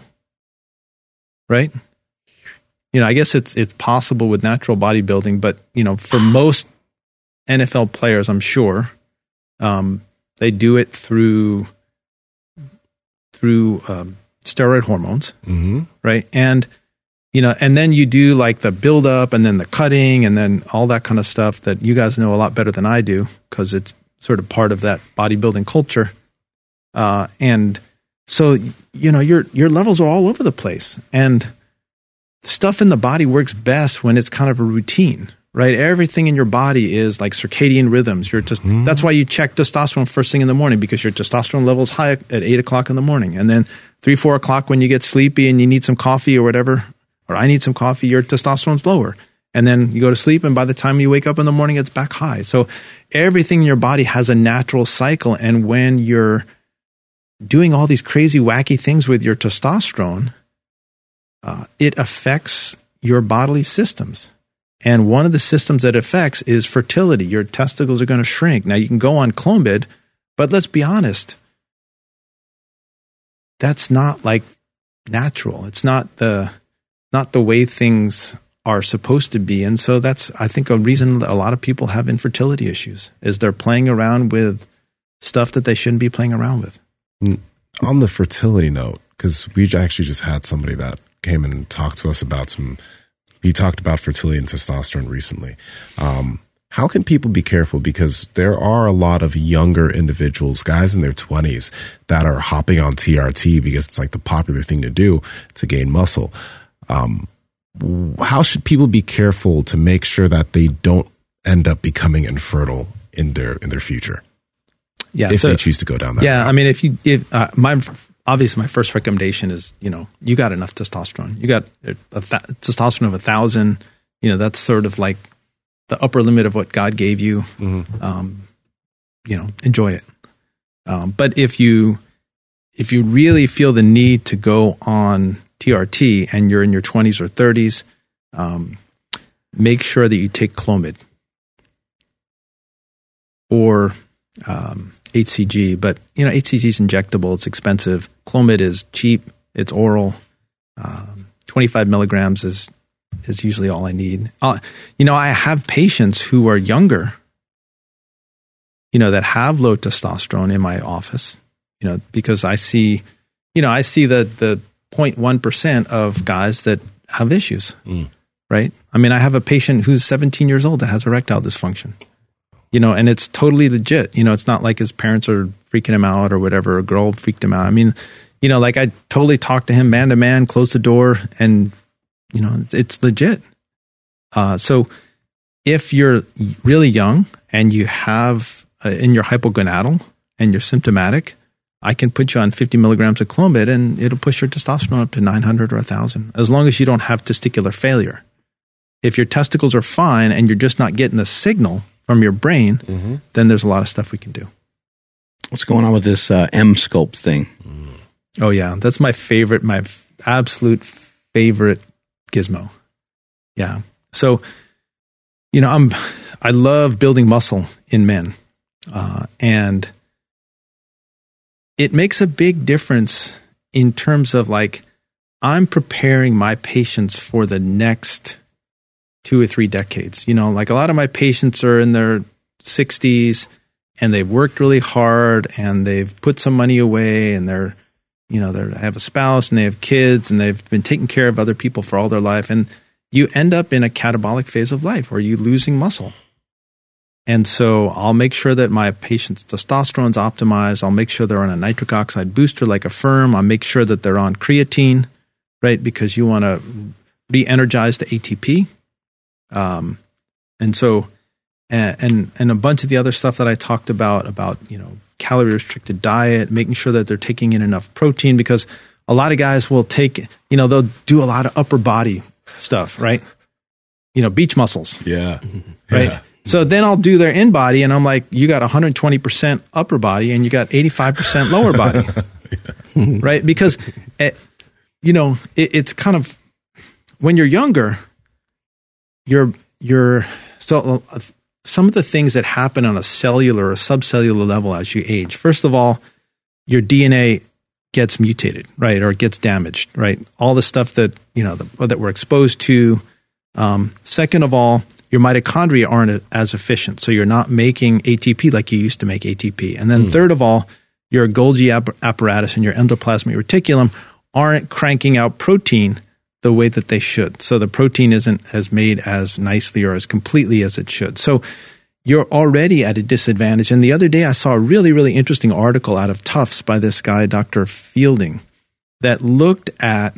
right? You know, I guess it's it's possible with natural bodybuilding, but, you know, for most N F L players, I'm sure, um, they do it through through um, steroid hormones, mm-hmm. right? And you know, and then you do like the build up, and then the cutting, and then all that kind of stuff that you guys know a lot better than I do, because it's sort of part of that bodybuilding culture. Uh, and so, you know, your your levels are all over the place, and stuff in the body works best when it's kind of a routine. Right, everything in your body is like circadian rhythms. You're just mm. that's why you check testosterone first thing in the morning, because your testosterone level is high at eight o'clock in the morning, and then three, four o'clock when you get sleepy and you need some coffee or whatever, or I need some coffee, your testosterone's lower, and then you go to sleep, and by the time you wake up in the morning, it's back high. So everything in your body has a natural cycle, and when you're doing all these crazy, wacky things with your testosterone, uh, it affects your bodily systems. And one of the systems that affects is fertility. Your testicles are going to shrink. Now, you can go on Clomid, but let's be honest, that's not like natural. It's not the not the way things are supposed to be. And so that's, I think, a reason that a lot of people have infertility issues is they're playing around with stuff that they shouldn't be playing around with. On the fertility note, because we actually just had somebody that came and talked to us about some, he talked about fertility and testosterone recently. Um, how can people be careful? Because there are a lot of younger individuals, guys in their twenties, that are hopping on T R T because it's like the popular thing to do to gain muscle. Um, how should people be careful to make sure that they don't end up becoming infertile in their in their future? Yeah, if so, they choose to go down that yeah, route. I mean, if you, if uh, my obviously my first recommendation is, you know, you got enough testosterone. You got a, a th- testosterone of a thousand. You know, that's sort of like the upper limit of what God gave you. Mm-hmm. Um, you know, enjoy it. Um, but if you if you really feel the need to go on T R T and you're in your twenties or thirties, um, make sure that you take Clomid or um, H C G. But, you know, H C G is injectable. It's expensive. Clomid is cheap. It's oral. Um, twenty-five milligrams is is usually all I need. Uh, you know, I have patients who are younger, you know, that have low testosterone in my office, you know, because I see, you know, I see the, the zero point one percent of guys that have issues, mm. right? I mean, I have a patient who's seventeen years old that has erectile dysfunction, you know, and it's totally legit. You know, it's not like his parents are freaking him out or whatever, a girl freaked him out. I mean, you know, like I totally talked to him man to man, closed the door, and, you know, it's, it's legit. Uh, so if you're really young and you have uh, in your hypogonadal and you're symptomatic, I can put you on fifty milligrams of Clomid and it'll push your testosterone up to nine hundred or one thousand, as long as you don't have testicular failure. If your testicles are fine and you're just not getting the signal from your brain, mm-hmm. then there's a lot of stuff we can do. What's going on with this uh, M-Sculpt thing? Oh, yeah. That's my favorite, my absolute favorite gizmo. Yeah. So, you know, I'm, I love building muscle in men. Uh, and it makes a big difference in terms of like, I'm preparing my patients for the next two or three decades. You know, like a lot of my patients are in their sixties and they've worked really hard and they've put some money away and they're, you know, they have a spouse and they have kids and they've been taking care of other people for all their life. And you end up in a catabolic phase of life where you're losing muscle. And so I'll make sure that my patient's testosterone's optimized. I'll make sure they're on a nitric oxide booster like Affirm. I'll make sure that they're on creatine, right? Because you want to re-energize the A T P. Um, and so, and, and, and a bunch of the other stuff that I talked about, about, you know, calorie restricted diet, making sure that they're taking in enough protein, because a lot of guys will take, you know, they'll do a lot of upper body stuff, right? You know, beach muscles. Yeah. Right. Yeah. So then I'll do their in body and I'm like, you got one hundred twenty percent upper body and you got eighty-five percent lower body. Yeah. Right. Because, it, you know, it, it's kind of, when you're younger, you're, you're, so uh, some of the things that happen on a cellular or subcellular level as you age, first of all, your D N A gets mutated, right? Or it gets damaged, right? All the stuff that, you know, the, that we're exposed to. Um, second of all, your mitochondria aren't as efficient. So you're not making A T P like you used to make A T P. And then mm. third of all, your Golgi app- apparatus and your endoplasmic reticulum aren't cranking out protein the way that they should. So the protein isn't as made as nicely or as completely as it should. So you're already at a disadvantage. And the other day I saw a really, really interesting article out of Tufts by this guy, Doctor Fielding, that looked at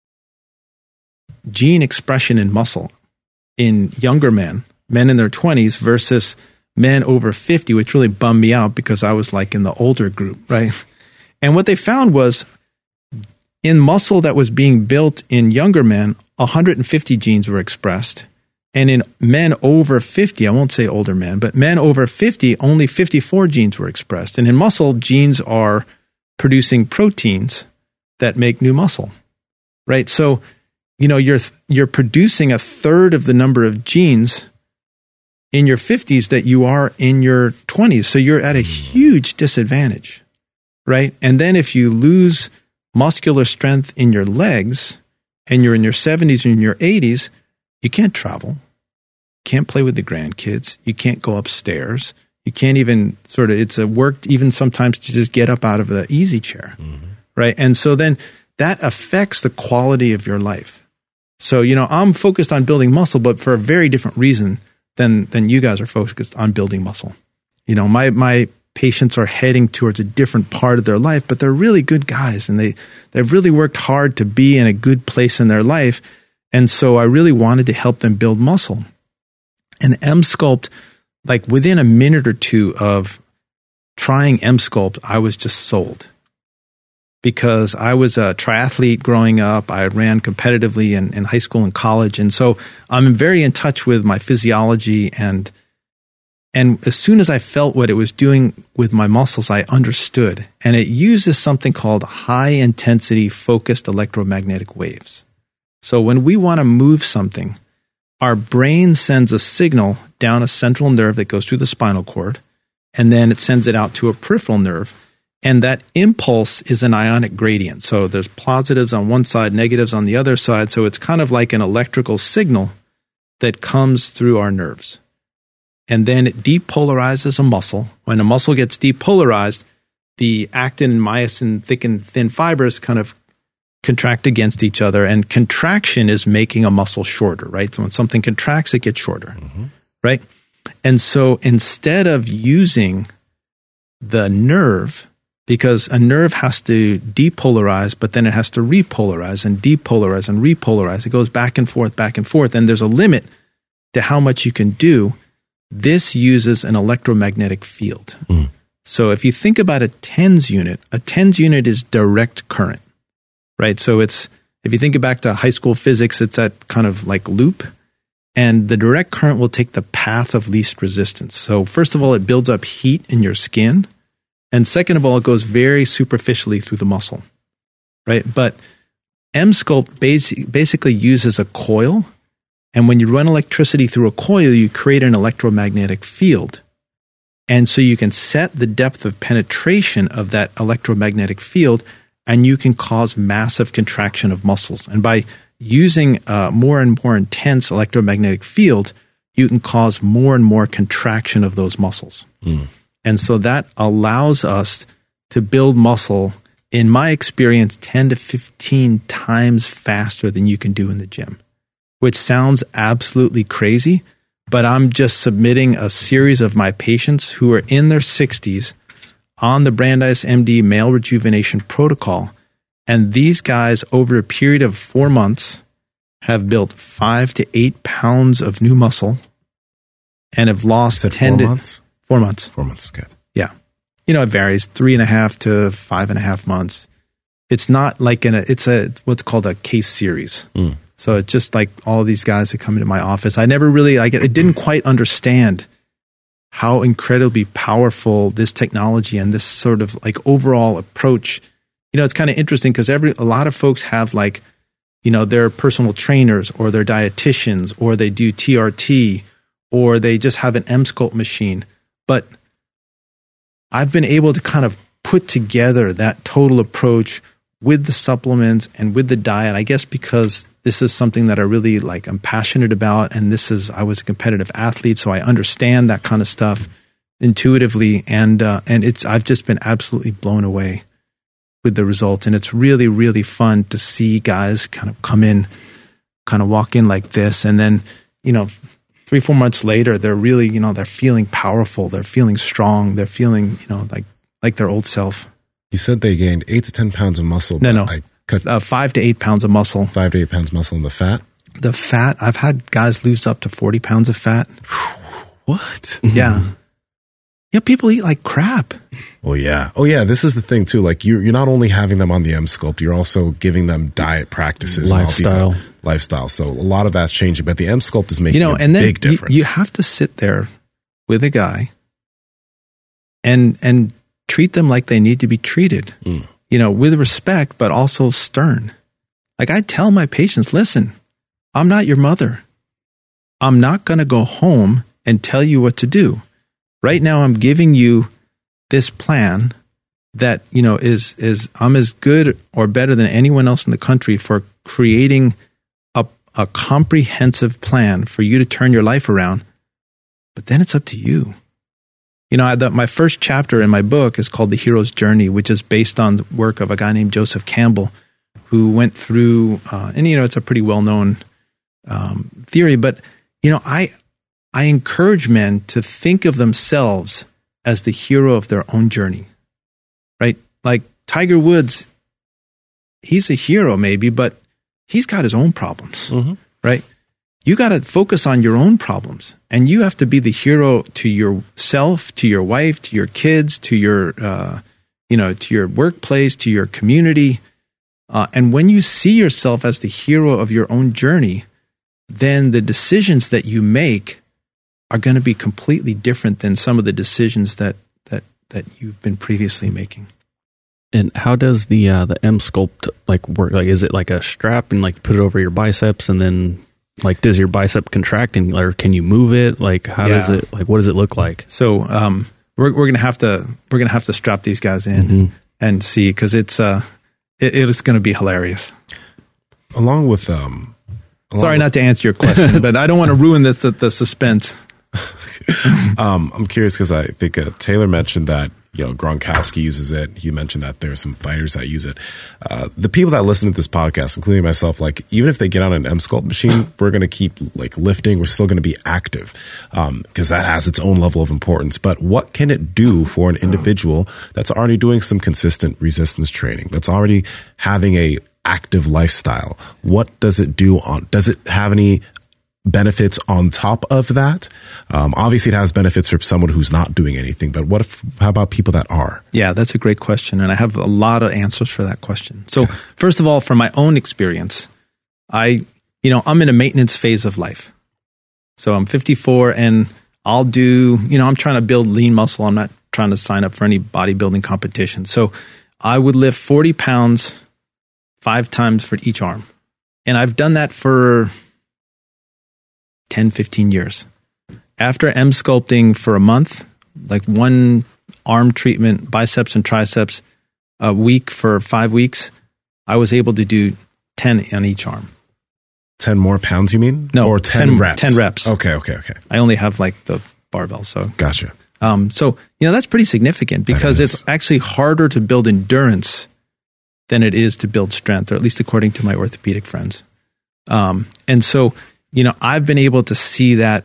gene expression in muscle in younger men, men in their twenties versus men over fifty, which really bummed me out because I was like in the older group, right? And what they found was in muscle that was being built in younger men, one hundred fifty genes were expressed. And in men over fifty, I won't say older men, but men over fifty, only fifty-four genes were expressed. And in muscle, genes are producing proteins that make new muscle, right? So, you know, you're you're producing a third of the number of genes in your fifties that you are in your twenties. So you're at a huge disadvantage, right? And then if you lose muscular strength in your legs and you're in your seventies and your eighties, you can't travel, can't play with the grandkids, you can't go upstairs, you can't even sort of, it's a work even sometimes to just get up out of the easy chair, mm-hmm. right? And so then that affects the quality of your life. So, you know, I'm focused on building muscle, but for a very different reason than than you guys are focused on building muscle. You know, my my patients are heading towards a different part of their life, but they're really good guys, and they, they've really worked hard to be in a good place in their life. And so I really wanted to help them build muscle. And M-Sculpt, like within a minute or two of trying M-Sculpt, I was just sold. Because I was a triathlete growing up. I ran competitively in, in high school and college. And so I'm very in touch with my physiology. And and as soon as I felt what it was doing with my muscles, I understood. And it uses something called high-intensity focused electromagnetic waves. So when we want to move something, our brain sends a signal down a central nerve that goes through the spinal cord, and then it sends it out to a peripheral nerve. And that impulse is an ionic gradient. So there's positives on one side, negatives on the other side. So it's kind of like an electrical signal that comes through our nerves. And then it depolarizes a muscle. When a muscle gets depolarized, the actin and myosin, thick and thin fibers kind of contract against each other. And contraction is making a muscle shorter, right? So when something contracts, it gets shorter, mm-hmm. right? And so instead of using the nerve, because a nerve has to depolarize, but then it has to repolarize and depolarize and repolarize. It goes back and forth, back and forth, and there's a limit to how much you can do. This uses an electromagnetic field. Mm. So if you think about a tens unit, a tens unit is direct current, right? So it's, if you think back to high school physics, it's that kind of like loop, and the direct current will take the path of least resistance. So first of all, it builds up heat in your skin. And second of all, it goes very superficially through the muscle, right? But M-Sculpt basi- basically uses a coil. And when you run electricity through a coil, you create an electromagnetic field. And so you can set the depth of penetration of that electromagnetic field, and you can cause massive contraction of muscles. And by using a more and more intense electromagnetic field, you can cause more and more contraction of those muscles. Mm. And so that allows us to build muscle, in my experience, ten to fifteen times faster than you can do in the gym, which sounds absolutely crazy, but I'm just submitting a series of my patients who are in their sixties on the Brandeis M D male rejuvenation protocol. And these guys, over a period of four months, have built five to eight pounds of new muscle and have lost ten to months? Four months. Four months, okay. Yeah. You know, it varies, three and a half to five and a half months. It's not like in a, it's a, what's called a case series. Mm. So it's just like all of these guys that come into my office. I never really, I, I didn't quite understand how incredibly powerful this technology and this sort of like overall approach. You know, it's kind of interesting because every, a lot of folks have like, you know, they're personal trainers or they're dietitians or they do T R T or they just have an M-Sculpt machine. But I've been able to kind of put together that total approach with the supplements and with the diet, I guess because this is something that I really like, I'm passionate about. And this is, I was a competitive athlete, so I understand that kind of stuff intuitively. And, uh, and it's, I've just been absolutely blown away with the results. And it's really, really fun to see guys kind of come in, kind of walk in like this. And then, you know, three, four months later, they're really, you know, they're feeling powerful. They're feeling strong. They're feeling, you know, like, like their old self. You said they gained eight to ten pounds of muscle. No, no. I cut uh, five to eight pounds of muscle. Five to eight pounds of muscle in the fat? The fat, I've had guys lose up to forty pounds of fat. What? Yeah. Yeah, people eat like crap. Oh, yeah. Oh, yeah. This is the thing, too. Like, you're, you're not only having them on the M-Sculpt, you're also giving them diet practices. Lifestyle. And all these, uh, lifestyle. So a lot of that's changing. But the M-Sculpt is making you know, a and then big difference. You, you have to sit there with a guy and and treat them like they need to be treated, mm. you know, with respect, but also stern. Like I tell my patients, listen, I'm not your mother. I'm not going to go home and tell you what to do. Right now, I'm giving you this plan that, you know, is, is I'm as good or better than anyone else in the country for creating a, a comprehensive plan for you to turn your life around. But then it's up to you. You know, I, the, my first chapter in my book is called The Hero's Journey, which is based on the work of a guy named Joseph Campbell, who went through, uh, and, you know, it's a pretty well-known um, theory, but, you know, I, I encourage men to think of themselves as the hero of their own journey, right? Like Tiger Woods, he's a hero maybe, but he's got his own problems, mm-hmm. right? You got to focus on your own problems, and you have to be the hero to yourself, to your wife, to your kids, to your, uh, you know, to your workplace, to your community. Uh, and when you see yourself as the hero of your own journey, then the decisions that you make are going to be completely different than some of the decisions that that that you've been previously making. And how does the uh, the M Sculpt like work? Like, is it like a strap and like put it over your biceps, and then like does your bicep contract, and or can you move it? Like, how yeah. does it like? What does it look like? So um, we're we're gonna have to we're gonna have to strap these guys in mm-hmm. and see, because it's uh it, it is going to be hilarious. Along with um, along sorry with- not to answer your question, but I don't want to ruin the the, the suspense. um, I'm curious because I think uh, Taylor mentioned that, you know, Gronkowski uses it. You mentioned that there are some fighters that use it. Uh, the people that listen to this podcast, including myself, like even if they get on an M Sculpt machine, we're going to keep like lifting. We're still going to be active because um, that has its own level of importance. But what can it do for an individual that's already doing some consistent resistance training, that's already having a active lifestyle? What does it do on? Does it have any benefits on top of that? Um, obviously, it has benefits for someone who's not doing anything, but what if, how about people that are? Yeah, that's a great question, and I have a lot of answers for that question. So, first of all, from my own experience, I, you know, I'm in a maintenance phase of life. So I'm fifty-four, and I'll do, you know, I'm trying to build lean muscle. I'm not trying to sign up for any bodybuilding competition. So I would lift forty pounds five times for each arm, and I've done that for ten, fifteen years. After M sculpting for a month, like one arm treatment, biceps and triceps a week for five weeks, I was able to do ten on each arm. ten more pounds, you mean? No, or ten, ten reps? ten reps. Okay, okay, okay. I only have like the barbell, so. Gotcha. Um, so, you know, that's pretty significant because it's actually harder to build endurance than it is to build strength, or at least according to my orthopedic friends. Um, and so, you know, I've been able to see that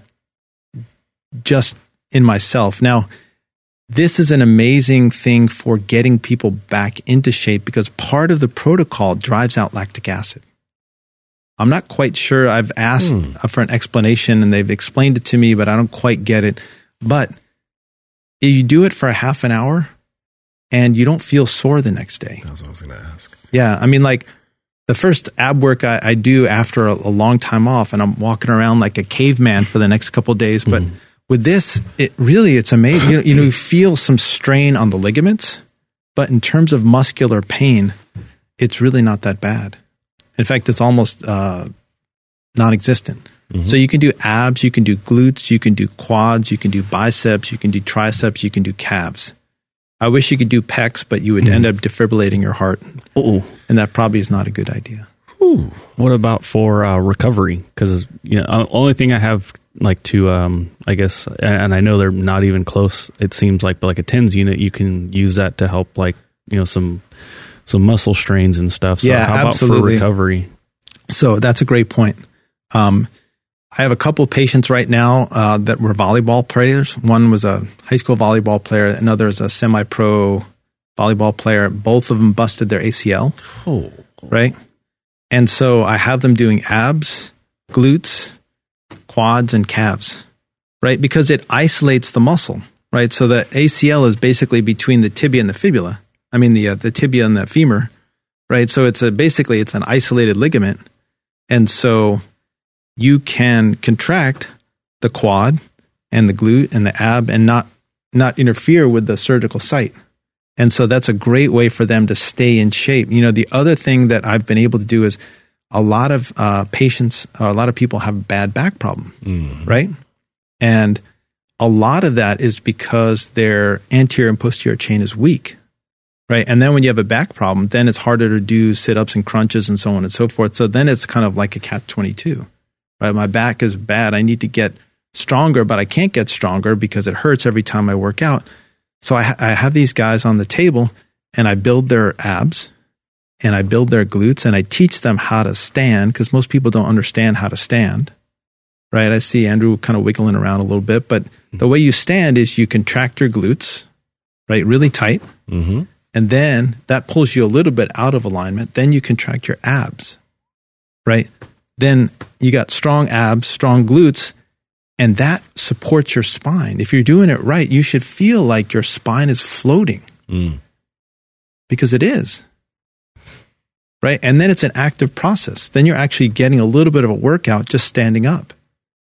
just in myself. Now, this is an amazing thing for getting people back into shape because part of the protocol drives out lactic acid. I'm not quite sure. I've asked hmm. for an explanation and they've explained it to me, but I don't quite get it. But you do it for a half an hour and you don't feel sore the next day. That's what I was going to ask. Yeah. I mean, like, the first ab work I, I do after a, a long time off, and I'm walking around like a caveman for the next couple of days. But mm-hmm. with this, it really, it's amazing. You know, you know, you feel some strain on the ligaments, but in terms of muscular pain, it's really not that bad. In fact, it's almost uh, non-existent. Mm-hmm. So you can do abs, you can do glutes, you can do quads, you can do biceps, you can do triceps, you can do calves. I wish you could do pecs, but you would mm-hmm. end up defibrillating your heart. Uh-oh. And that probably is not a good idea. Ooh. What about for uh, recovery? Because, you know, the only thing I have like to, um, I guess, and, and I know they're not even close, it seems like, but like a TENS unit, you can use that to help like, you know, some some muscle strains and stuff. So yeah, how absolutely. about for recovery? So that's a great point. Um, I have a couple patients right now uh, that were volleyball players. One was a high school volleyball player. Another is a semi-pro volleyball player. Both of them busted their A C L. Oh. Right? And so I have them doing abs, glutes, quads, and calves. Right? Because it isolates the muscle. Right? So the A C L is basically between the tibia and the fibula. I mean, the uh, the tibia and the femur. Right? So it's a basically it's an isolated ligament. And so you can contract the quad and the glute and the ab and not not interfere with the surgical site. And so that's a great way for them to stay in shape. You know, the other thing that I've been able to do is a lot of uh, patients, uh, a lot of people have bad back problem, mm-hmm. right? And a lot of that is because their anterior and posterior chain is weak, right? And then when you have a back problem, then it's harder to do sit-ups and crunches and so on and so forth. So then it's kind of like a catch twenty-two, right? My back is bad. I need to get stronger, but I can't get stronger because it hurts every time I work out. So I, ha- I have these guys on the table, and I build their abs, and I build their glutes, and I teach them how to stand, because most people don't understand how to stand, right? I see Andrew kind of wiggling around a little bit, but the way you stand is you contract your glutes, right, really tight, mm-hmm. and then that pulls you a little bit out of alignment. Then you contract your abs, right? Then you got strong abs, strong glutes, and that supports your spine. If you're doing it right, you should feel like your spine is floating mm. because it is, right? And then it's an active process. Then you're actually getting a little bit of a workout just standing up.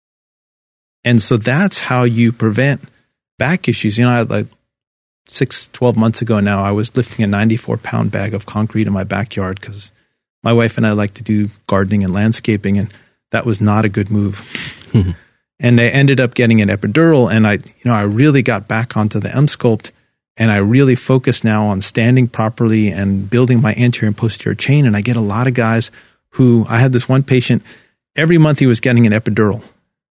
And so that's how you prevent back issues. You know, I had like six, twelve months ago now, I was lifting a ninety-four pound bag of concrete in my backyard because my wife and I like to do gardening and landscaping, and that was not a good move. And I ended up getting an epidural, and I, you know, I really got back onto the Emsculpt, and I really focus now on standing properly and building my anterior and posterior chain. And I get a lot of guys who, I had this one patient, every month he was getting an epidural,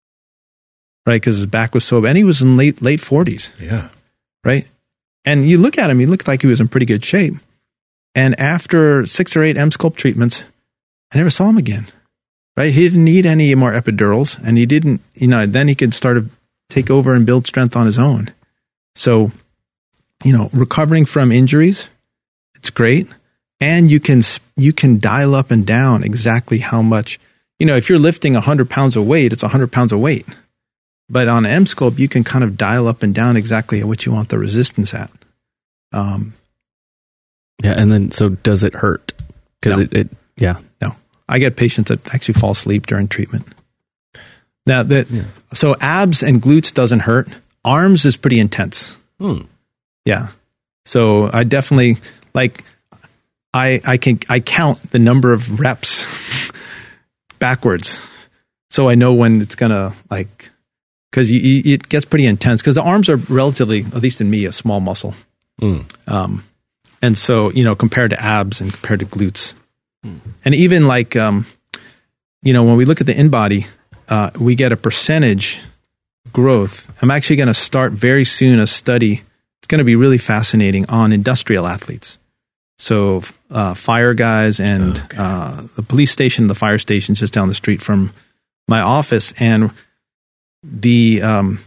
right? Because his back was so bad, and he was in late, late forties. Yeah. Right. And you look at him, he looked like he was in pretty good shape. And after six or eight Emsculpt treatments, I never saw him again. Right? He didn't need any more epidurals, and he didn't, you know, then he could start to take over and build strength on his own. So, you know, recovering from injuries, it's great. And you can, you can dial up and down exactly how much, you know, if you're lifting one hundred pounds of weight, it's one hundred pounds of weight. But on Emsculpt, you can kind of dial up and down exactly what you want the resistance at. Um, yeah. And then, so does it hurt? Because no. it, it, yeah. No. I get patients that actually fall asleep during treatment. Now, that yeah. So abs and glutes doesn't hurt. Arms is pretty intense. Hmm. Yeah. So I definitely, like, I I can I count the number of reps backwards, so I know when it's gonna, like, because it gets pretty intense. Because the arms are relatively, at least in me, a small muscle. Hmm. Um, and so, you know, compared to abs and compared to glutes. And even like, um, you know, when we look at the in-body, uh, we get a percentage growth. I'm actually going to start very soon a study. It's going to be really fascinating on industrial athletes. So uh, fire guys and okay. uh, the police station, the fire station just down the street from my office. And the um,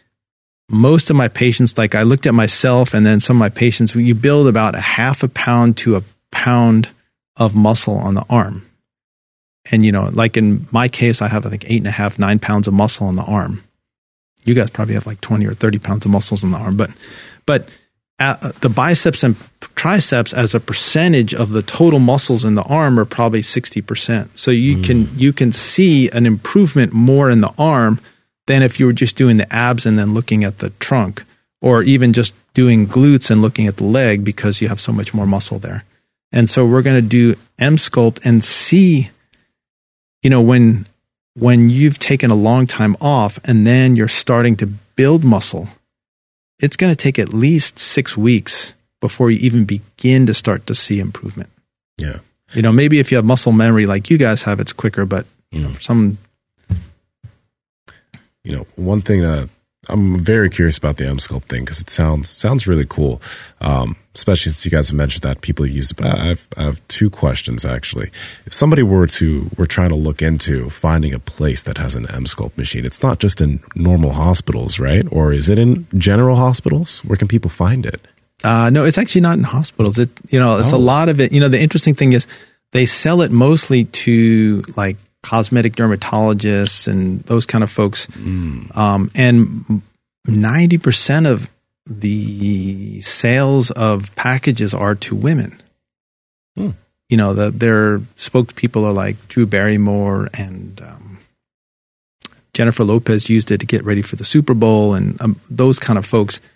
most of my patients, like I looked at myself and then some of my patients, you build about a half a pound to a pound of muscle on the arm. And, you know, like in my case, I have, I think, eight and a half, nine pounds of muscle on the arm. You guys probably have like twenty or thirty pounds of muscles on the arm. But, but uh, the biceps and triceps as a percentage of the total muscles in the arm are probably sixty percent. So you mm. can, you can see an improvement more in the arm than if you were just doing the abs and then looking at the trunk, or even just doing glutes and looking at the leg, because you have so much more muscle there. And so we're going to do Emsculpt and see, you know, when when you've taken a long time off and then you're starting to build muscle, it's going to take at least six weeks before you even begin to start to see improvement. Yeah. You know, maybe if you have muscle memory like you guys have, it's quicker, but, you know, for some... You know, one thing that I'm very curious about the Emsculpt thing, because it sounds sounds really cool, um, especially since you guys have mentioned that people use it. But I have, I have two questions, actually. If somebody were to, were trying to look into finding a place that has an Emsculpt machine, it's not just in normal hospitals, right? Or is it in general hospitals? Where can people find it? Uh, no, it's actually not in hospitals. It, you know, it's oh. a lot of it. You know, the interesting thing is they sell it mostly to like cosmetic dermatologists and those kind of folks. Mm. Um, and ninety percent of the sales of packages are to women. Mm. You know, the, their spokespeople are like Drew Barrymore, and um, Jennifer Lopez used it to get ready for the Super Bowl, and um, those kind of folks.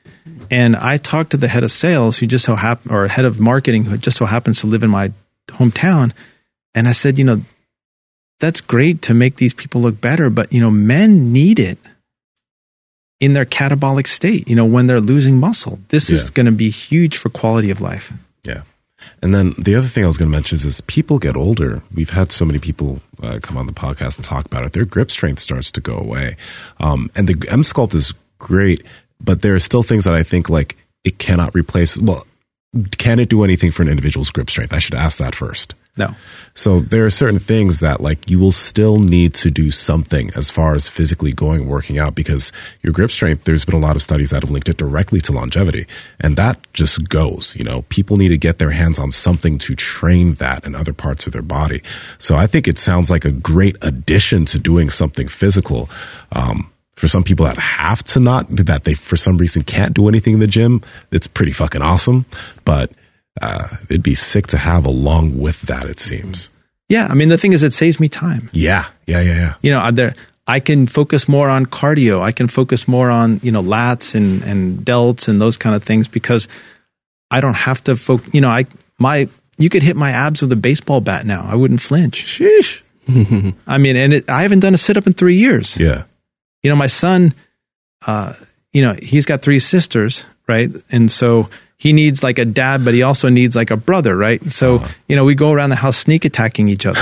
And I talked to the head of sales who just so happened, or head of marketing who just so happens to live in my hometown. And I said, you know, that's great to make these people look better, but, you know, men need it in their catabolic state, you know, when they're losing muscle. This yeah. is going to be huge for quality of life. Yeah. And then the other thing I was going to mention is as people get older, we've had so many people uh, come on the podcast and talk about it. Their grip strength starts to go away. Um, and the M Sculpt is great, but there are still things that I think like it cannot replace. Well, can it do anything for an individual's grip strength? I should ask that first. No. So there are certain things that like you will still need to do something as far as physically going, working out, because your grip strength, there's been a lot of studies that have linked it directly to longevity, and that just goes, you know, people need to get their hands on something to train that in other parts of their body. So I think it sounds like a great addition to doing something physical. Um, for some people that have to not, that they for some reason can't do anything in the gym, it's pretty fucking awesome. But Uh, it'd be sick to have along with that, it seems. Yeah. I mean, the thing is, it saves me time. Yeah. Yeah. Yeah. Yeah. You know, there, I can focus more on cardio. I can focus more on, you know, lats and, and delts and those kind of things because I don't have to focus, you know, I, my, you could hit my abs with a baseball bat now. I wouldn't flinch. Sheesh. I mean, and it, I haven't done a sit up in three years. Yeah. You know, my son, uh, you know, he's got three sisters, right? And so he needs like a dad, but he also needs like a brother, right? So, uh-huh. you know, we go around the house sneak attacking each other.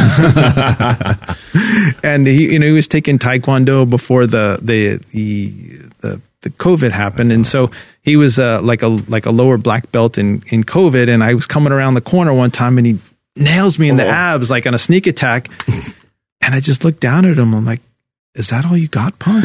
And he, you know, he was taking Taekwondo before the, the, the, the, the COVID happened. That's and awesome. So he was uh, like a, like a lower black belt in, in COVID. And I was coming around the corner one time and he nails me in oh. the abs, like on a sneak attack. And I just looked down at him. I'm like, is that all you got, punk?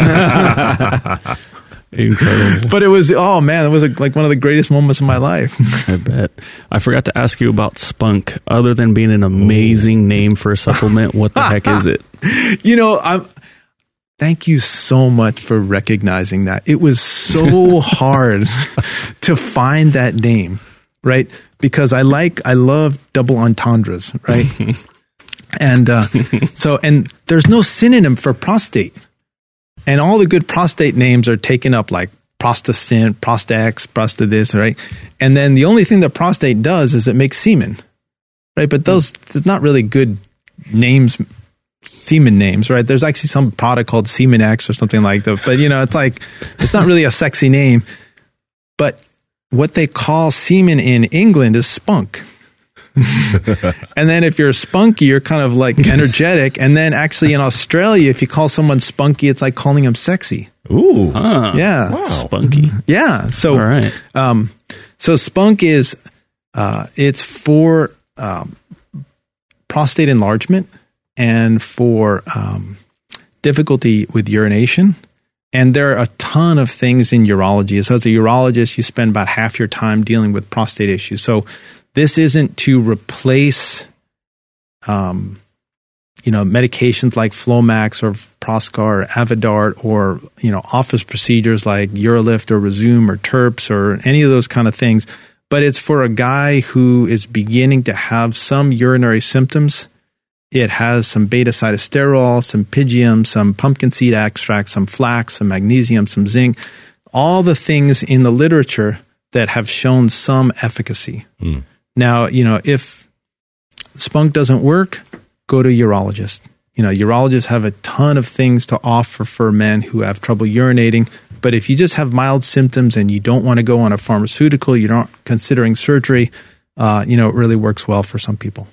Incredible. But it was, oh man, it was a, like one of the greatest moments of my life. I bet. I forgot to ask you about Spunk. Other than being an amazing name for a supplement, what the heck is it? You know, I'm, thank you so much for recognizing that. It was so hard to find that name, right? Because I like, I love double entendres, right? and uh, so, and there's no synonym for prostate. And all the good prostate names are taken up like Prostacint, Prostax, Prosta this, right? And then the only thing that prostate does is it makes semen, right? But those, there's not really good names, semen names, right? There's actually some product called Semen X or something like that. But, you know, it's like, it's not really a sexy name. But what they call semen in England is spunk. And then if you're spunky, you're kind of like energetic. And then actually in Australia, if you call someone spunky, it's like calling him sexy. Ooh. Huh. Yeah. Wow. Spunky. Yeah. So, all right. um, so spunk is, uh, it's for, um, prostate enlargement and for, um, difficulty with urination. And there are a ton of things in urology. So as a urologist, you spend about half your time dealing with prostate issues. So this isn't to replace, um, you know, medications like Flomax or Proscar or Avodart or, you know, office procedures like Urolift or Rezum or Terps or any of those kind of things. But it's for a guy who is beginning to have some urinary symptoms. It has some beta-cytosterol, some pygium, some pumpkin seed extract, some flax, some magnesium, some zinc, all the things in the literature that have shown some efficacy. Mm. Now, you know, if spunk doesn't work, go to a urologist. You know, urologists have a ton of things to offer for men who have trouble urinating. But if you just have mild symptoms and you don't want to go on a pharmaceutical, you're not considering surgery, uh, you know, it really works well for some people.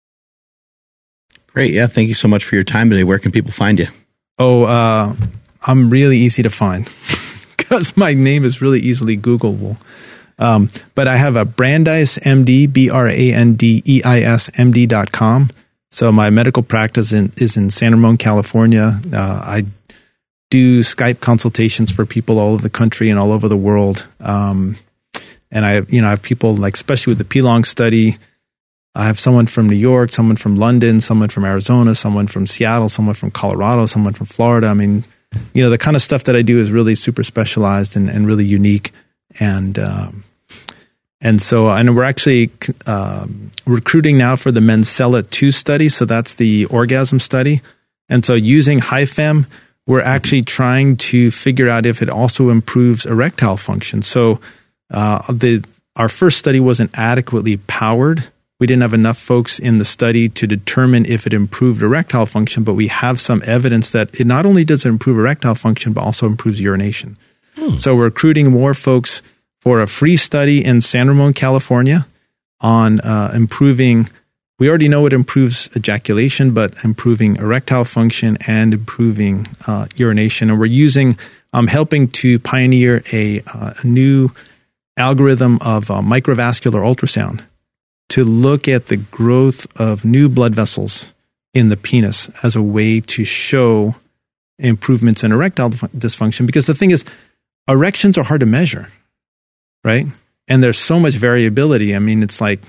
Great. Yeah. Thank you so much for your time today. Where can people find you? Oh, uh, I'm really easy to find because my name is really easily Googleable. Um, but I have a Brandeis M D, B R A N D E I S M D dot com. So my medical practice in, is in San Ramon, California. Uh, I do Skype consultations for people all over the country and all over the world. Um, and I, you know, I have people like, especially with the P LONG study, I have someone from New York, someone from London, someone from Arizona, someone from Seattle, someone from Colorado, someone from Florida. I mean, you know, the kind of stuff that I do is really super specialized and, and really unique. And, um, and so, and we're actually um, recruiting now for the Mencella two study. So that's the orgasm study. And so using HiFem, we're actually trying to figure out if it also improves erectile function. So uh, the our first study wasn't adequately powered. We didn't have enough folks in the study to determine if it improved erectile function, but we have some evidence that it not only does it improve erectile function, but also improves urination. Hmm. So we're recruiting more folks for a free study in San Ramon, California on uh, improving, we already know it improves ejaculation, but improving erectile function and improving uh, urination. And we're using, um, helping to pioneer a, uh, a new algorithm of uh, microvascular ultrasound to look at the growth of new blood vessels in the penis as a way to show improvements in erectile dysfunction. Because the thing is, erections are hard to measure, right? And there's so much variability. I mean, it's like,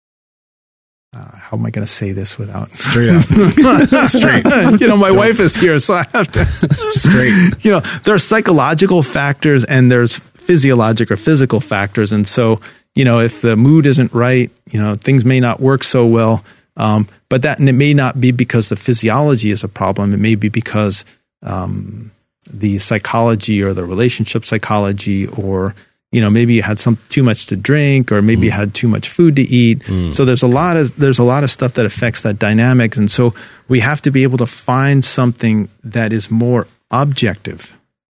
uh, how am I going to say this without straight up? Straight. You know, my wife is here, so I have to straight. You know, there are psychological factors and there's physiologic or physical factors, and so, you know, if the mood isn't right, you know, things may not work so well. Um, but that, and it may not be because the physiology is a problem. It may be because um, the psychology or the relationship psychology, or, you know, maybe you had some too much to drink, or maybe mm. you had too much food to eat. Mm. So there's a lot of there's a lot of stuff that affects that dynamic, and so we have to be able to find something that is more objective.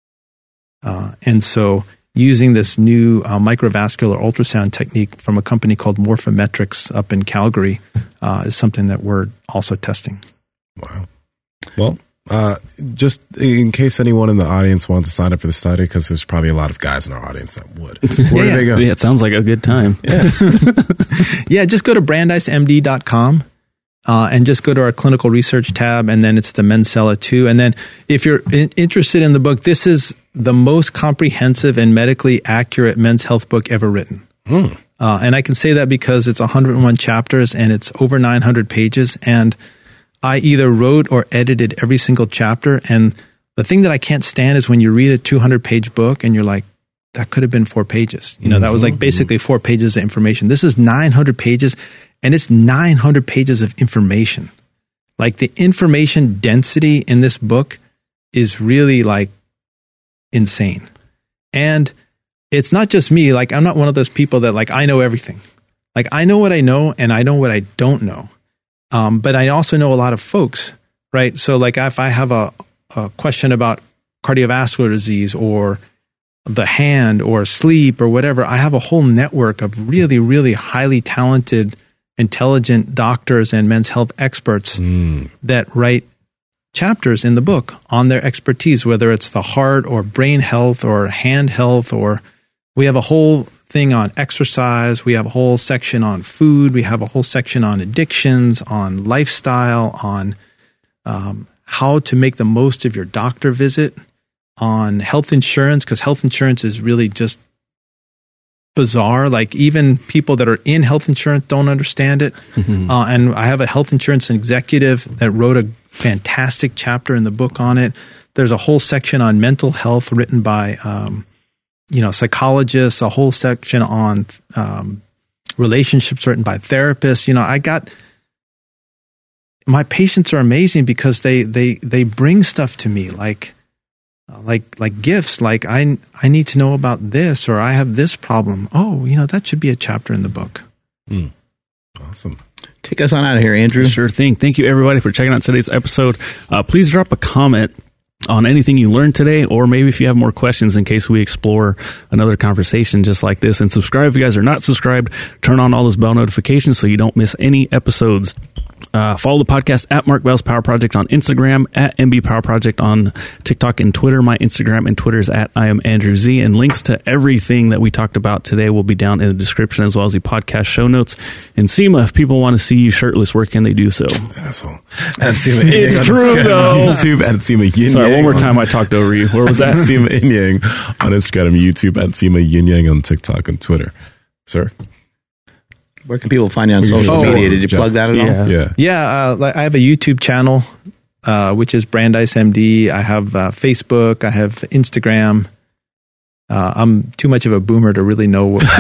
Uh, and so. Using this new uh, microvascular ultrasound technique from a company called Morphometrics up in Calgary uh, is something that we're also testing. Wow. Well, uh, just in case anyone in the audience wants to sign up for the study, because there's probably a lot of guys in our audience that would. Where yeah, do they go? Yeah, it sounds like a good time. Yeah, yeah just go to brandeis m d dot com. Uh, and just go to our clinical research tab, and then it's the Mencella two. And then if you're in, interested in the book, this is the most comprehensive and medically accurate men's health book ever written. Hmm. Uh, and I can say that because it's one hundred one chapters and it's over nine hundred pages. And I either wrote or edited every single chapter. And the thing that I can't stand is when you read a two hundred page book and you're like, that could have been four pages. You know, mm-hmm. that was like basically four pages of information. This is nine hundred pages. And it's nine hundred pages of information. Like the information density in this book is really like insane. And it's not just me. Like I'm not one of those people that like, I know everything. Like I know what I know and I know what I don't know. Um, but I also know a lot of folks, right? So like if I have a, a question about cardiovascular disease or the hand or sleep or whatever, I have a whole network of really, really highly talented intelligent doctors and men's health experts mm. that write chapters in the book on their expertise, whether it's the heart or brain health or hand health, or we have a whole thing on exercise. We have a whole section on food. We have a whole section on addictions, on lifestyle, on um, how to make the most of your doctor visit, on health insurance, because health insurance is really just bizarre. Like even people that are in health insurance don't understand it. Mm-hmm. Uh, and I have a health insurance executive that wrote a fantastic chapter in the book on it. There's a whole section on mental health written by, um, you know, psychologists, a whole section on um, relationships written by therapists. You know, I got, my patients are amazing because they, they, they bring stuff to me like, like like gifts, like I I need to know about this, or I have this problem. Oh, you know, that should be a chapter in the book. Mm. Awesome. Take us on out of here, Andrew. Sure thing. Thank you, everybody, for checking out today's episode. Uh, please drop a comment on anything you learned today, or maybe if you have more questions in case we explore another conversation just like this. And subscribe if you guys are not subscribed. Turn on all those bell notifications so you don't miss any episodes. Uh, follow the podcast at Mark Bell's Power Project on Instagram, at M B Power Project on TikTok and Twitter. My Instagram and Twitter is at I am Andrew Z. And links to everything that we talked about today will be down in the description, as well as the podcast show notes. And Seema, if people want to see you shirtless, where can they do so? Asshole. And Seema it's true, though. YouTube and Seema Yin. Sorry, one more time I talked over you. Where was that? Seema Yin Yang on Instagram, YouTube, and Seema Yin Yang on TikTok and Twitter. Sir? Where can people find you on social oh, media? Did you just, plug that at yeah. all? Yeah. Yeah. Uh, like I have a YouTube channel, uh, which is Brandeis M D. I have uh, Facebook. I have Instagram. Uh, I'm too much of a boomer to really know what.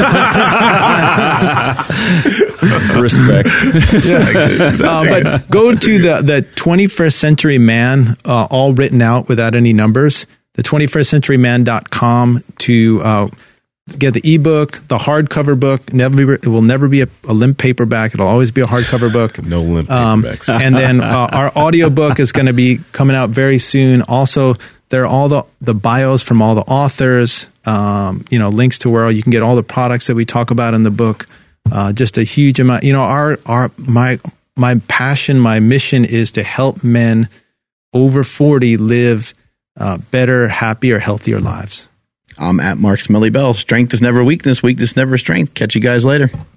Respect. uh, but go to the, the twenty-first Century Man, uh, all written out without any numbers, the twenty-first century man dot com to uh, get the ebook, the hardcover book. Never be, it will never be a, a limp paperback. It'll always be a hardcover book. No limp Um, paperbacks. and then uh, our audiobook is going to be coming out very soon. Also, there are all the, the bios from all the authors, um, you know, links to where you can get all the products that we talk about in the book. Uh, just a huge amount. You know, our our my my passion, my mission is to help men over forty live uh, better, happier, healthier lives. I'm at Mark Smelly Bell. Strength is never weakness. Weakness never strength. Catch you guys later.